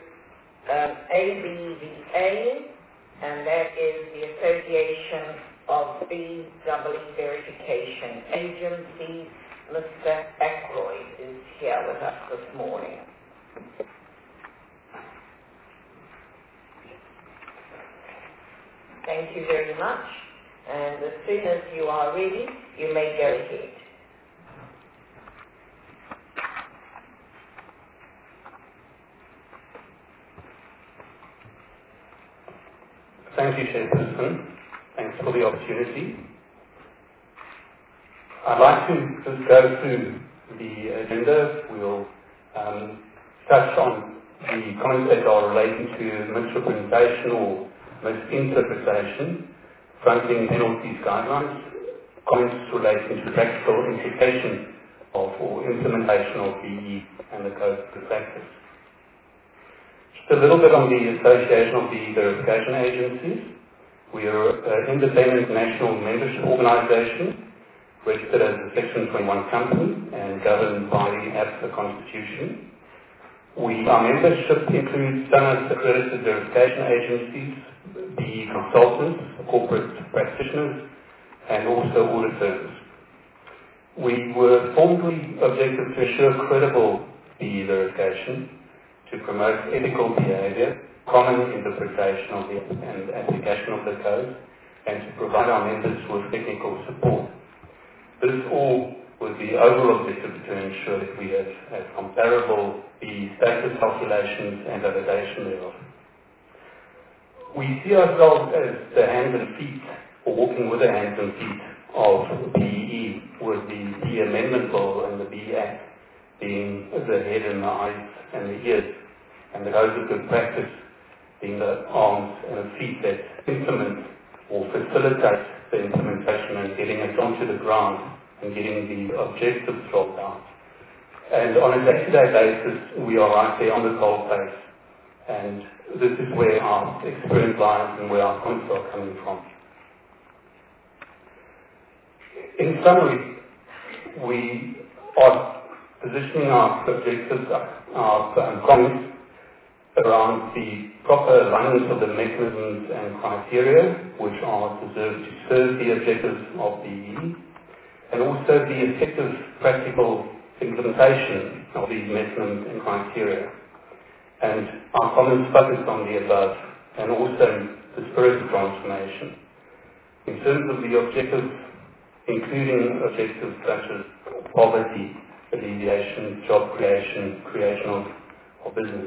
ABVA, and that is the Association of BEE Verification Agencies. Mr. Ackroyd is here with us this morning. Thank you very much. And as soon as you are ready, you may go ahead. Thank you, Chairperson. Thanks for the opportunity. I'd like to just go through the agenda. We'll touch on the comments that are relating to misrepresentation or misinterpretation, fronting penalties guidelines, comments relating to practical implication of or implementation of BEE and the code of practice. Just a little bit on the Association of the Verification Agencies. We are an independent national membership organization registered as a Section 21 company and governed by the APSA Constitution. Our membership includes some accredited verification agencies, BEE consultants, corporate practitioners, and also audit firms. We were formally objective to assure credible BEE verification, to promote ethical behavior, common interpretation of and application of the code, and to provide our members with technical support. This all with the overall objective to ensure that we have comparable BEE status calculations and validation thereof. We see ourselves as the hands and feet, or walking with the hands and feet of BEE, with the BEE Amendment Bill and the BEE Act being the head and the eyes and the ears, and the codes of good practice being the arms and the feet that implement or facilitate the implementation and getting it onto the ground and getting the objectives rolled out. And on a day-to-day basis, we are right there on the coal face, and this is where our experience lies and where our points are coming from. In summary, we are positioning our objectives, our comments around the proper alignment of the mechanisms and criteria which are reserved to serve the objectives of BEE, and also the effective practical implementation of these mechanisms and criteria. And our comments focus on the above and also the spirit of transformation. In terms of the objectives, including objectives such as poverty alleviation, job creation, creation of business.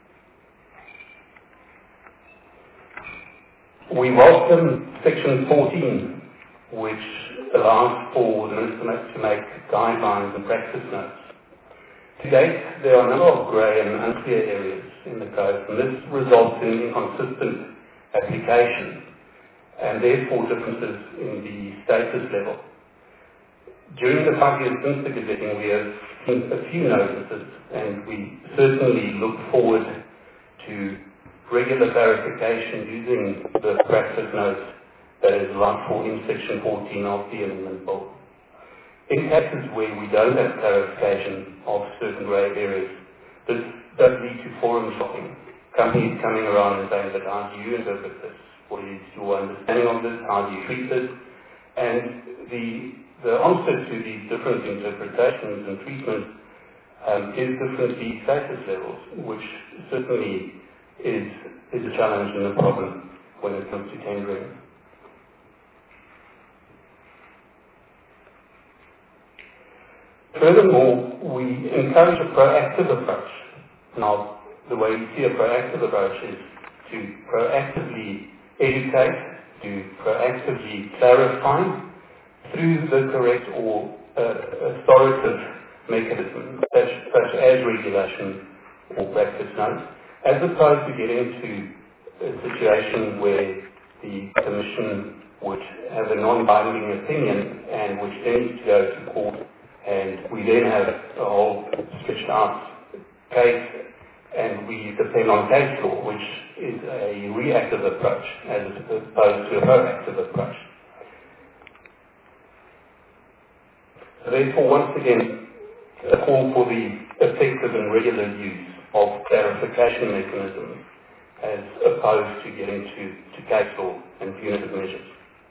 We welcome Section 14, which allows for the Minister to make guidelines and practice notes. To date, there are a number of grey and unclear areas in the code, and this results in inconsistent application and therefore differences in the status level. During the 5 years since the gazetting, we have seen a few notices, and we certainly look forward to regular clarification using the practice notes that is allowed for in Section 14 of the Amendment Bill. In cases where we don't have clarification of certain grey areas, this does lead to forum shopping. Companies coming around and saying, but how do you interpret this? What is your understanding of this? How do you treat this? And the answer to these different interpretations and treatments is different fee status levels, which certainly is a challenge and a problem when it comes to tendering. Furthermore, we encourage a proactive approach. Now, the way we see a proactive approach is to proactively educate, to proactively clarify through the correct or authoritative mechanism, such as regulation or practice notes, as opposed to getting to a situation where the Commission would have a non-binding opinion and which then needs to go to court, and we then have a whole stretched out case, and we depend on case law, which is a reactive approach as opposed to a proactive approach. So therefore, once again, a call for the effective and regular use of clarification mechanisms as opposed to getting to case law and punitive measures.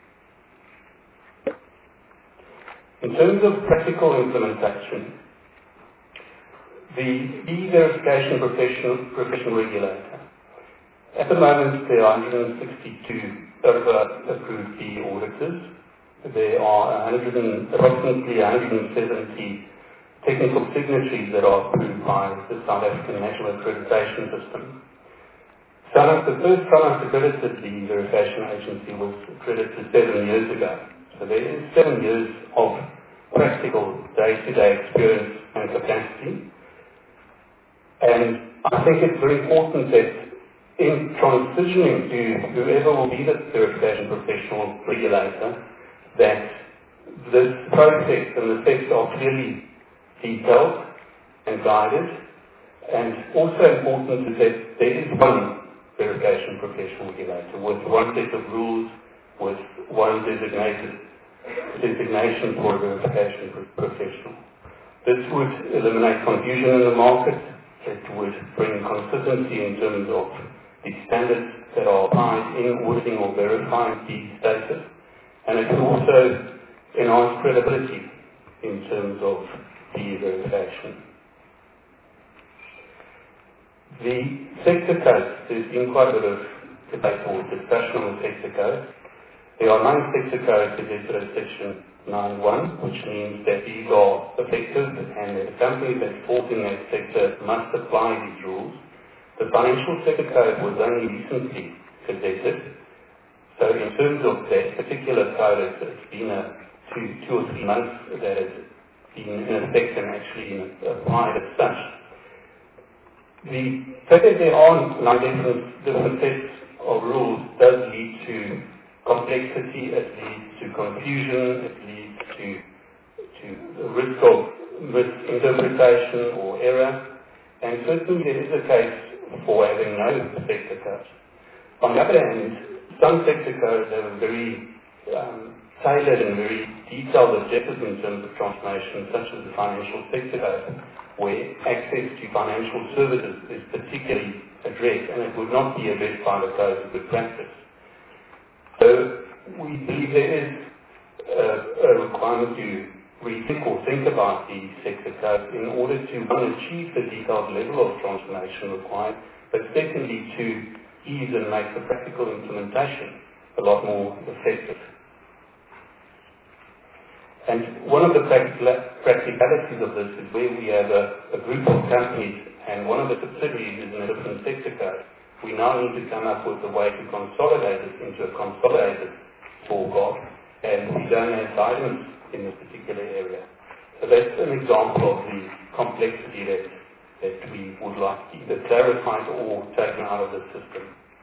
In terms of practical implementation, the e-verification professional regulator, at the moment there are 162 approved e-auditors. There are approximately 170 technical signatories that are approved by the South African National Accreditation System. The first South accredited the verification agency was accredited 7 years ago. So there is 7 years of practical day-to-day experience and capacity. And I think it's very important that in transitioning to whoever will be the verification professional regulator, that this process and the steps are clearly detailed and guided. And also important is that there is one verification professional regulator with one set of rules, with one designation for a verification professional. This would eliminate confusion in the market. It would bring consistency in terms of the standards that are applied in auditing or verifying the status. And it would also enhance credibility in terms of the verification. The sector codes, there's been quite a bit of debate or discussion on the sector codes. There are 9 sector codes suggested in Section 9.1, which means that these are effective and that the company that falls in that sector must apply these rules. The financial sector code was only recently gazetted. So in terms of that particular code, it's been 2 or 3 months that it's been in effect and actually applied as such. The fact that there are 9 different sets of rules does lead to complexity, it leads to confusion, it leads to the risk of misinterpretation or error, and certainly there is a case for having no sector codes. On the other hand, some sector codes have a very tailored and very detailed objectives in terms of transformation, such as the financial sector code, where access to financial services is particularly addressed, and it would not be addressed by the codes of good practice. So we believe there is a requirement to rethink or think about the sector code in order to, one, achieve the detailed level of transformation required, but secondly, to ease and make the practical implementation a lot more effective. And one of the practicalities of this is where we have a group of companies and one of the subsidiaries is in a different sector code. We now need to come up with a way to consolidate it into a consolidated scorecard, and we don't have guidance in this particular area. So that's an example of the complexity that we would like either clarified or taken out of the system.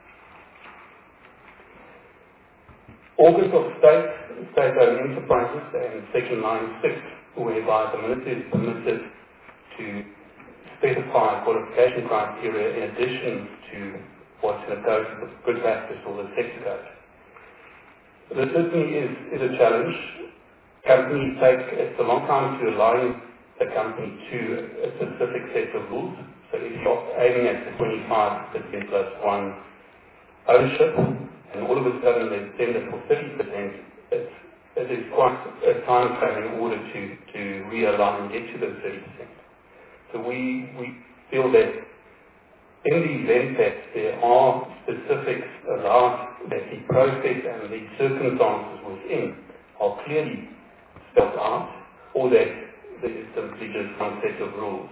Organs of state-owned enterprises and Section 9.6, whereby the Minister is permitted to specify qualification criteria in addition to what's in the code of good practice or the sector code. This certainly is a challenge. Companies it's a long time to align the company to a specific set of rules. So if you're aiming at the 25% plus 1 ownership, and all of a sudden they tender for 30%, it's there's quite a time frame in order to realign and get to the 30%. So we feel that in the event that there are specifics allowed, that the process and the circumstances within are clearly spelled out, or that there is simply just one set of rules.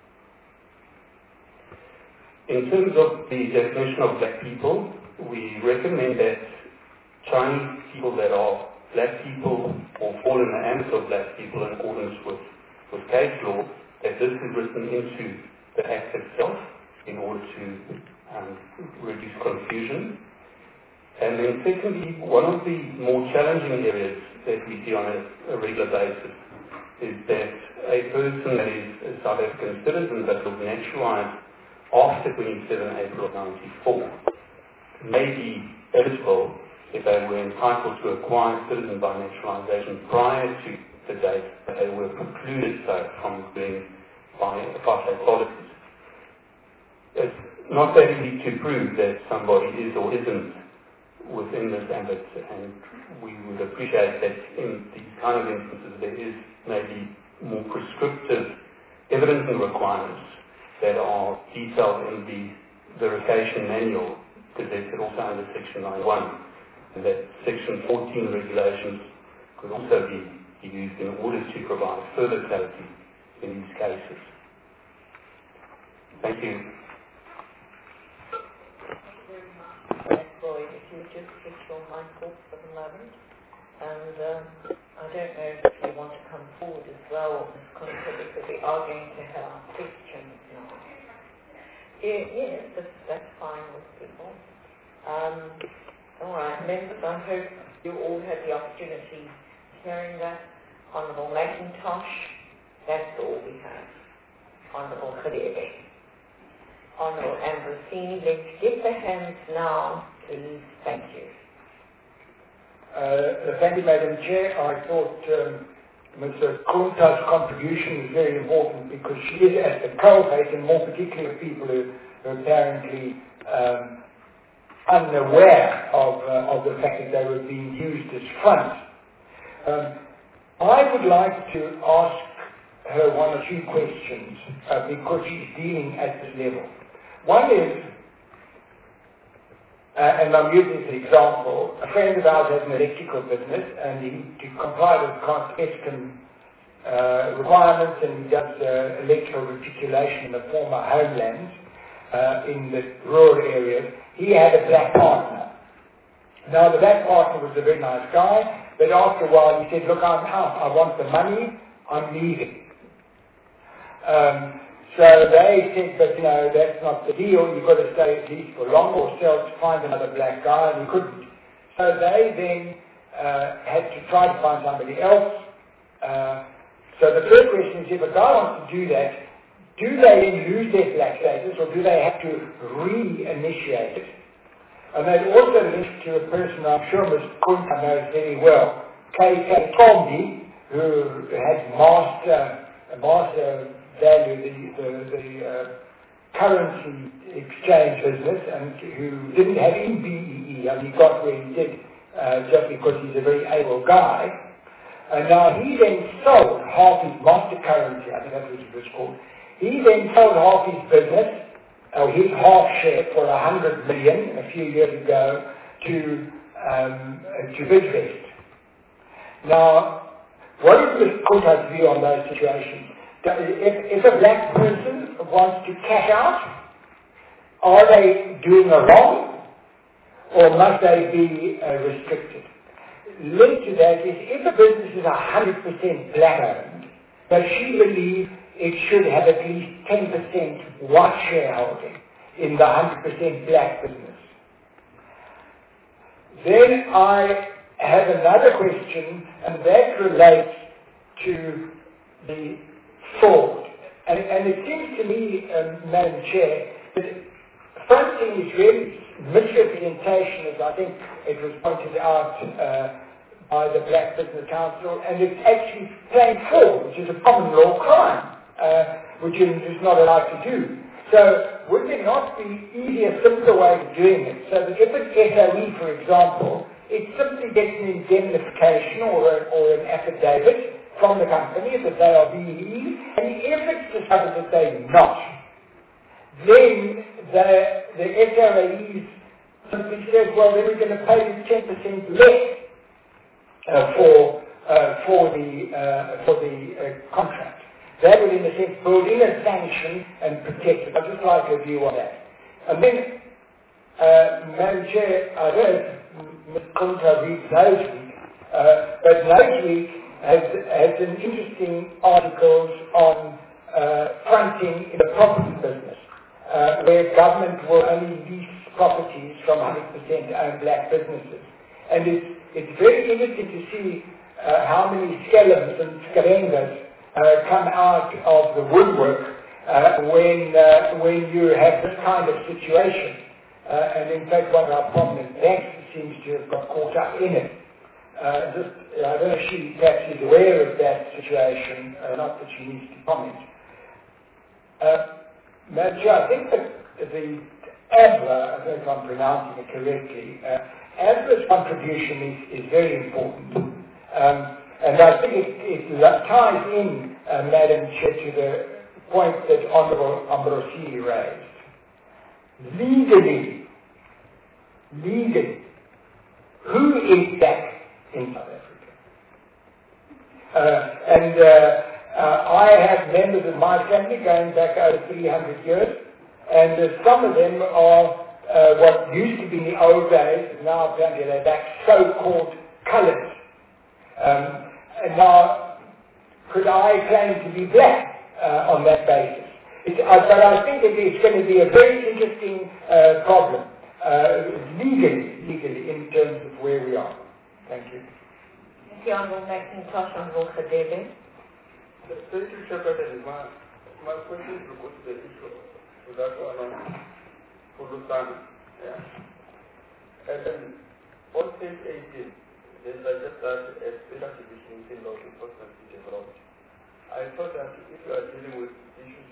In terms of the definition of black people, we recommend that Chinese people that are black people or fall in the ambit of black people in accordance with case law, that this is written into the Act itself in order to reduce confusion. And then secondly, one of the more challenging areas that we see on a regular basis is that a person that is a South African citizen that was naturalized after 27 April of 94 may be eligible if they were entitled to acquire citizen by naturalization prior to the date that they were precluded from doing by apartheid policies. It's not that easy to prove that somebody is or isn't within this ambit, and we would appreciate that in these kind of instances there is maybe more prescriptive evidencing requirements that are detailed in the verification manual, presented also under Section 91, and that Section 14 regulations could also be used in order to provide further clarity in these cases. Thank you. Lloyd, if you would just switch your mic off for the moment. And I don't know if you want to come forward as well, Ms. Kunter, because we are going to have our questions now. Yes, that's fine with people. All right, members, I hope you all had the opportunity hearing that. Honourable McIntosh, that's all we have. Honourable Khadebe. Honourable Ambrosini, let's get the hands now, please. Thank you. Thank you, Madam Chair. I thought Mr. Kunta's contribution was very important because she is at the coalface, and more particularly of people who are apparently unaware of the fact that they were being used as fronts. I would like to ask her one or two questions because she's dealing at this level. One is, and I'm using this example, a friend of ours has an electrical business, and to comply with Eskom requirements, and he does electrical reticulation in the former homelands in the rural areas. He had a black partner. Now, the black partner was a very nice guy, but after a while he said, look, I'm out, I want the money, I'm leaving. So they said, but that's not the deal, you've got to stay at least for longer or else find another black guy, and he couldn't. So they then had to try to find somebody else. So the first question is, if a guy wants to do that, do they then lose their black status, or do they have to reinitiate it? And they'd also linked to a person I'm sure Ms. Kunta knows very well, K.K. Tombi, who had master value, the currency exchange business, and who didn't have any BEE, and he got where he did just because he's a very able guy. And now he then sold half his master currency, I think that's what it was called. He then sold half his business, or his half share, for 100 million a few years ago to Bidvest. Now, what is Ms. Kunta's view on those situations? If a black person wants to cash out, are they doing a wrong, or must they be restricted? Linked to that is, if a business is 100% black owned, does she believe it should have at least 10% white shareholding in the 100% black business? Then I have another question, and that relates to the fraud. And it seems to me, Madam Chair, that fronting is really misrepresentation, as I think it was pointed out by the Black Business Council, and it's actually plain fraud, which is a common law crime, which is not allowed to do. So would there not be easier, simpler way of doing it? So that if an SOE, for example, it simply gets an indemnification or an affidavit from the company that they are VEs, and if it's discovered that they're not, then the SRAEs simply says, well, then we're going to pay you 10% less for the contract. That would, in a sense, build in a sanction and protect it. I'd just like a view on that. And then, Madam Chair, I don't know if Ms. Kunta reads Noseweek, but Noseweek has an interesting articles on fronting in the property business, where government will only lease properties from 100% owned black businesses. And it's very interesting to see how many skellions and scalengas come out of the woodwork when you have this kind of situation. And in fact, one of our prominent banks seems to have got caught up in it. I don't know if she perhaps is aware of that situation, not that she needs to comment. Madam Chair, I think that the ABLA, I don't know if I'm pronouncing it correctly, ABLA's contribution is very important. And I think it ties in, Madam Chair, to the point that Honourable Ambrosini raised. Legally, who is black in South Africa? I have members of my family going back over 300 years, and some of them are what used to be in the old days, now apparently they're back, so-called colours. And now, could I claim to be black on that basis? But I think it's going to be a very interesting problem, legally, in terms of where we are. Thank you. Thank you, Honourable McIntosh, Honourable Khadebe. Thank you, Secretary. My question is to the issue to that one on Pulusana. Yeah. And then on page 18, there's just that a special division in law enforcement is developed. I thought that if you are dealing with issues,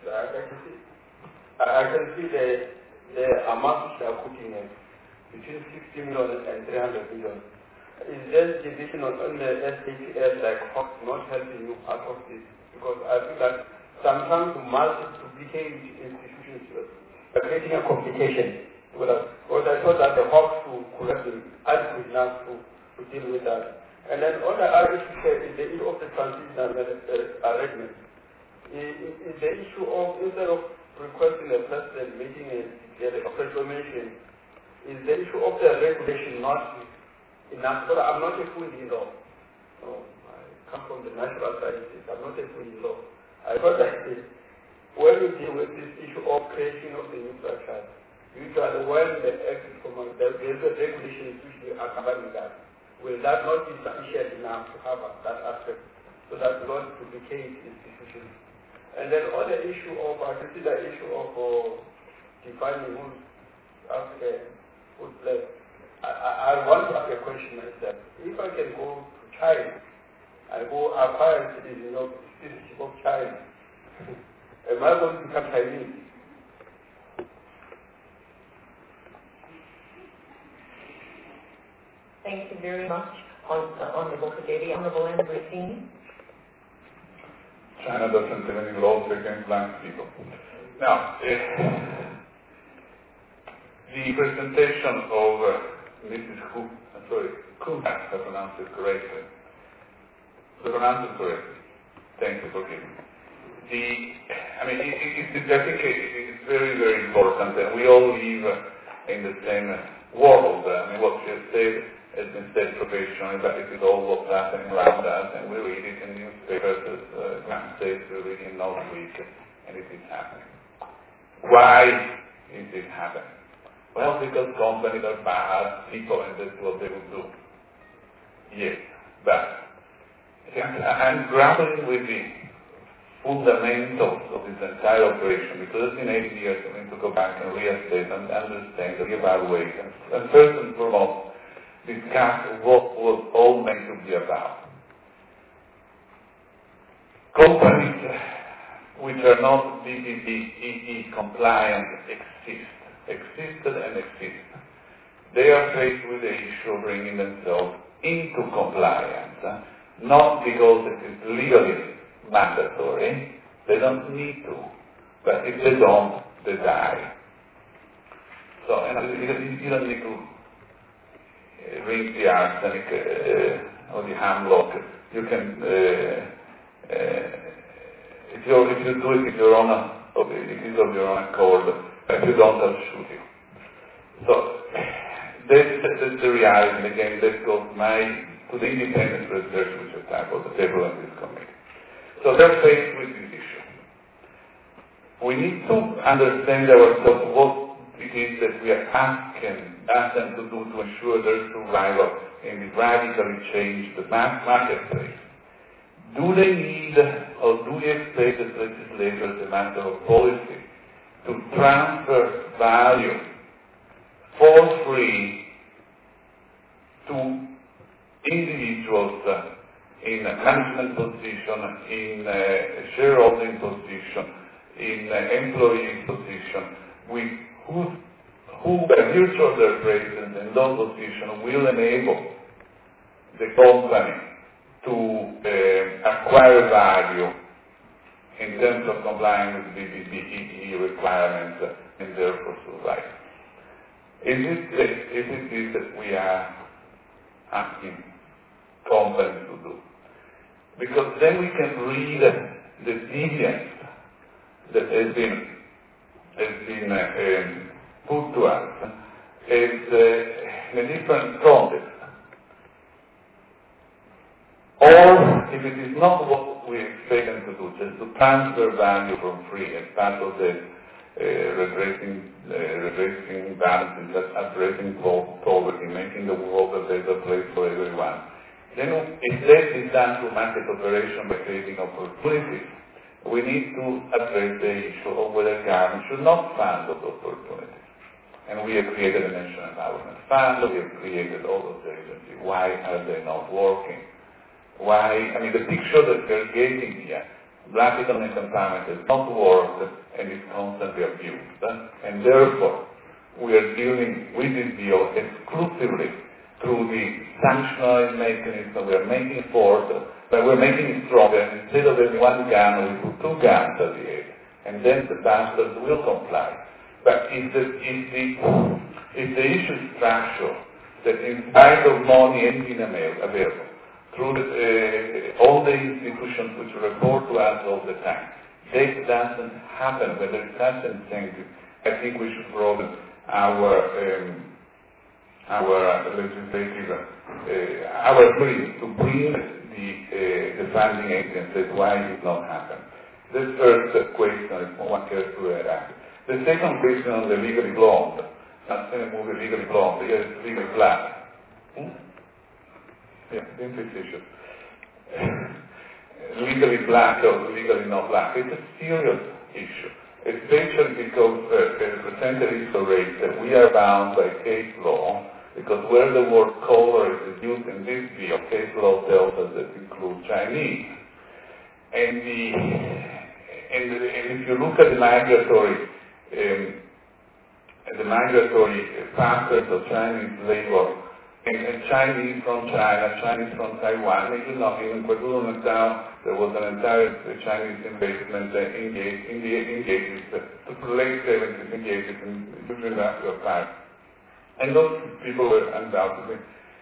I can see the amount which they are putting in between 60 million and 300 million. Is there division on the SAPS like Fox not helping you out of this? Because I think that sometimes multi-duplicate institutions are creating a complication. Because I thought that the Hawks could have been adequate enough to deal with that. And then on the other issue is the issue of the transitional arrangement. Is the issue of, instead of requesting the president making a proclamation, is the issue of the regulation not enough? But I'm not a fool in law. No, I come from the natural sciences. I'm not a fool in law. I thought that when you deal with this issue of creation of the new structure, usually when the act is common, there's a regulation which they accompany that. Will that not be sufficient enough to have that aspect so that we don't duplicate institutions? And then on the issue of, I can see the issue of defining who's African, who's black. I want to ask a question myself. If I can go to China, I go acquire citizenship of China, am I going to become Chinese? Thank you very much, Honourable Khadebe. Honourable Ambrosini. China doesn't have any laws against black people. Now, the presentation of Mrs. Kunta, I pronounced it correctly. I pronounced it correctly. Thank you for giving me. I think it's very, very important, and we all live in the same world. I mean, what you said has been said professionally, but it is all what's happening around us, and we read it in newspapers, as Grant says, we read it in Noseweek, and it is happening. Why is it happening? Well, because companies are bad people, and that's what they will do. Yes, but I'm grappling with the fundamentals of this entire operation, because in 8 years I need to go back and reassess and understand, reevaluate, and first and foremost, discuss what was all meant to be about. Companies which are not DPP-EE compliant existed and exist. they are faced with the issue of bringing themselves into compliance, not because it is legally mandatory, they don't need to, but if they don't, they die. So you don't need to ring the arsenic or the hemlock. You can, if you do it if you're on it is of your own accord. If you don't, I'll shoot you. So that's the reality. And again, that goes to the independent research which I tackled the table on this committee. So they're faced with this issue. We need to understand ourselves what it is that we are asking them to do to ensure their survival and radically change the marketplace. Do they need, or do we expect as legislators, a matter of policy, to transfer value for free to individuals in a management position, in a shareholding position, in an employee position, who by virtue of their presence in those positions will enable the company to acquire value in terms of complying with BBBE requirements and therefore survive. Is it this that we are asking companies to do? Because then we can read the deviance that has been put to us as in a different context. Or if it is not what we expect them to do, just to transfer value from free as part of the redressing balances, addressing poverty, making the world a better place for everyone. Then if that is done through market operation by creating opportunities, we need to address the issue of whether government should not fund those opportunities. And we have created a National Empowerment Fund, we have created all those agencies. Why are they not working? The picture that we're getting here, black economic empowerment has not worked and is constantly abused. And therefore, we are dealing with this deal exclusively through the sanctioning mechanism. We are making force, but we're making it stronger. Instead of having one gun, we put two guns at the end. And then the bastards will comply. But if the issue is structural, that in spite of money and being available, through all the institutions which report to us all the time, that doesn't happen when there is such incentive. I think we should broaden our legislative, our plea to bring the funding agencies why it did not happen. The first question is one cares to ask. The second question on the legally blonde, not in the movie Legally Blonde, here it's legally black. Yeah, imposition. Legally black or legally not black. It's a serious issue, especially because the percentage is so raised that we are bound by case law, because where the word color is used in this bill, case law tells us that it includes Chinese. And if you look at the migratory factors of Chinese labor, and Chinese from China, Chinese from Taiwan, maybe not even KwaZulu-Natal, there was an entire Chinese investment engaged to the late 70s, engaged in the industrial park. And those people were undoubtedly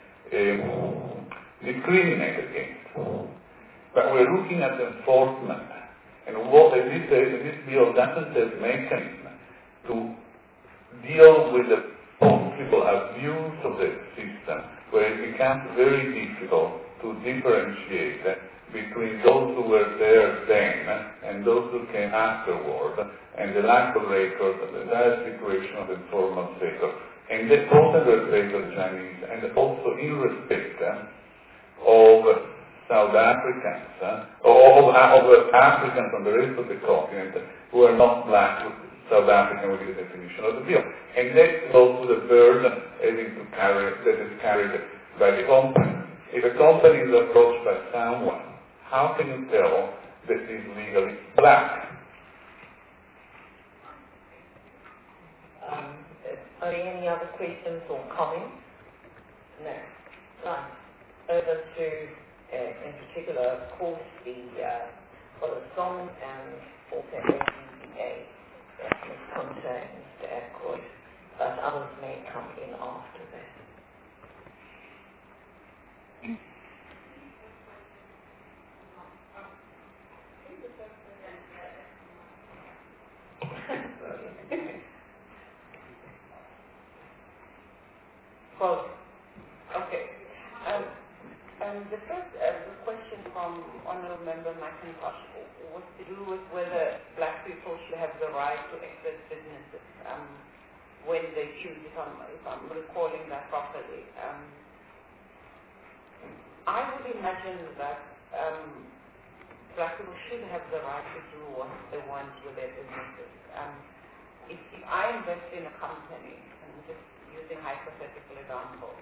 discriminated against. But we're looking at enforcement, and what this bill doesn't have mechanism to deal with the possible abuse of the system, where it becomes very difficult to differentiate between those who were there then and those who came afterward, and the lack of records and the entire situation of the informal sector, and the total respect of the Chinese, and also in respect of South Africans, of Africans from the rest of the continent who are not black, South African with the definition of the bill. And that goes to the burden that is carried by the company. If a company is approached by someone, how can you tell that he's legally black? Are there any other questions or comments? No. Right. Over to, in particular, of course, the song and also ABBA that Ms. Hunter and Mr. Ackroyd, but others may come in after that. Well, okay. The first question from Honourable Member McIntosh was to do with whether black people should have the right to exit businesses when they choose, if I'm recalling that properly. I would imagine that black people should have the right to do what they want with their businesses. If I invest in a company, and just using hypothetical example,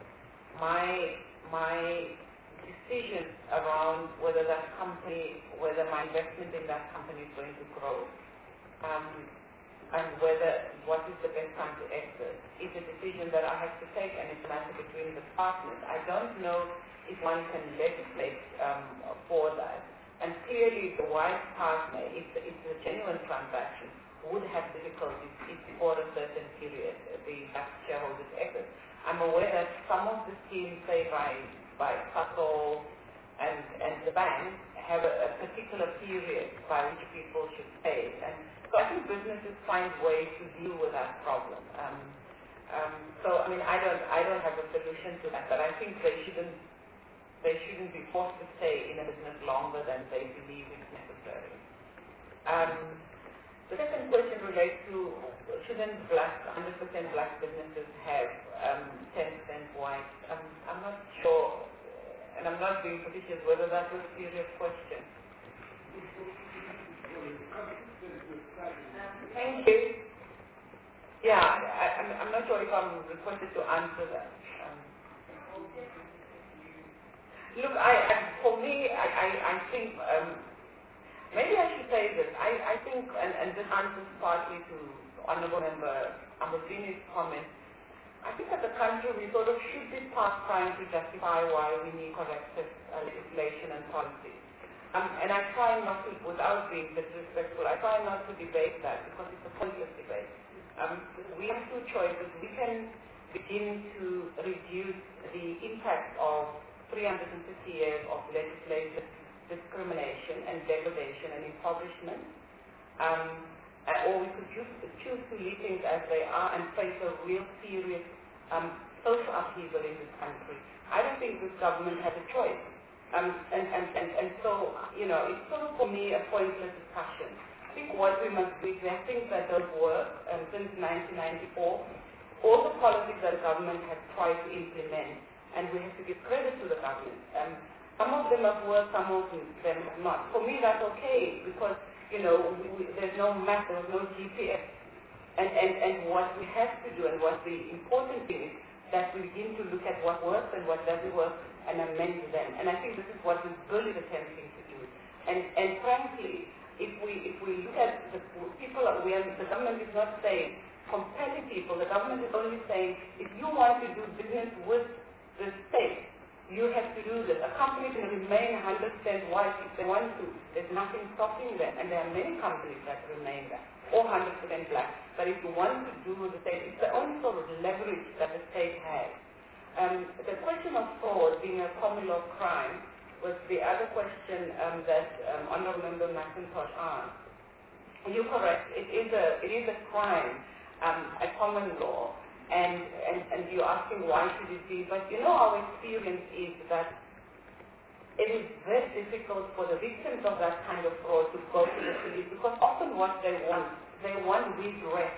my decision around whether that company, whether my investment in that company is going to grow, and whether what is the best time to exit, is a decision that I have to take, and it's a matter between the partners. I don't know if one can legislate for that. And clearly, the wise partner, if it's a genuine transaction, would have difficulties if for a certain period the shareholders exit. I'm aware that some of the schemes, say by Sasol and the bank, have a particular period by which people should pay. And so I think businesses find ways to deal with that problem. So I mean, I don't have a solution to that, but I think they shouldn't be forced to stay in a business longer than they believe is necessary. The second question relates to, shouldn't 100% black businesses have 10% white? I'm not sure, and I'm not being facetious, whether that was a serious question. Thank you. Yeah, I'm not sure if I'm requested to answer that. Look, for me, I think, maybe I should say this. I think, and this answers partly to Honourable Member Ambosini's comment, I think as a country we sort of should be past trying to justify why we need corrective legislation and policy. And I try not to, without being disrespectful, I try not to debate that because it's a pointless debate. We have two choices. We can begin to reduce the impact of 350 years of legislative discrimination and degradation and impoverishment, or we could choose to leave things as they are and face a real serious social upheaval in this country. I don't think this government has a choice. And so, you know, it's sort of for me a pointless discussion. I think what we must do is there are things that don't work, since 1994, all the policies that the government has tried to implement, and we have to give credit to the government. Some of them have worked, some of them have not. For me, that's okay, because, you know, there's no map, there's no GPS. And what we have to do, and what the important thing is, that we begin to look at what works and what doesn't work, and amend them. And I think this is what we're really attempting to do. And frankly, if we look at the people, the government is not saying compelling people. The government is only saying, if you want to do business with the state, you have to do this. A company can remain 100% white if they want to. There's nothing stopping them. And there are many companies that remain that, or 100% black. But if you want to do the state, it's the only sort of leverage that the state has. The question of fraud being a common law crime was the other question that Honourable Member McIntosh asked. You're correct. It is a crime, a common law. And you're asking why should it be, but you know our experience is that it is very difficult for the victims of that kind of fraud to go to the police, because often what they want redress.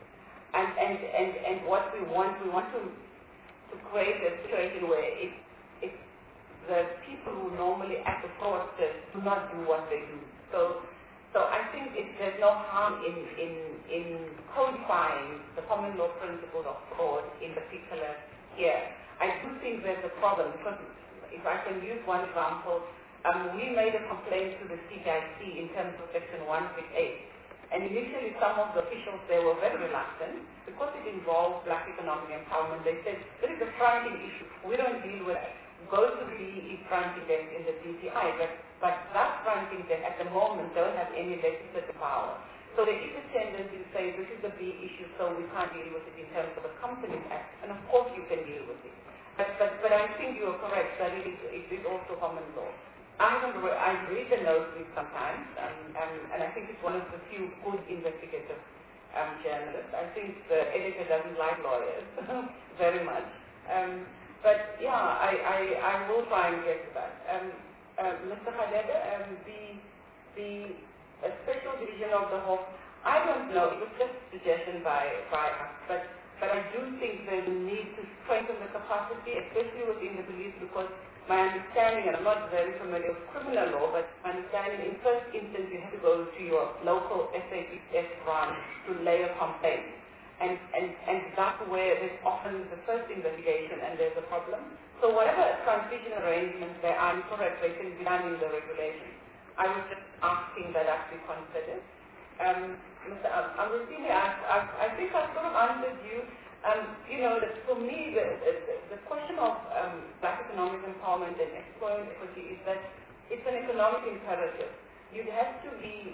And what we want to create a situation where it's the people who normally act the fraudsters do not do what they do. So I think there's no harm in codifying the common law principles of fraud in particular here. I do think there's a problem, because if I can use one example, we made a complaint to the CIC in terms of Section 168, And initially some of the officials there were very reluctant because it involved black economic empowerment. They said, this is a fronting issue. We don't deal with it. Go to the BEE fronting desk in the DTI, but that fronting desk at the moment don't have any legislative power. So there is a tendency to say this is a big issue, so we can't deal with it in terms of a Companies Act. And of course you can deal with it. But I think you are correct that it is also common law. I read the notes sometimes, and I think it's one of the few good investigative journalists. I think the editor doesn't like lawyers very much. But yeah, I will try and get to that. Mr. Khaleda, the special division of the Hof, I don't know, it was just a suggestion by us, but I do think there's a need to strengthen the capacity, especially within the police, because my understanding, and I'm not very familiar with criminal law, but my understanding, in first instance, you have to go to your local SAPS branch to lay a complaint. And that's where there's often the first investigation and there's a problem. So whatever transition arrangements there are, correct, they can be done in the regulations. I was just asking that that be considered. Mr. Amrutini, I think I've sort of answered you. That for me, the question of black economic empowerment and exploring equity is that it's an economic imperative. You'd have to be,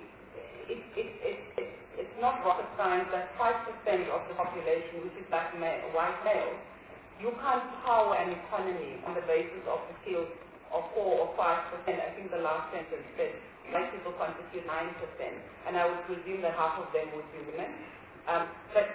it's not rocket science that 5% of the population, which is white male, you can't power an economy on the basis of the skills of 4 or 5%. I think the last sentence said white people constitute 9%, and I would presume that half of them would be women. But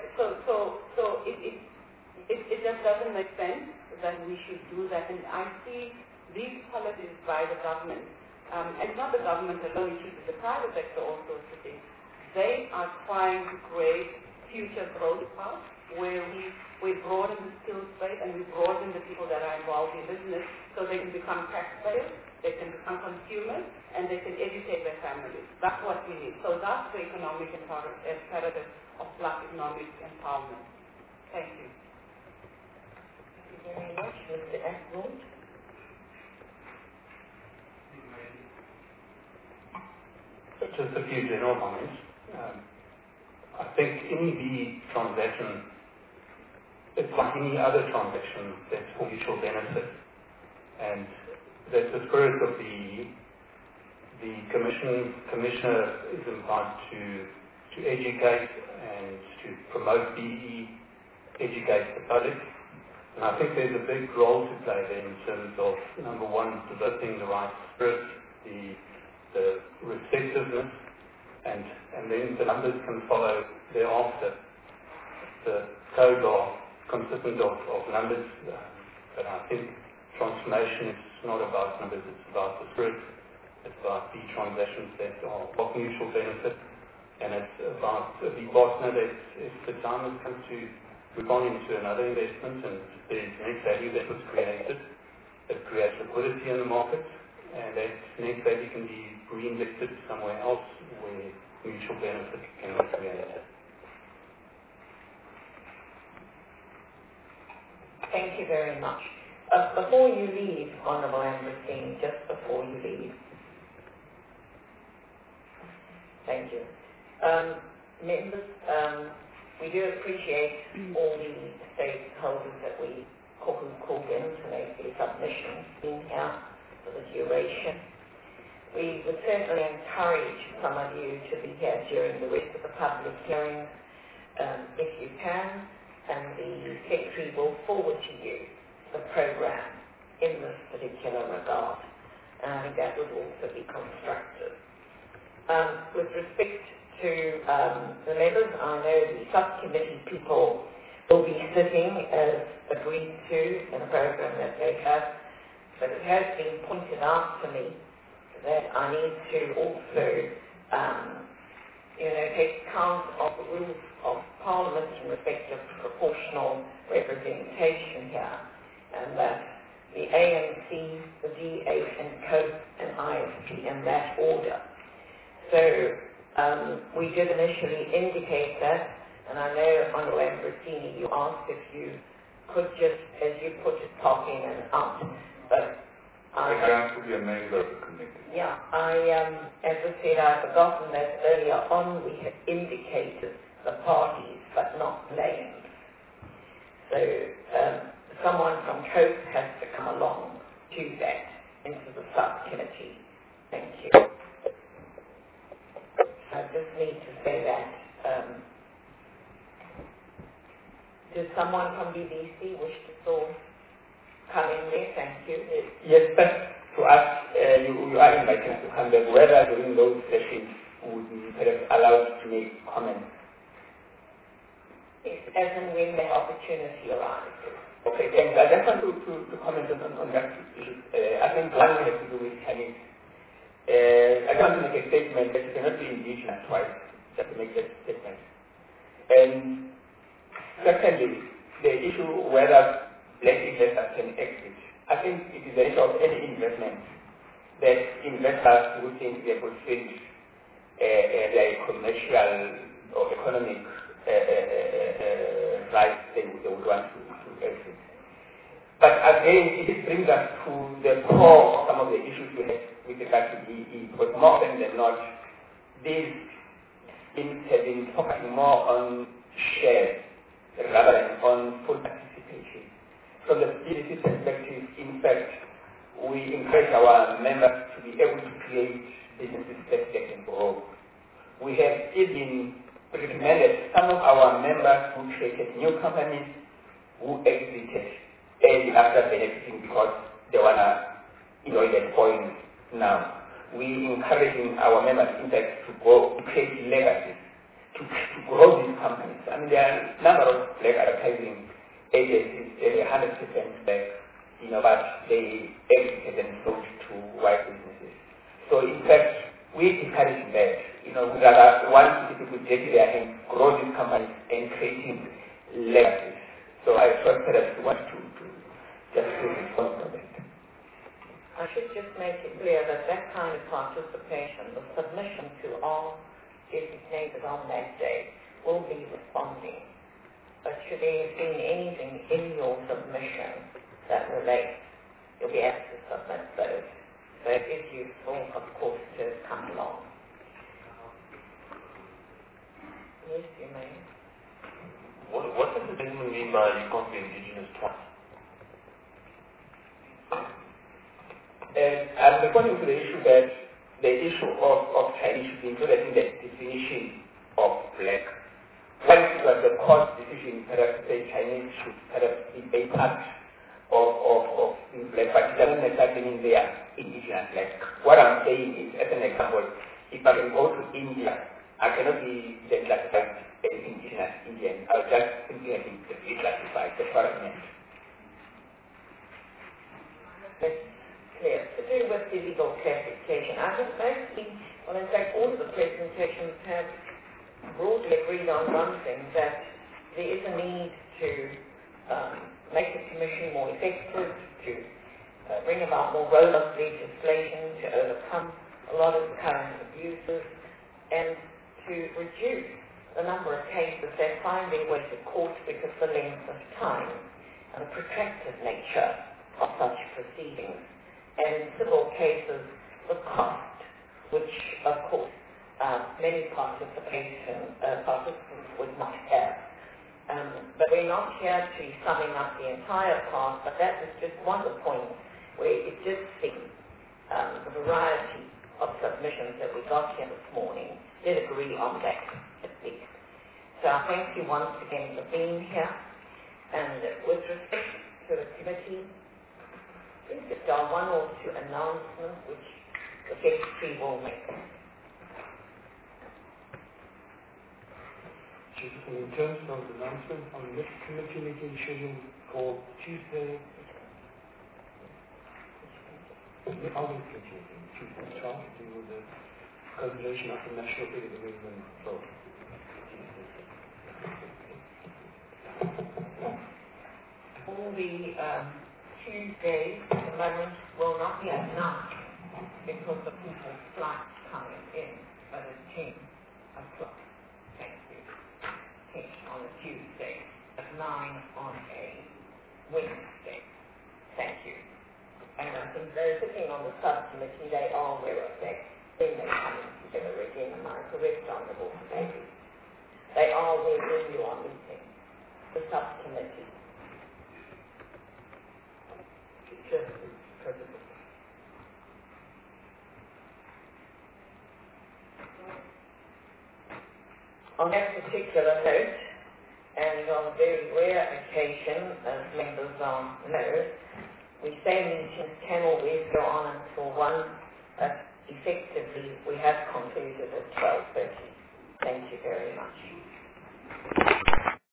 it just doesn't make sense that we should do that. And I see these policies by the government, and not the government alone, it should be the private sector also sitting. They are trying to create future growth paths where we broaden the skill space and we broaden the people that are involved in business so they can become taxpayers, they can become consumers, and they can educate their families. That's what we need. So that's the economic imperative of black economic empowerment. Thank you. Thank you very much, Mr. Eckroyd. Just a few general comments. I think any transaction, it's like any other transaction that's for mutual benefit. And that's the spirit of the commissioner is empowered to educate and to promote BE, educate the public. And I think there's a big role to play there in terms of, number one, developing the right spirit, the receptiveness, and then the numbers can follow thereafter. The codes are consistent of numbers, but I think transformation is not about numbers, it's about the spirit, it's about the transactions that are of mutual benefit, and it's about the partner that if the time has come to move on into another investment and there's net value that was created, it creates liquidity in the market, and that net value can be reinvested somewhere else where mutual benefit can be created. Thank you very much. Before you leave, Honourable Ambrosini, just before you leave. Thank you. Members, we do appreciate all the stakeholders that we called in to make these submissions in here for the duration. We would certainly encourage some of you to be here during the rest of the public hearings if you can, and the Secretary will forward to you the program in this particular regard. And I think that would also be constructive. With respect to the members, I know the subcommittee people will be sitting as agreed to in a program that they have, but it has been pointed out to me that I need to also take account of the rules of Parliament in respect of proportional representation here, and that the ANC, the DA and COPE and ISP in that order. So we did initially indicate that, and I know, Honourable Ambrosini, you asked if you could just, as you put it, pop in and out, but I have to be a member of the committee. Yeah, as I said, I've forgotten that earlier on we had indicated the parties but not names. So someone from COPE has to come along to that, into the subcommittee. Thank you. I just need to say that. Does someone from BBC wish to still come in there? Thank you. Yes, but to us, you are invited to come back, whether during those sessions would be perhaps allowed to make comments. Yes, as and when the opportunity arises. Okay, thanks. I just want to comment on that issue. I think one has to do with Chinese. I want to make a statement that you cannot be indigenous twice, just to make that statement. And secondly, the issue whether black investors can exit. I think it is the nature of any investment that investors who think they could fit their commercial or economic rights they would want to exit. But again, it brings us to the core of some of the issues we have with regard to DE, because more often than not, these schemes have been focusing more on shares rather than on full participation. From the CDC perspective, in fact, we encourage our members to be able to create businesses that they can grow. We have even recommended some of our members who created new companies who exited early after benefiting because they want to enjoy that point now. We encouraging our members, in fact, to go to create legacies, to grow these companies. I mean, there are a number of black advertising agencies, 100% black, but they exited and sold to white businesses. So, in fact, we encourage that. We rather want people to take their hands, grow these companies, and creating legacies. So, I first perhaps want to just to respond to that. I should just make it clear that that kind of participation, the submission to all designated on that day, will be responding. But should there have been anything in your submission that relates, you'll be able to submit those. So it is useful, of course, to come along. Yes, you may. What does the gentleman mean by you can't be indigenous twice? I'm responding to the issue that the issue of Chinese should be included in the definition of black. Once it was the court decision, perhaps say Chinese should perhaps be a part of black, but it doesn't necessarily mean they are indigenous black. What I'm saying is, as an example, if I can go to India, I cannot be then classified as indigenous Indian. I'll just simply have to be classified as foreign. Clear. To do with illegal classification, I think mostly, well, in fact, all of the presentations have broadly agreed on one thing, that there is a need to make the Commission more effective, to bring about more robust legislation, to overcome a lot of current abuses, and to reduce the number of cases that find their way to court because of the length of time and the protracted nature of such proceedings. And in civil cases, the cost, which, of course, many participants would not have. But we're not here to be summing up the entire past, but that was just one of the points where it did seem the variety of submissions that we got here this morning did agree on that, at least. So I thank you once again for being here. And with respect to the committee, I think there are one or two announcements which the Secretary will make. In terms of the announcement on the next committee meeting scheduled for Tuesday, the other committee meeting, Tuesday 12th, to deal with the consideration of the National Freedom Movement vote. All the Tuesdays at the moment will not be at 9 because of people's flights coming in at 10 o'clock. Thank you. 10 on a Tuesday, at 9 on a Wednesday. Thank you. And I think those sitting on the subcommittee, they are aware of that. When they come together again, am I correct, Honourable Lady? They are aware when you are meeting the subcommittee. On that particular note, and on a very rare occasion, as members know, we say meetings can always go on until 1, but effectively we have concluded at 12:30. Thank you very much.